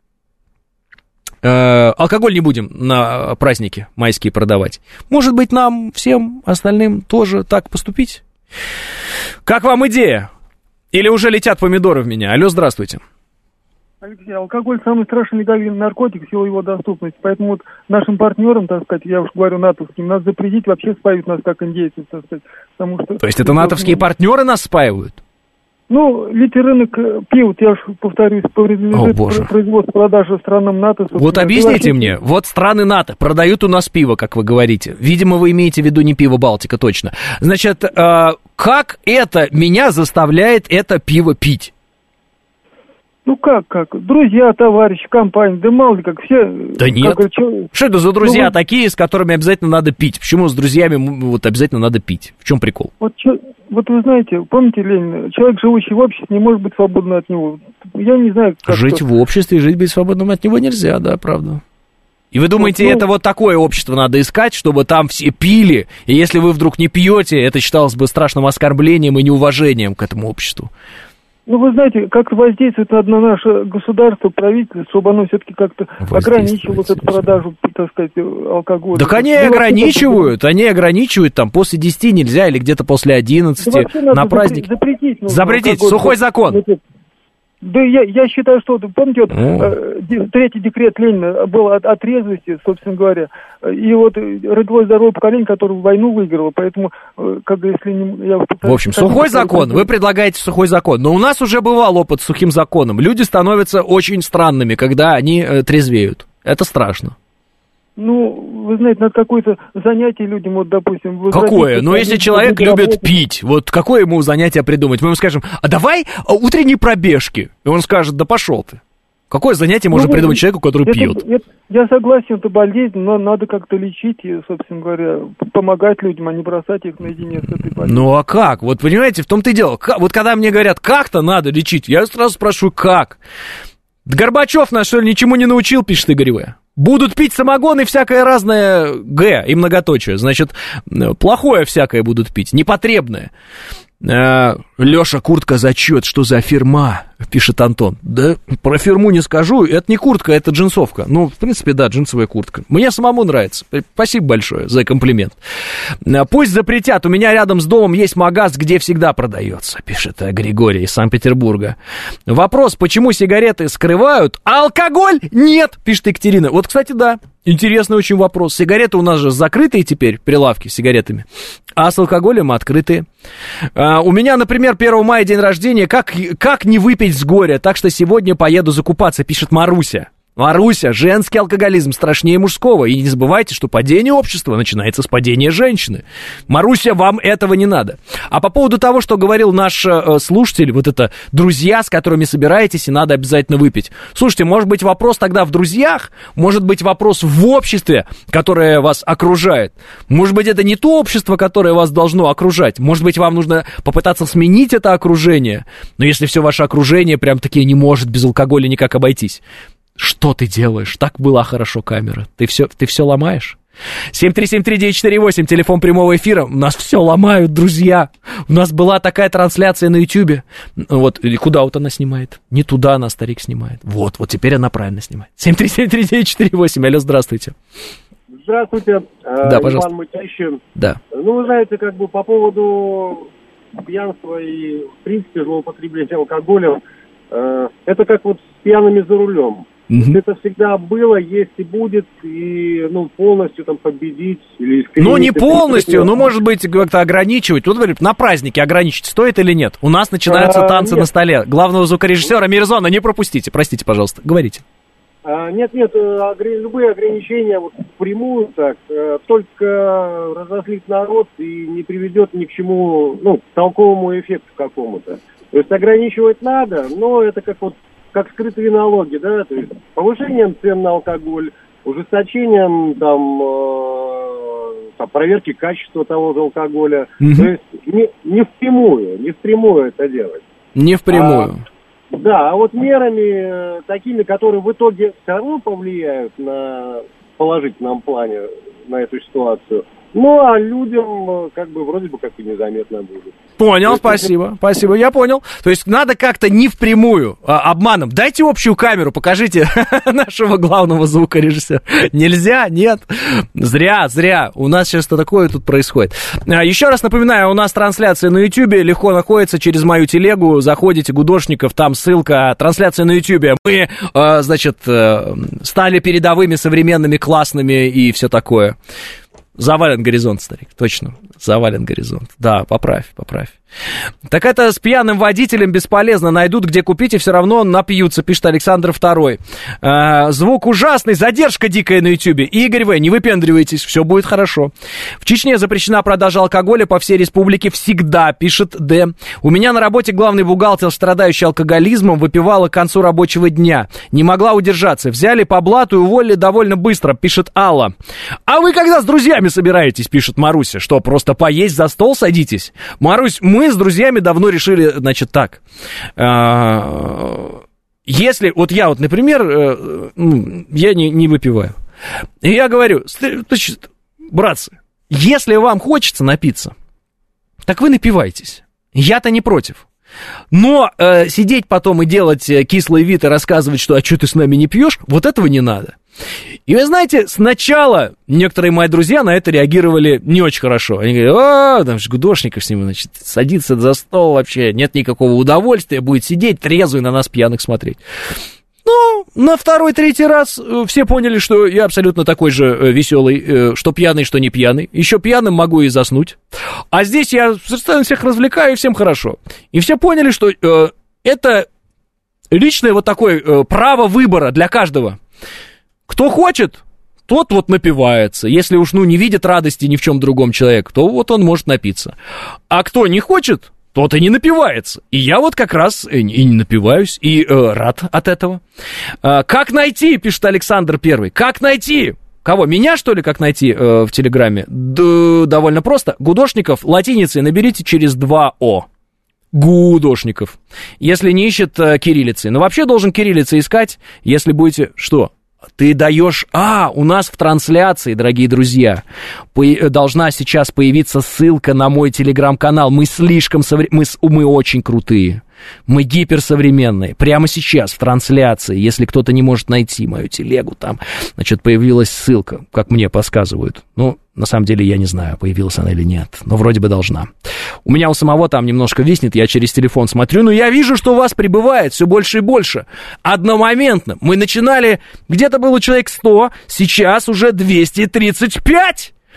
алкоголь не будем на праздники майские продавать. Может быть, нам, всем остальным тоже так поступить? Как вам идея? Или уже летят помидоры в меня? Алло, здравствуйте. Алексей, алкоголь самый страшный легальный наркотик в силу его доступности. Поэтому вот нашим партнерам, так сказать, я уж говорю натовским, надо запретить вообще спаивать нас как индейцев, так сказать. Потому что... То есть это натовские партнеры нас спаивают? Ну, ведь рынок пива, я уж повторюсь, производство, продажи странам НАТО. Вот объясните мне, вот страны НАТО продают у нас пиво, как вы говорите. Видимо, вы имеете в виду не пиво Балтика, точно. Значит, как это меня заставляет это пиво пить? Ну как? Друзья, товарищи, компания, да мало ли как все... Да нет. Что это за друзья такие, с которыми обязательно надо пить? Почему с друзьями вот обязательно надо пить? В чем прикол? Вот вы знаете, помните, Ленин, человек, живущий в обществе, не может быть свободным от него. Я не знаю, как... Жить в обществе и жить быть свободным от него нельзя, да, правда. И вы думаете, это вот такое общество надо искать, чтобы там все пили, и если вы вдруг не пьете, это считалось бы страшным оскорблением и неуважением к этому обществу? Ну, вы знаете, как-то воздействует на наше государство, правительство, чтобы оно все-таки как-то ограничило вот эту продажу, так сказать, алкоголя. Так они ограничивают, там, после 10 нельзя, или где-то после 11, на праздник. Запретить, сухой закон. Да я считаю, что, помните, вот, третий декрет Ленина был от трезвости, собственно говоря, и вот родилось здоровое поколение, которое войну выиграло, поэтому, как если не... В общем, сухой закон, вы предлагаете сухой закон, но у нас уже бывал опыт с сухим законом, люди становятся очень странными, когда они трезвеют, это страшно. Ну, вы знаете, надо какое-то занятие людям, вот, допустим... Какое? Ну, если человек любит пить, вот какое ему занятие придумать? Мы ему скажем, а давай утренние пробежки. И он скажет, да пошел ты. Какое занятие можно придумать человеку, который пьет? Я согласен, это болезнь, но надо как-то лечить и, собственно говоря, помогать людям, а не бросать их наедине с этой болезнью. Ну, а как? Вот, понимаете, в том-то и дело. Вот когда мне говорят, как-то надо лечить, я сразу спрашиваю, как? Горбачев нас, что ли, ничему не научил, пишет Игорь В. Будут пить самогон и всякое разное Г и многоточие. Значит, плохое всякое будут пить, непотребное. Леша, куртка зачет, что за фирма, пишет Антон. Да, про фирму не скажу, это не куртка, это джинсовка. Ну, в принципе, да, джинсовая куртка. Мне самому нравится. Спасибо большое за комплимент. Пусть запретят, у меня рядом с домом есть магаз, где всегда продается, пишет Григорий из Санкт-Петербурга. Вопрос, почему сигареты скрывают, а алкоголь нет, пишет Екатерина. Вот, кстати, да. Интересный очень вопрос. Сигареты у нас же закрытые теперь, прилавки с сигаретами, а с алкоголем открытые. У меня, например, 1 мая день рождения, как не выпить с горя, так что сегодня поеду закупаться, пишет Маруся. Маруся, женский алкоголизм страшнее мужского. И не забывайте, что падение общества начинается с падения женщины. Маруся, вам этого не надо. А по поводу того, что говорил наш слушатель, вот это друзья, с которыми собираетесь, и надо обязательно выпить. Слушайте, может быть, вопрос тогда в друзьях? Может быть, вопрос в обществе, которое вас окружает? Может быть, это не то общество, которое вас должно окружать? Может быть, вам нужно попытаться сменить это окружение? Но если все ваше окружение прям-таки не может без алкоголя никак обойтись. Что ты делаешь? Так была хорошо камера. Ты все ломаешь? 7373948, телефон прямого эфира. У нас все ломают, друзья. У нас была такая трансляция на Ютьюбе. Вот, и куда вот она снимает? Не туда она, старик, снимает. Вот теперь она правильно снимает. 7373948, алло, здравствуйте. Здравствуйте, да, пожалуйста. Иван Мытищин. Да. Ну, вы знаете, как бы по поводу пьянства и, в принципе, злоупотребления алкоголем, это как вот с пьяными за рулем. Это всегда было, есть и будет, и, полностью там победить или искоренить. Ну, не полностью, может быть, как-то ограничивать. Вот, говорит, на празднике ограничить стоит или нет? У нас начинаются танцы на столе. Главного звукорежиссера Мирзона не пропустите, простите, пожалуйста, говорите. Нет, любые ограничения вот впрямую так, только разозлит народ и не приведет ни к чему, к толковому эффекту какому-то. То есть ограничивать надо, но это как скрытые налоги, да, то есть повышением цен на алкоголь, ужесточением проверки качества того же алкоголя. То есть не впрямую это делать. Не впрямую. А вот мерами такими, которые в итоге все равно повлияют на положительном плане на эту ситуацию. А людям вроде бы как и незаметно будет. Понял, спасибо, я понял. То есть надо как-то не впрямую, обманом. Дайте общую камеру, покажите нашего главного звукорежиссера. Нельзя, нет. Зря. У нас сейчас что такое тут происходит. Еще раз напоминаю, у нас трансляция на Ютьюбе, легко находится через мою телегу. Заходите, Гудошников, там ссылка. Трансляция на Ютьюбе. Мы, стали передовыми, современными, классными и все такое. Завален горизонт, старик, точно, завален горизонт. Да, поправь. Так это с пьяным водителем бесполезно, найдут где купить и все равно напьются, пишет Александр II. Звук ужасный, задержка дикая на Ютьюбе. Игорь В., не выпендривайтесь, все будет хорошо. В Чечне запрещена продажа алкоголя по всей республике всегда, пишет Д. У меня на работе главный бухгалтер, страдающий алкоголизмом, выпивала к концу рабочего дня. Не могла удержаться. Взяли по блату и уволили довольно быстро, пишет Алла. А вы когда с друзьями собираетесь, пишет Маруся? Что, просто поесть за стол садитесь? Марусь, мы с друзьями давно решили, так. Если, я, например, я не выпиваю. И я говорю, братцы, если вам хочется напиться, так вы напивайтесь. Я-то не против. Но сидеть потом и делать кислый вид и рассказывать, что «а что ты с нами не пьешь?», вот этого не надо. И вы знаете, сначала некоторые мои друзья на это реагировали не очень хорошо. Они говорят, там же Гудошников с ним, садится за стол вообще, нет никакого удовольствия, будет сидеть трезвый на нас пьяных смотреть. Но на второй-третий раз все поняли, что я абсолютно такой же веселый, что пьяный, что не пьяный. Еще пьяным могу и заснуть. А здесь я совершенно всех развлекаю, и всем хорошо. И все поняли, что это личное такое право выбора для каждого. Кто хочет, тот напивается. Если уж, не видит радости ни в чем другом человек, то он может напиться. А кто не хочет, тот и не напивается. И я как раз и не напиваюсь, и рад от этого. Как найти, пишет Александр I, как найти? Кого, меня, что ли, как найти в Телеграме? Довольно просто. Гудошников латиницей наберите через 2 О. Гудошников. Если не ищет кириллицей. Но вообще должен кириллицей искать, если будете... Что? Ты даешь... у нас в трансляции, дорогие друзья, должна сейчас появиться ссылка на мой телеграм-канал. Мы мы очень крутые. Мы гиперсовременные. Прямо сейчас в трансляции, если кто-то не может найти мою телегу, там, появилась ссылка, как мне подсказывают. На самом деле я не знаю, появилась она или нет, но вроде бы должна. У меня у самого там немножко виснет, я через телефон смотрю, но я вижу, что у вас прибывает все больше и больше. Одномоментно. Мы начинали, где-то было человек 100, сейчас уже 235.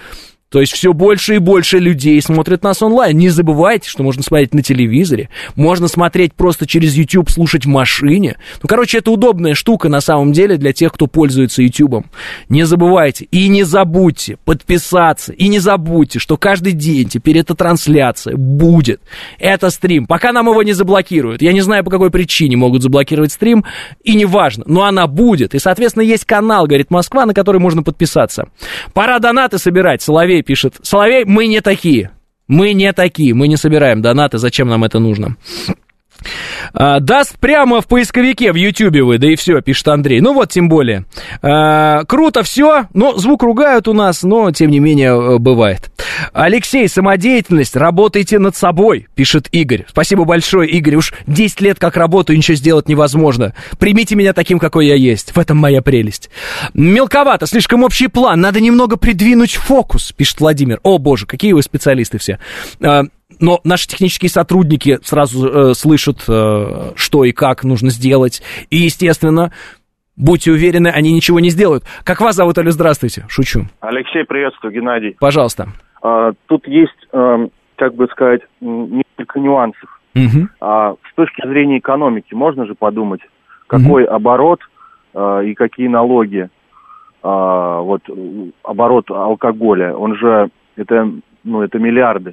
То есть все больше и больше людей смотрят нас онлайн. Не забывайте, что можно смотреть на телевизоре, можно смотреть просто через YouTube, слушать в машине. Ну, короче, это удобная штука на самом деле для тех, кто пользуется YouTube'ом. Не забывайте и не забудьте подписаться. И не забудьте, что каждый день теперь эта трансляция будет. Это стрим. Пока нам его не заблокируют. Я не знаю, по какой причине могут заблокировать стрим. И неважно, но она будет. И, соответственно, есть канал, говорит Москва, на который можно подписаться. Пора донаты собирать. Соловей пишет. Соловей, мы не такие. Мы не такие. Мы не собираем донаты. Зачем нам это нужно? Даст прямо в поисковике в Ютьюбе вы, да и все, пишет Андрей. Ну вот, тем более. Круто все, но звук ругают у нас, но тем не менее бывает. Алексей, самодеятельность, работайте над собой, пишет Игорь. Спасибо большое, Игорь, уж 10 лет как работаю, ничего сделать невозможно. Примите меня таким, какой я есть, в этом моя прелесть. Мелковато, слишком общий план, надо немного придвинуть фокус, пишет Владимир. О боже, какие вы специалисты все. Но наши технические сотрудники сразу слышат, что и как нужно сделать. И, естественно, будьте уверены, они ничего не сделают. Как вас зовут, Алю? Здравствуйте. Шучу. Алексей, приветствую, Геннадий. Пожалуйста. Тут есть, как бы сказать, несколько нюансов. Угу. С точки зрения экономики можно же подумать, какой оборот и какие налоги. Вот оборот алкоголя, он же, это миллиарды.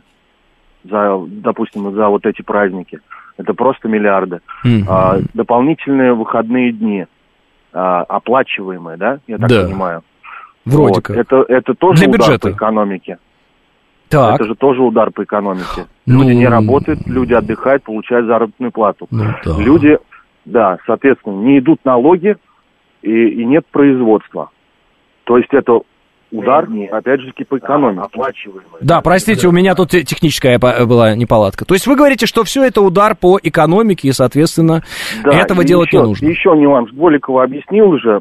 Допустим, за вот эти праздники. Это просто миллиарды. Дополнительные выходные дни, оплачиваемые, да, я так понимаю? Вроде как. Это тоже удар по экономике. Так. Это же тоже удар по экономике. Люди не работают, люди отдыхают, получают заработную плату. Люди, да, соответственно, не идут налоги и нет производства. То есть это удар, опять же, по экономике. Да, простите, у меня тут техническая была неполадка. То есть вы говорите, что все это удар по экономике, и, соответственно, этого делать не нужно. Еще нюанс. Голикова объяснил уже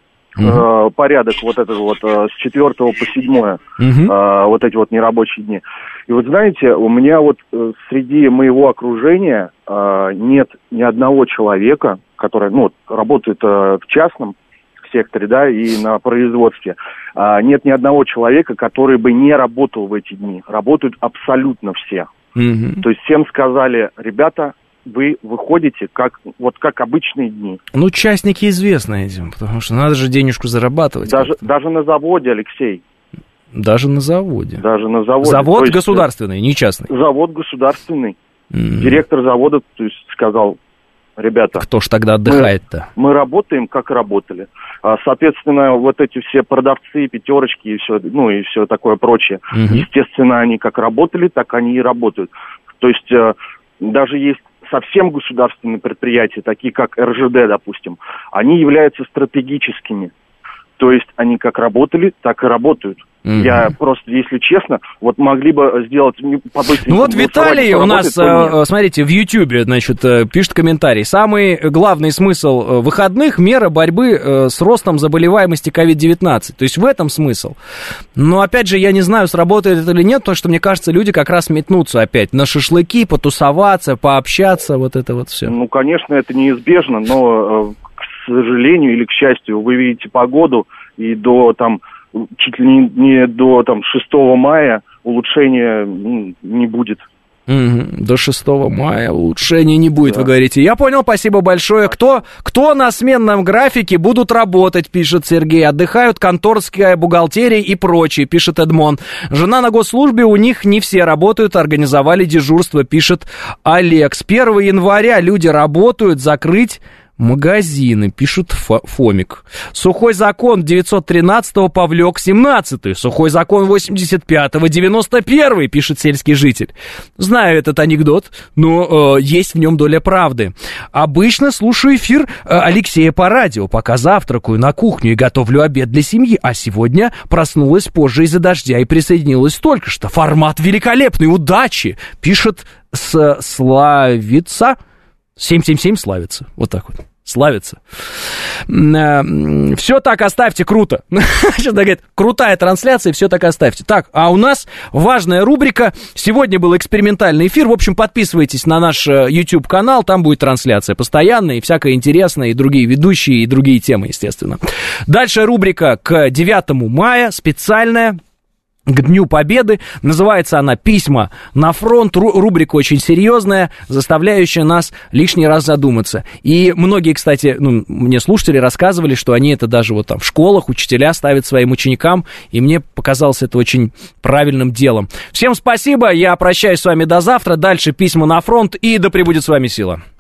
порядок вот этот вот с 4 по 7, вот эти вот нерабочие дни. И вот знаете, у меня вот среди моего окружения нет ни одного человека, который, работает в частном секторе, да, и на производстве. Нет ни одного человека, который бы не работал в эти дни. Работают абсолютно все. То есть всем сказали, ребята, вы выходите как обычные дни. Ну, частники известны этим, потому что надо же денежку зарабатывать. Даже на заводе, Алексей. Даже на заводе? Даже на заводе. Завод государственный, не частный? Завод государственный. Директор завода, то есть, сказал, ребята... Кто ж тогда отдыхает-то? Мы работаем, как работали. Соответственно, вот эти все продавцы, пятерочки и все, и все такое прочее, естественно, они как работали, так они и работают. То есть даже есть совсем государственные предприятия, такие как РЖД, допустим, они являются стратегическими. То есть они как работали, так и работают. Я просто, если честно, вот могли бы сделать побыстрее. Ну вот Виталий у нас, смотрите, в Ютьюбе, значит, пишет комментарий. Самый главный смысл выходных – мера борьбы с ростом заболеваемости COVID-19. То есть в этом смысл. Но, опять же, я не знаю, сработает это или нет, потому что, мне кажется, люди как раз метнутся опять на шашлыки, потусоваться, пообщаться, вот это вот все. Ну, конечно, это неизбежно, но, к сожалению или к счастью, вы видите погоду, и до там... чуть ли не до 6 мая улучшения не будет. До 6 мая улучшения не будет, да. Вы говорите. Я понял, спасибо большое. Кто на сменном графике будут работать, пишет Сергей. Отдыхают конторская бухгалтерия и прочее, пишет Эдмон. Жена на госслужбе, у них не все работают, организовали дежурство, пишет Олег. С 1 января люди работают, закрыть магазины, пишет Фомик. Сухой закон 913-го повлек 17-й. Сухой закон 85-го 91-й, пишет сельский житель. Знаю этот анекдот, но есть в нем доля правды. Обычно слушаю эфир Алексея по радио, пока завтракаю на кухню и готовлю обед для семьи. А сегодня проснулась позже из-за дождя и присоединилась только что. Формат великолепный, удачи, пишет Славица. 777 славится. Вот так вот. Славится. Все так оставьте, круто. Сейчас говорит, крутая трансляция, все так оставьте. Так, а у нас важная рубрика. Сегодня был экспериментальный эфир. В общем, подписывайтесь на наш YouTube-канал. Там будет трансляция постоянная и всякое интересное, и другие ведущие, и другие темы, естественно. Дальше рубрика к 9 мая, специальная. к Дню Победы. Называется она «Письма на фронт». Рубрика очень серьезная, заставляющая нас лишний раз задуматься. И многие, кстати, мне слушатели рассказывали, что они это даже вот там в школах, учителя ставят своим ученикам, и мне показалось это очень правильным делом. Всем спасибо, я прощаюсь с вами до завтра. Дальше «Письма на фронт», и да пребудет с вами сила.